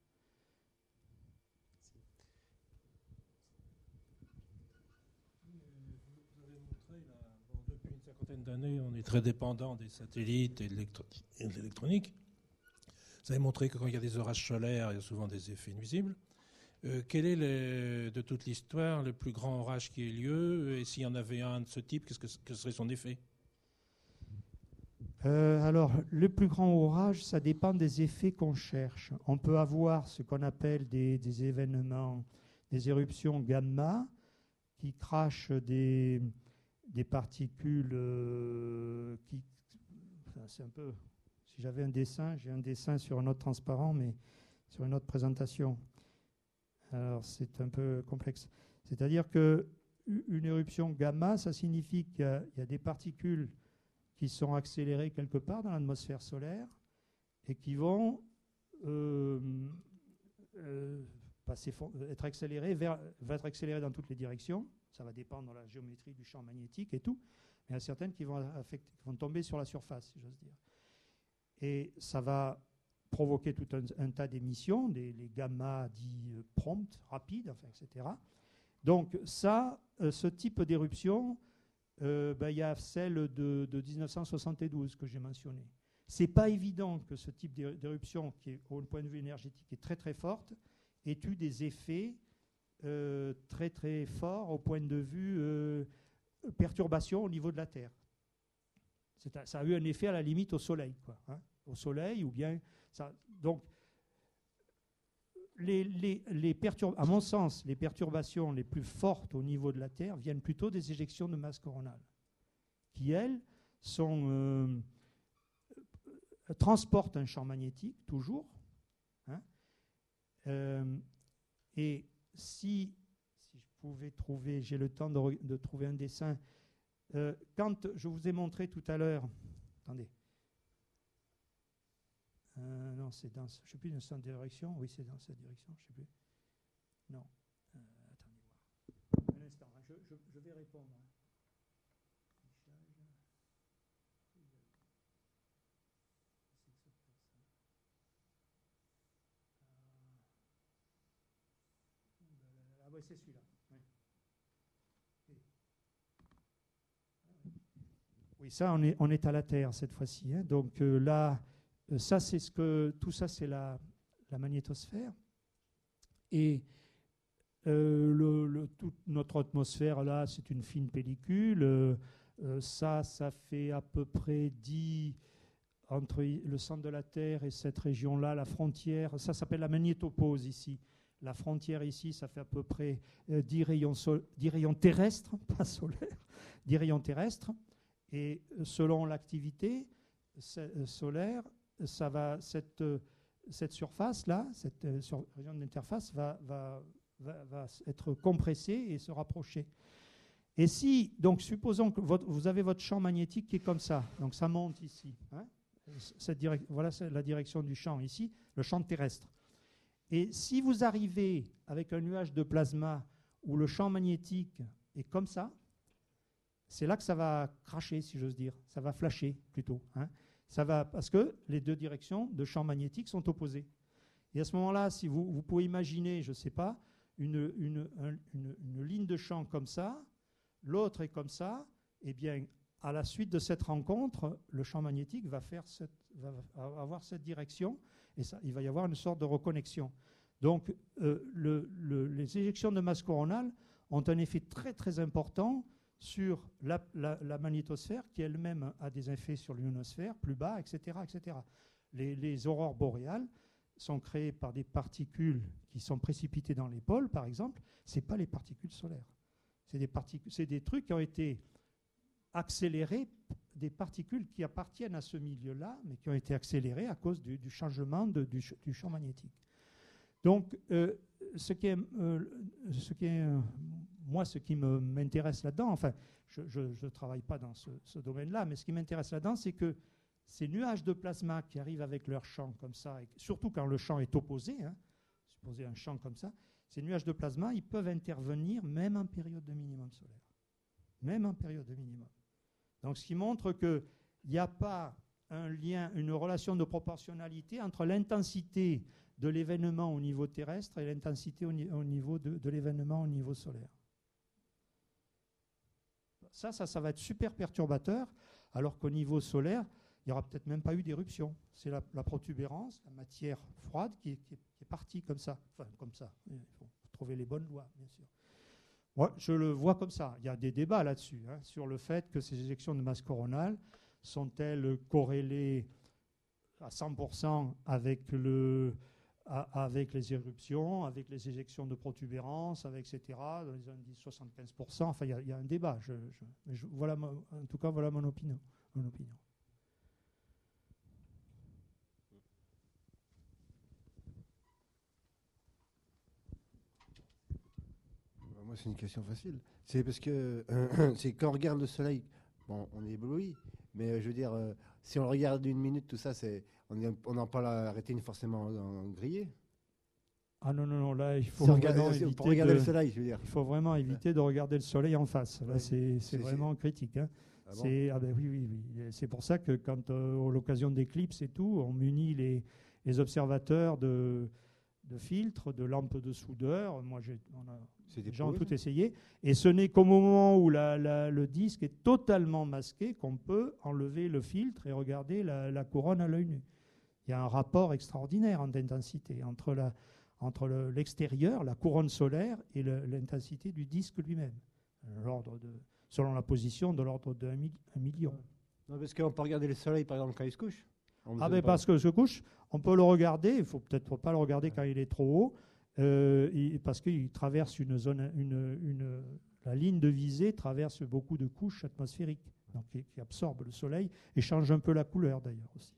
D'années, on est très dépendant des satellites et de l'électronique. Vous avez montré que quand il y a des orages solaires, il y a souvent des effets nuisibles. Euh, quel est, le, de toute l'histoire, le plus grand orage qui ait lieu? Et s'il y en avait un de ce type, qu'est-ce que, quel serait son effet? euh, Alors, le plus grand orage, ça dépend des effets qu'on cherche. On peut avoir ce qu'on appelle des, des événements, des éruptions gamma qui crachent des... des particules euh, qui... Enfin, c'est un peu... Si j'avais un dessin, j'ai un dessin sur un autre transparent, mais sur une autre présentation. Alors, c'est un peu complexe. C'est-à-dire qu'une éruption gamma, ça signifie qu'il y a, il y a des particules qui sont accélérées quelque part dans l'atmosphère solaire et qui vont euh, euh, passer, être accélérées vers, va être accélérées dans toutes les directions. Ça va dépendre de la géométrie du champ magnétique et tout. Mais il y a certaines qui vont, affecter, qui vont tomber sur la surface, si j'ose dire. Et ça va provoquer tout un, un tas d'émissions, des, les gamma dits euh, promptes, rapides, enfin, et cetera. Donc ça, euh, ce type d'éruption, euh, ben, y a celle de, de dix-neuf cent soixante-douze que j'ai mentionnée. Ce n'est pas évident que ce type d'éruption, qui est, au point de vue énergétique, est très très forte, ait eu des effets Euh, très très fort au point de vue euh, perturbation au niveau de la Terre. C'est un, ça a eu un effet à la limite au Soleil, quoi, hein, au Soleil ou bien ça. Donc, les, les, les perturb- à mon sens, les perturbations les plus fortes au niveau de la Terre viennent plutôt des éjections de masse coronale, qui elles sont euh, transportent un champ magnétique toujours, hein, euh, et Si, si je pouvais trouver, j'ai le temps de, re, de trouver un dessin. Euh, quand je vous ai montré tout à l'heure, attendez, euh, non, non, c'est dans, je ne sais plus, dans cette direction. Oui, c'est dans cette direction, je ne sais plus. Non. Euh, attendez voir. Un instant, hein, je, je, je vais répondre. Hein. Ah oui, c'est celui-là. Oui. Oui, ça, on est, on est à la Terre cette fois-ci. Hein. Donc euh, là, euh, ça, c'est ce que tout ça, c'est la, la magnétosphère. Et euh, le, le, toute notre atmosphère là, c'est une fine pellicule. Euh, euh, ça, ça fait à peu près dix entre le centre de la Terre et cette région-là, la frontière. Ça s'appelle la magnétopause ici. La frontière ici, ça fait à peu près euh, dix rayons, so- dix rayons terrestres, pas solaires, dix rayons terrestres. Et selon l'activité solaire, ça va, cette, cette surface-là, cette euh, sur, région d'interface, va, va, va, va être compressée et se rapprocher. Et si, donc, supposons que votre, vous avez votre champ magnétique qui est comme ça, donc ça monte ici. Hein, cette direc- voilà c'est la direction du champ ici, le champ terrestre. Et si vous arrivez avec un nuage de plasma où le champ magnétique est comme ça, c'est là que ça va cracher, si j'ose dire. Ça va flasher, plutôt. Hein. Ça va, parce que les deux directions de champ magnétique sont opposées. Et à ce moment-là, si vous, vous pouvez imaginer, je ne sais pas, une, une, un, une, une ligne de champ comme ça, l'autre est comme ça, eh bien, à la suite de cette rencontre, le champ magnétique va, faire cette, va avoir cette direction et ça, il va y avoir une sorte de reconnexion. Donc, euh, le, le, les éjections de masse coronale ont un effet très, très important sur la, la, la magnétosphère qui elle-même a des effets sur l'ionosphère, plus bas, et cetera et cetera. Les, les aurores boréales sont créées par des particules qui sont précipitées dans les pôles, par exemple. Ce n'est pas les particules solaires. C'est des, particules, c'est des trucs qui ont été accélérés, des particules qui appartiennent à ce milieu-là, mais qui ont été accélérées à cause du, du changement de, du, du champ magnétique. Donc, euh, ce qui est... Euh, ce qui est euh, moi, ce qui me, m'intéresse là-dedans, enfin, je ne travaille pas dans ce, ce domaine-là, mais ce qui m'intéresse là-dedans, c'est que ces nuages de plasma qui arrivent avec leur champ comme ça, et surtout quand le champ est opposé, hein, supposez un champ comme ça, ces nuages de plasma, ils peuvent intervenir même en période de minimum solaire. Même en période de minimum. Donc, ce qui montre qu'il n'y a pas un lien, une relation de proportionnalité entre l'intensité de l'événement au niveau terrestre et l'intensité au, au niveau de, de l'événement au niveau solaire. Ça, ça, ça va être super perturbateur, alors qu'au niveau solaire, il n'y aura peut-être même pas eu d'éruption. C'est la, la protubérance, la matière froide qui est, qui, est, qui est partie comme ça. Enfin, comme ça. Il faut trouver les bonnes lois, bien sûr. Moi, je le vois comme ça. Il y a des débats là-dessus, hein, sur le fait que ces éjections de masse coronale sont-elles corrélées à cent pour cent avec le... avec les éruptions, avec les éjections de protubérance, avec et cetera. Ils ont dit soixante-quinze pour cent. Enfin, il y, y a un débat. Je, je, je, voilà, en tout cas, voilà mon opinion. Mon opinion. Moi, c'est une question facile. C'est parce que euh, c'est quand on regarde le soleil, bon, on est ébloui, mais euh, je veux dire, euh, si on le regarde une minute, tout ça, c'est, on n'a pas la rétine forcément en, en grillée. Ah non, non, non, là, il faut si vraiment regarde, éviter pour regarder de, le soleil, je veux dire. Il faut vraiment éviter de regarder le soleil en face. Là, ouais. c'est, c'est, c'est vraiment c'est... critique. Hein. Ah, bon c'est, ah ben oui, oui, oui. C'est pour ça que quand, euh, à l'occasion d'éclipses et tout, on munit les, les observateurs de, de filtres, de lampes de soudeur. Moi, j'ai, on a, les gens ont tout essayé. Et ce n'est qu'au moment où la, la, le disque est totalement masqué qu'on peut enlever le filtre et regarder la, la couronne à l'œil nu. Il y a un rapport extraordinaire en intensité entre la... entre le, l'extérieur, la couronne solaire, et le, l'intensité du disque lui-même. L'ordre de, selon la position, de l'ordre de un million. Non, parce qu'on peut regarder le soleil, par exemple, quand il se couche. Ah ben parce que se couche, on peut le regarder, il ne faut peut-être pas le regarder ouais. quand il est trop haut, euh, il, parce qu'il traverse une zone, une, une, la ligne de visée traverse beaucoup de couches atmosphériques, donc qui, qui absorbent le soleil et change un peu la couleur d'ailleurs aussi.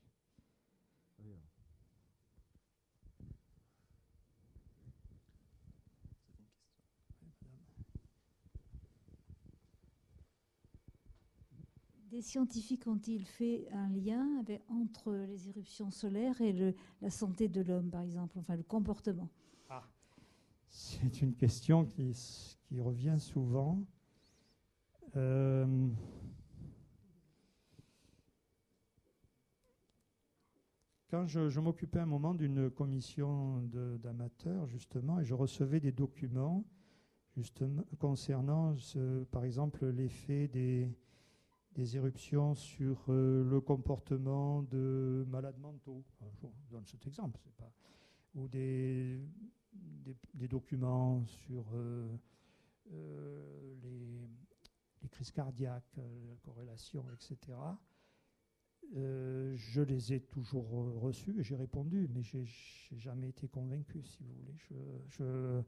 Des scientifiques ont-ils fait un lien avec, entre les éruptions solaires et le, la santé de l'homme, par exemple, enfin le comportement? Ah, c'est une question qui, qui revient souvent. Euh, quand je, je m'occupais un moment d'une commission de, d'amateurs, justement, et je recevais des documents justement concernant, ce, par exemple, l'effet des, des éruptions sur euh, le comportement de malades mentaux. Je vous donne cet exemple, c'est pas, ou des, des, des documents sur euh, euh, les, les crises cardiaques, euh, la corrélation, et cetera. Euh, je les ai toujours reçus et j'ai répondu, mais j'ai jamais été convaincu, si vous voulez. Je, je,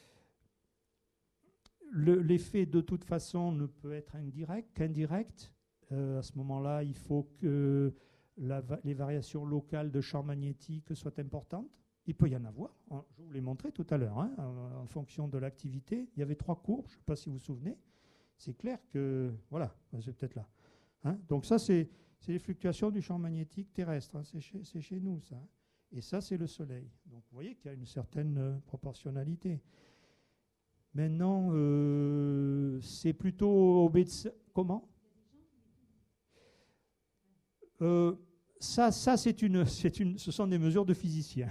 le, l'effet, de toute façon, ne peut être indirect, qu'indirect. Euh, à ce moment-là, il faut que la, les variations locales de champ magnétique soient importantes. Il peut y en avoir. Je vous l'ai montré tout à l'heure, hein, en, en fonction de l'activité. Il y avait trois courbes, je ne sais pas si vous vous souvenez. C'est clair que... Voilà, c'est peut-être là. Hein, donc ça, c'est... C'est les fluctuations du champ magnétique terrestre, hein, c'est chez, c'est chez nous ça. Et ça, c'est le Soleil. Donc vous voyez qu'il y a une certaine euh, proportionnalité. Maintenant, euh, c'est plutôt obéissant. Comment euh, Ça, ça c'est une, c'est une, ce sont des mesures de physiciens.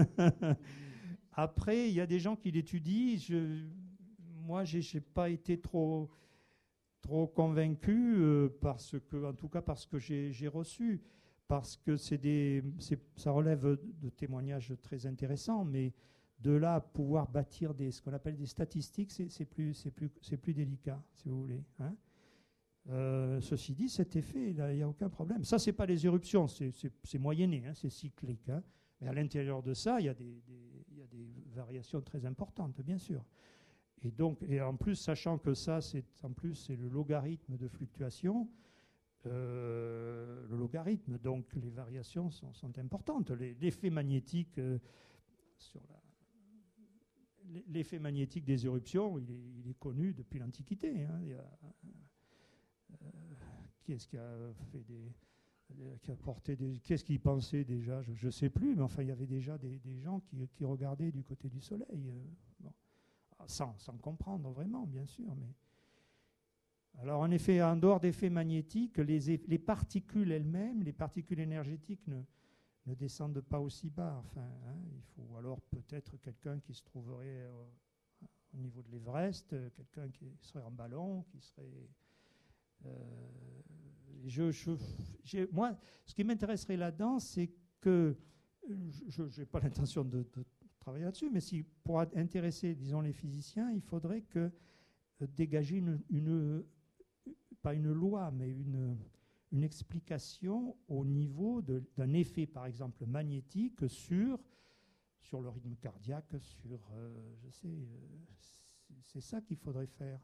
Après, il y a des gens qui l'étudient. Je, moi, je n'ai pas été trop... trop convaincu euh, parce que, en tout cas parce que j'ai, j'ai reçu, parce que c'est des, c'est, ça relève de témoignages très intéressants, mais de là à pouvoir bâtir des, ce qu'on appelle des statistiques, c'est, c'est, plus, c'est, plus, c'est plus délicat, si vous voulez. Hein. Euh, ceci dit, cet effet, il n'y a aucun problème. Ça, c'est pas les éruptions, c'est, c'est, c'est moyenné, hein, c'est cyclique. Hein. Mais à l'intérieur de ça, il y a des, des, il y a des variations très importantes, bien sûr. Et donc, et en plus, sachant que ça, c'est en plus c'est le logarithme de fluctuation, euh, le logarithme, donc les variations sont, sont importantes. Les, l'effet magnétique euh, sur la, l'effet magnétique des éruptions, il est, il est connu depuis l'Antiquité. Hein. Il y a, euh, qui est-ce qui a fait des, qui a porté des, qu'est-ce qu'il pensait déjà, je ne sais plus, mais enfin, il y avait déjà des, des gens qui, qui regardaient du côté du Soleil. Euh, bon. Sans, sans comprendre vraiment, bien sûr. Mais... Alors, en effet, en dehors d'effets magnétiques, les, les particules elles-mêmes, les particules énergétiques ne, ne descendent pas aussi bas. Enfin, hein, il faut alors peut-être quelqu'un qui se trouverait euh, au niveau de l'Everest, euh, quelqu'un qui serait en ballon, qui serait... Euh, je, je, j'ai, moi, ce qui m'intéresserait là-dedans, c'est que je n'ai pas l'intention de... de travailler là-dessus, mais si pour intéresser, disons, les physiciens, il faudrait que euh, dégager une, une, pas une loi, mais une, une explication au niveau de, d'un effet, par exemple, magnétique sur, sur le rythme cardiaque, sur, euh, je sais, euh, c'est, c'est ça qu'il faudrait faire.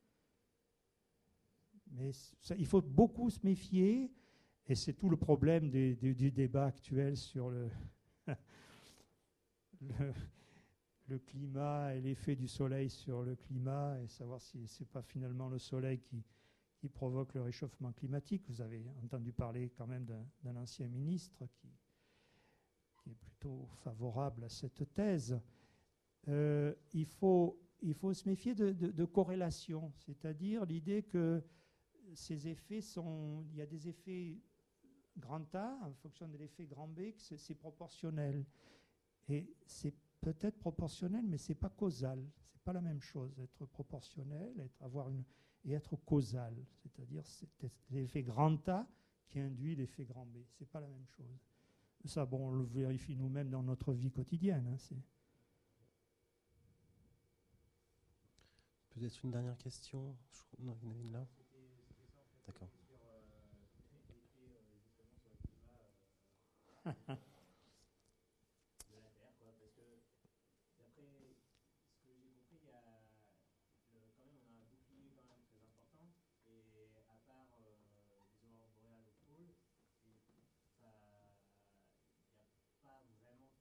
Mais ça, il faut beaucoup se méfier, et c'est tout le problème des, des, du débat actuel sur le... Le, le climat et l'effet du soleil sur le climat et savoir si ce n'est pas finalement le soleil qui, qui provoque le réchauffement climatique. Vous avez entendu parler quand même d'un, d'un ancien ministre qui, qui est plutôt favorable à cette thèse. Euh, il, faut, il faut se méfier de, de, de corrélation, c'est-à-dire l'idée que ces effets sont... Il y a des effets grand A en fonction de l'effet grand B, que c'est, c'est proportionnel. Et c'est peut-être proportionnel, mais ce n'est pas causal. Ce n'est pas la même chose, être proportionnel être, avoir une, et être causal. C'est-à-dire c'est l'effet grand A qui induit l'effet grand B. Ce n'est pas la même chose. Ça, bon, on le vérifie nous-mêmes dans notre vie quotidienne. Hein, c'est... Peut-être une dernière question. Je... Non, il y en a une là. D'accord.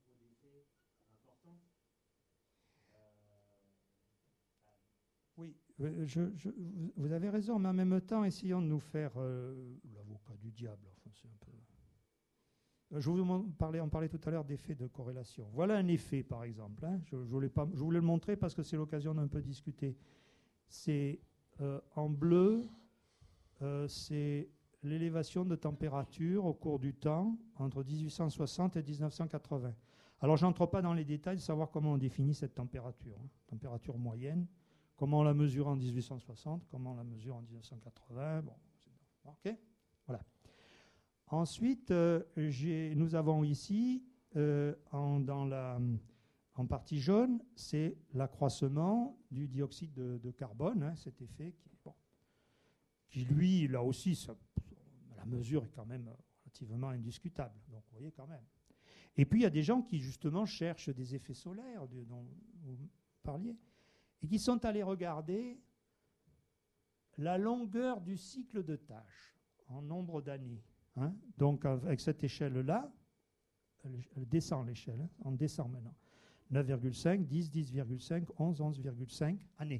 Oui, euh, je, je, vous avez raison, mais en même temps, essayons de nous faire euh, l'avocat du diable. Enfin, c'est un peu... Je vous en parlais, on parlait tout à l'heure d'effets de corrélation. Voilà un effet, par exemple. Hein. Je, je, voulais pas, je voulais le montrer parce que c'est l'occasion d'un peu discuter. C'est euh, en bleu, euh, c'est l'élévation de température au cours du temps entre dix-huit cent soixante et dix-neuf cent quatre-vingts. Alors, je n'entre pas dans les détails de savoir comment on définit cette température. Hein. Température moyenne, comment on la mesure en dix-huit cent soixante, comment on la mesure en dix-neuf cent quatre-vingts. Bon, ok, voilà. Ensuite, euh, nous avons ici, euh, en, dans la, en partie jaune, c'est l'accroissement du dioxyde de, de carbone, hein, cet effet qui, bon, qui, lui, là aussi, ça, la mesure est quand même relativement indiscutable. Donc, vous voyez quand même. Et puis, il y a des gens qui, justement, cherchent des effets solaires, de, dont vous parliez, et qui sont allés regarder la longueur du cycle de tâches en nombre d'années. Hein. Donc, avec cette échelle-là, elle descend l'échelle, hein. On descend maintenant. neuf virgule cinq, dix, dix virgule cinq, onze, onze virgule cinq années.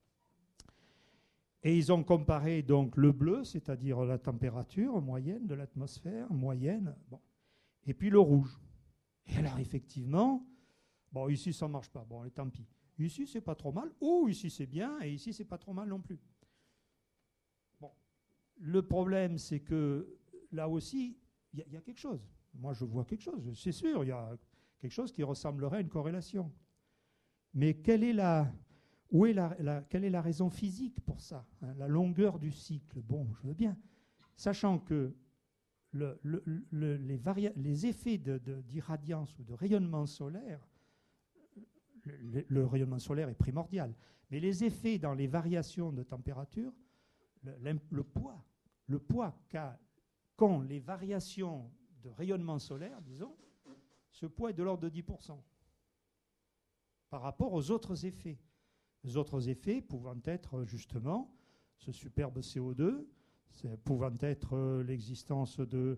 Et ils ont comparé donc le bleu, c'est-à-dire la température moyenne de l'atmosphère, moyenne, bon, et puis le rouge. Et alors, effectivement, bon, ici, ça ne marche pas, bon, et tant pis. Ici, c'est pas trop mal, ou ici, c'est bien, et ici, c'est pas trop mal non plus. Bon, le problème, c'est que là aussi, il y, y a quelque chose. Moi, je vois quelque chose, c'est sûr, il y a quelque chose qui ressemblerait à une corrélation. Mais quelle est la, où est la, la, quelle est la raison physique pour ça, hein, la longueur du cycle? Bon, je veux bien. Sachant que le, le, le, les, les effets de, de, d'irradiance ou de rayonnement solaire, le, le rayonnement solaire est primordial, mais les effets dans les variations de température, le, le poids, le poids qu'a qu'ont les variations de rayonnement solaire, disons, ce poids est de l'ordre de dix pour cent par rapport aux autres effets. Les autres effets pouvant être justement ce superbe C O deux, pouvant être euh, l'existence de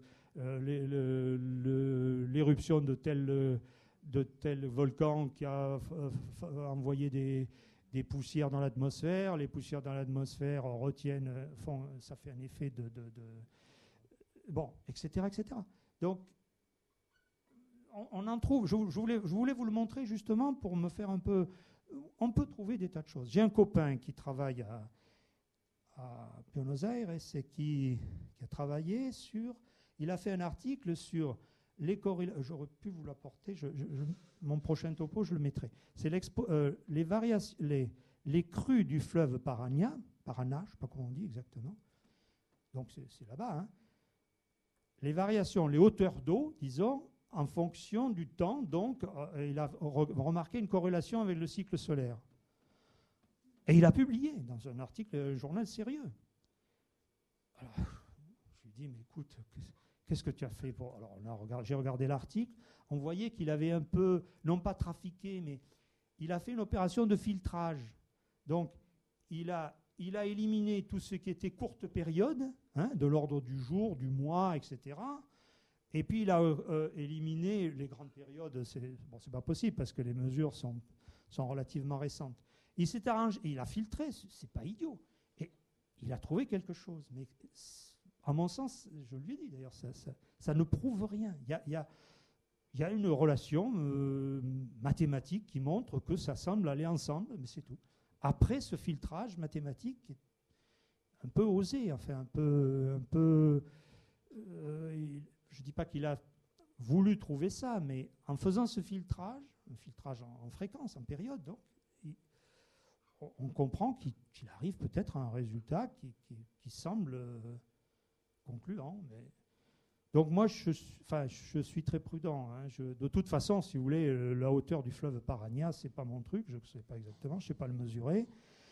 euh, l'éruption de tel, de tel volcan qui a envoyé des, des poussières dans l'atmosphère. Les poussières dans l'atmosphère retiennent, font, ça fait un effet de... de, de bon, et cetera, et cetera. Donc, on, on en trouve. Je, je, voulais, je voulais vous le montrer justement pour me faire un peu... On peut trouver des tas de choses. J'ai un copain qui travaille à, à Buenos Aires et qui, qui a travaillé sur... Il a fait un article sur les corrélations... J'aurais pu vous l'apporter. Je, je, je, mon prochain topo, je le mettrai. C'est euh, les, variations, les, les crues du fleuve Paraná, Paraná, je ne sais pas comment on dit exactement. Donc, c'est là-bas, hein. Les variations, les hauteurs d'eau, disons, en fonction du temps. Donc, euh, il a re remarqué une corrélation avec le cycle solaire. Et il a publié dans un article, un journal sérieux. Alors, je lui dis, mais écoute, qu'est-ce que tu as fait pour... Alors, on a regardé, j'ai regardé l'article. On voyait qu'il avait un peu, non pas trafiqué, mais il a fait une opération de filtrage. Donc, il a... Il a éliminé tout ce qui était courte période, hein, de l'ordre du jour, du mois, et cetera. Et puis il a euh, éliminé les grandes périodes. C'est bon, c'est pas possible parce que les mesures sont, sont relativement récentes. Il s'est arrangé, il a filtré, c'est pas idiot. Et il a trouvé quelque chose. Mais à mon sens, je lui ai dit d'ailleurs, ça, ça, ça ne prouve rien. Il y a, il y a, il y a une relation euh, mathématique qui montre que ça semble aller ensemble, mais c'est tout. Après ce filtrage mathématique qui est un peu osé, enfin un peu, un peu euh, il, je ne dis pas qu'il a voulu trouver ça, mais en faisant ce filtrage, un filtrage en, en fréquence, en période, donc, il, on, on comprend qu'il qu'il arrive peut-être à un résultat qui, qui, qui semble euh, concluant. Mais donc moi, je, enfin, je suis très prudent. Hein. Je, de toute façon, si vous voulez, euh, la hauteur du fleuve Paraná, c'est pas mon truc. Je ne sais pas exactement, je ne sais pas le mesurer.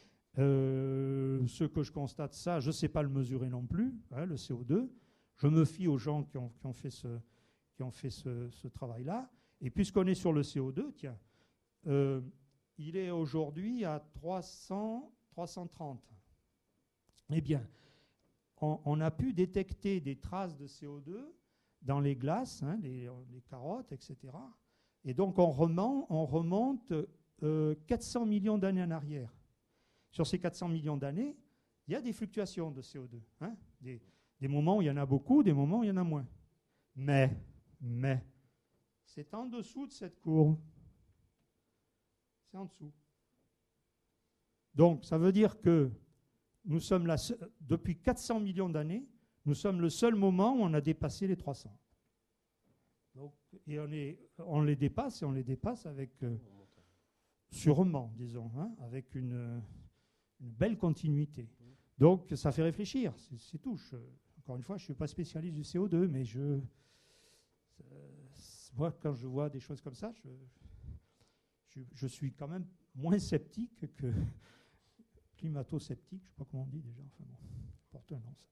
Euh, ce que je constate, ça, je ne sais pas le mesurer non plus, hein, le C O deux. Je me fie aux gens qui ont, qui ont fait ce, qui ont fait ce, ce travail-là. Et puisqu'on est sur le C O deux, tiens, euh, il est aujourd'hui à trois cents, trois cent trente. Eh bien, on, on a pu détecter des traces de C O deux dans les glaces, hein, les, les carottes, et cetera. Et donc, on remonte, on remonte euh, quatre cents millions d'années en arrière. sur ces quatre cents millions d'années, il y a des fluctuations de C O deux. Hein, des, des moments où il y en a beaucoup, des moments où il y en a moins. Mais, mais, c'est en dessous de cette courbe. C'est en dessous. Donc, ça veut dire que nous sommes là, depuis quatre cents millions d'années, nous sommes le seul moment où on a dépassé les trois cents. Donc, et on, est, on les dépasse, et on les dépasse avec, euh, sûrement, disons, hein, avec une, une belle continuité. Donc, ça fait réfléchir, c'est, c'est tout. Je, encore une fois, je ne suis pas spécialiste du C O deux, mais je, euh, moi, quand je vois des choses comme ça, je, je, je suis quand même moins sceptique que climato-sceptique, je ne sais pas comment on dit déjà, enfin bon, porte un nom ça.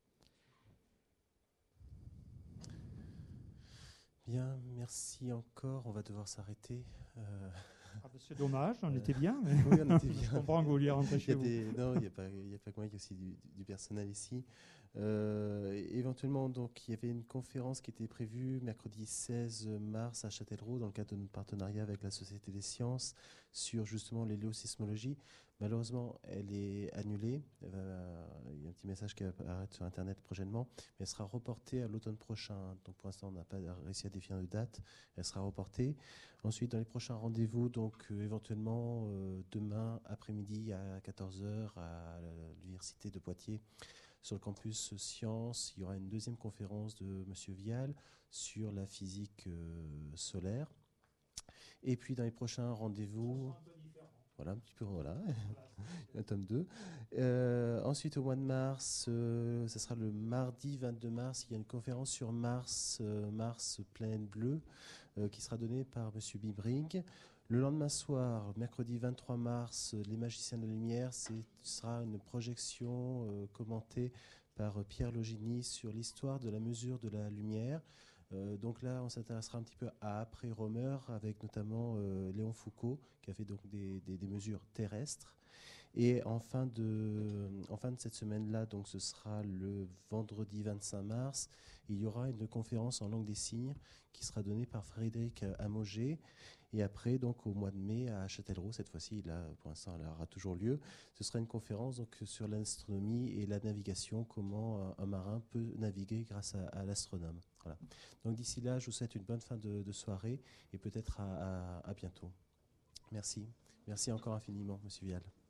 Bien, merci encore. On va devoir s'arrêter. Euh... Ah ben c'est dommage, on euh... était bien. Mais oui, on était bien. Je comprends que vous vouliez rentrer chez vous. Des... Non, il n'y a, a pas que moi, il y a aussi du, du personnel ici. Euh, éventuellement, donc, il y avait une conférence qui était prévue mercredi seize mars à Châtellerault dans le cadre de notre partenariat avec la Société des sciences sur justement l'héliosismologie. Malheureusement, elle est annulée. Euh, il y a un petit message qui va apparaître sur Internet prochainement, mais elle sera reportée à l'automne prochain. Donc, pour l'instant, on n'a pas réussi à définir de date. Elle sera reportée. Ensuite, dans les prochains rendez-vous, donc euh, éventuellement euh, demain après-midi à quatorze heures à l'Université de Poitiers, sur le campus Sciences, il y aura une deuxième conférence de M. Vial sur la physique euh, solaire. Et puis, dans les prochains rendez-vous... Voilà, un petit peu, voilà, un tome deux. Euh, ensuite, au mois de mars, euh, ce sera le mardi vingt-deux mars, il y a une conférence sur Mars, euh, Mars pleine bleue, euh, qui sera donnée par M. Bibring. Le lendemain soir, mercredi vingt-trois mars, Les Magiciens de la Lumière, ce sera une projection euh, commentée par euh, Pierre Logini sur l'histoire de la mesure de la lumière. Euh, donc là, on s'intéressera un petit peu à après-Romer, avec notamment euh, Léon Foucault, qui a fait donc des, des, des mesures terrestres. Et en fin de, en fin de cette semaine-là, donc ce sera le vendredi vingt-cinq mars, il y aura une conférence en langue des signes qui sera donnée par Frédéric Amogé. Et après, donc au mois de mai, à Châtellerault, cette fois-ci, là, pour l'instant, elle aura toujours lieu. Ce sera une conférence donc, sur l'astronomie et la navigation, comment un, un marin peut naviguer grâce à, à l'astronome. Voilà. Donc d'ici là, je vous souhaite une bonne fin de, de soirée et peut-être à, à, à bientôt. Merci. Merci encore infiniment, Monsieur Vial.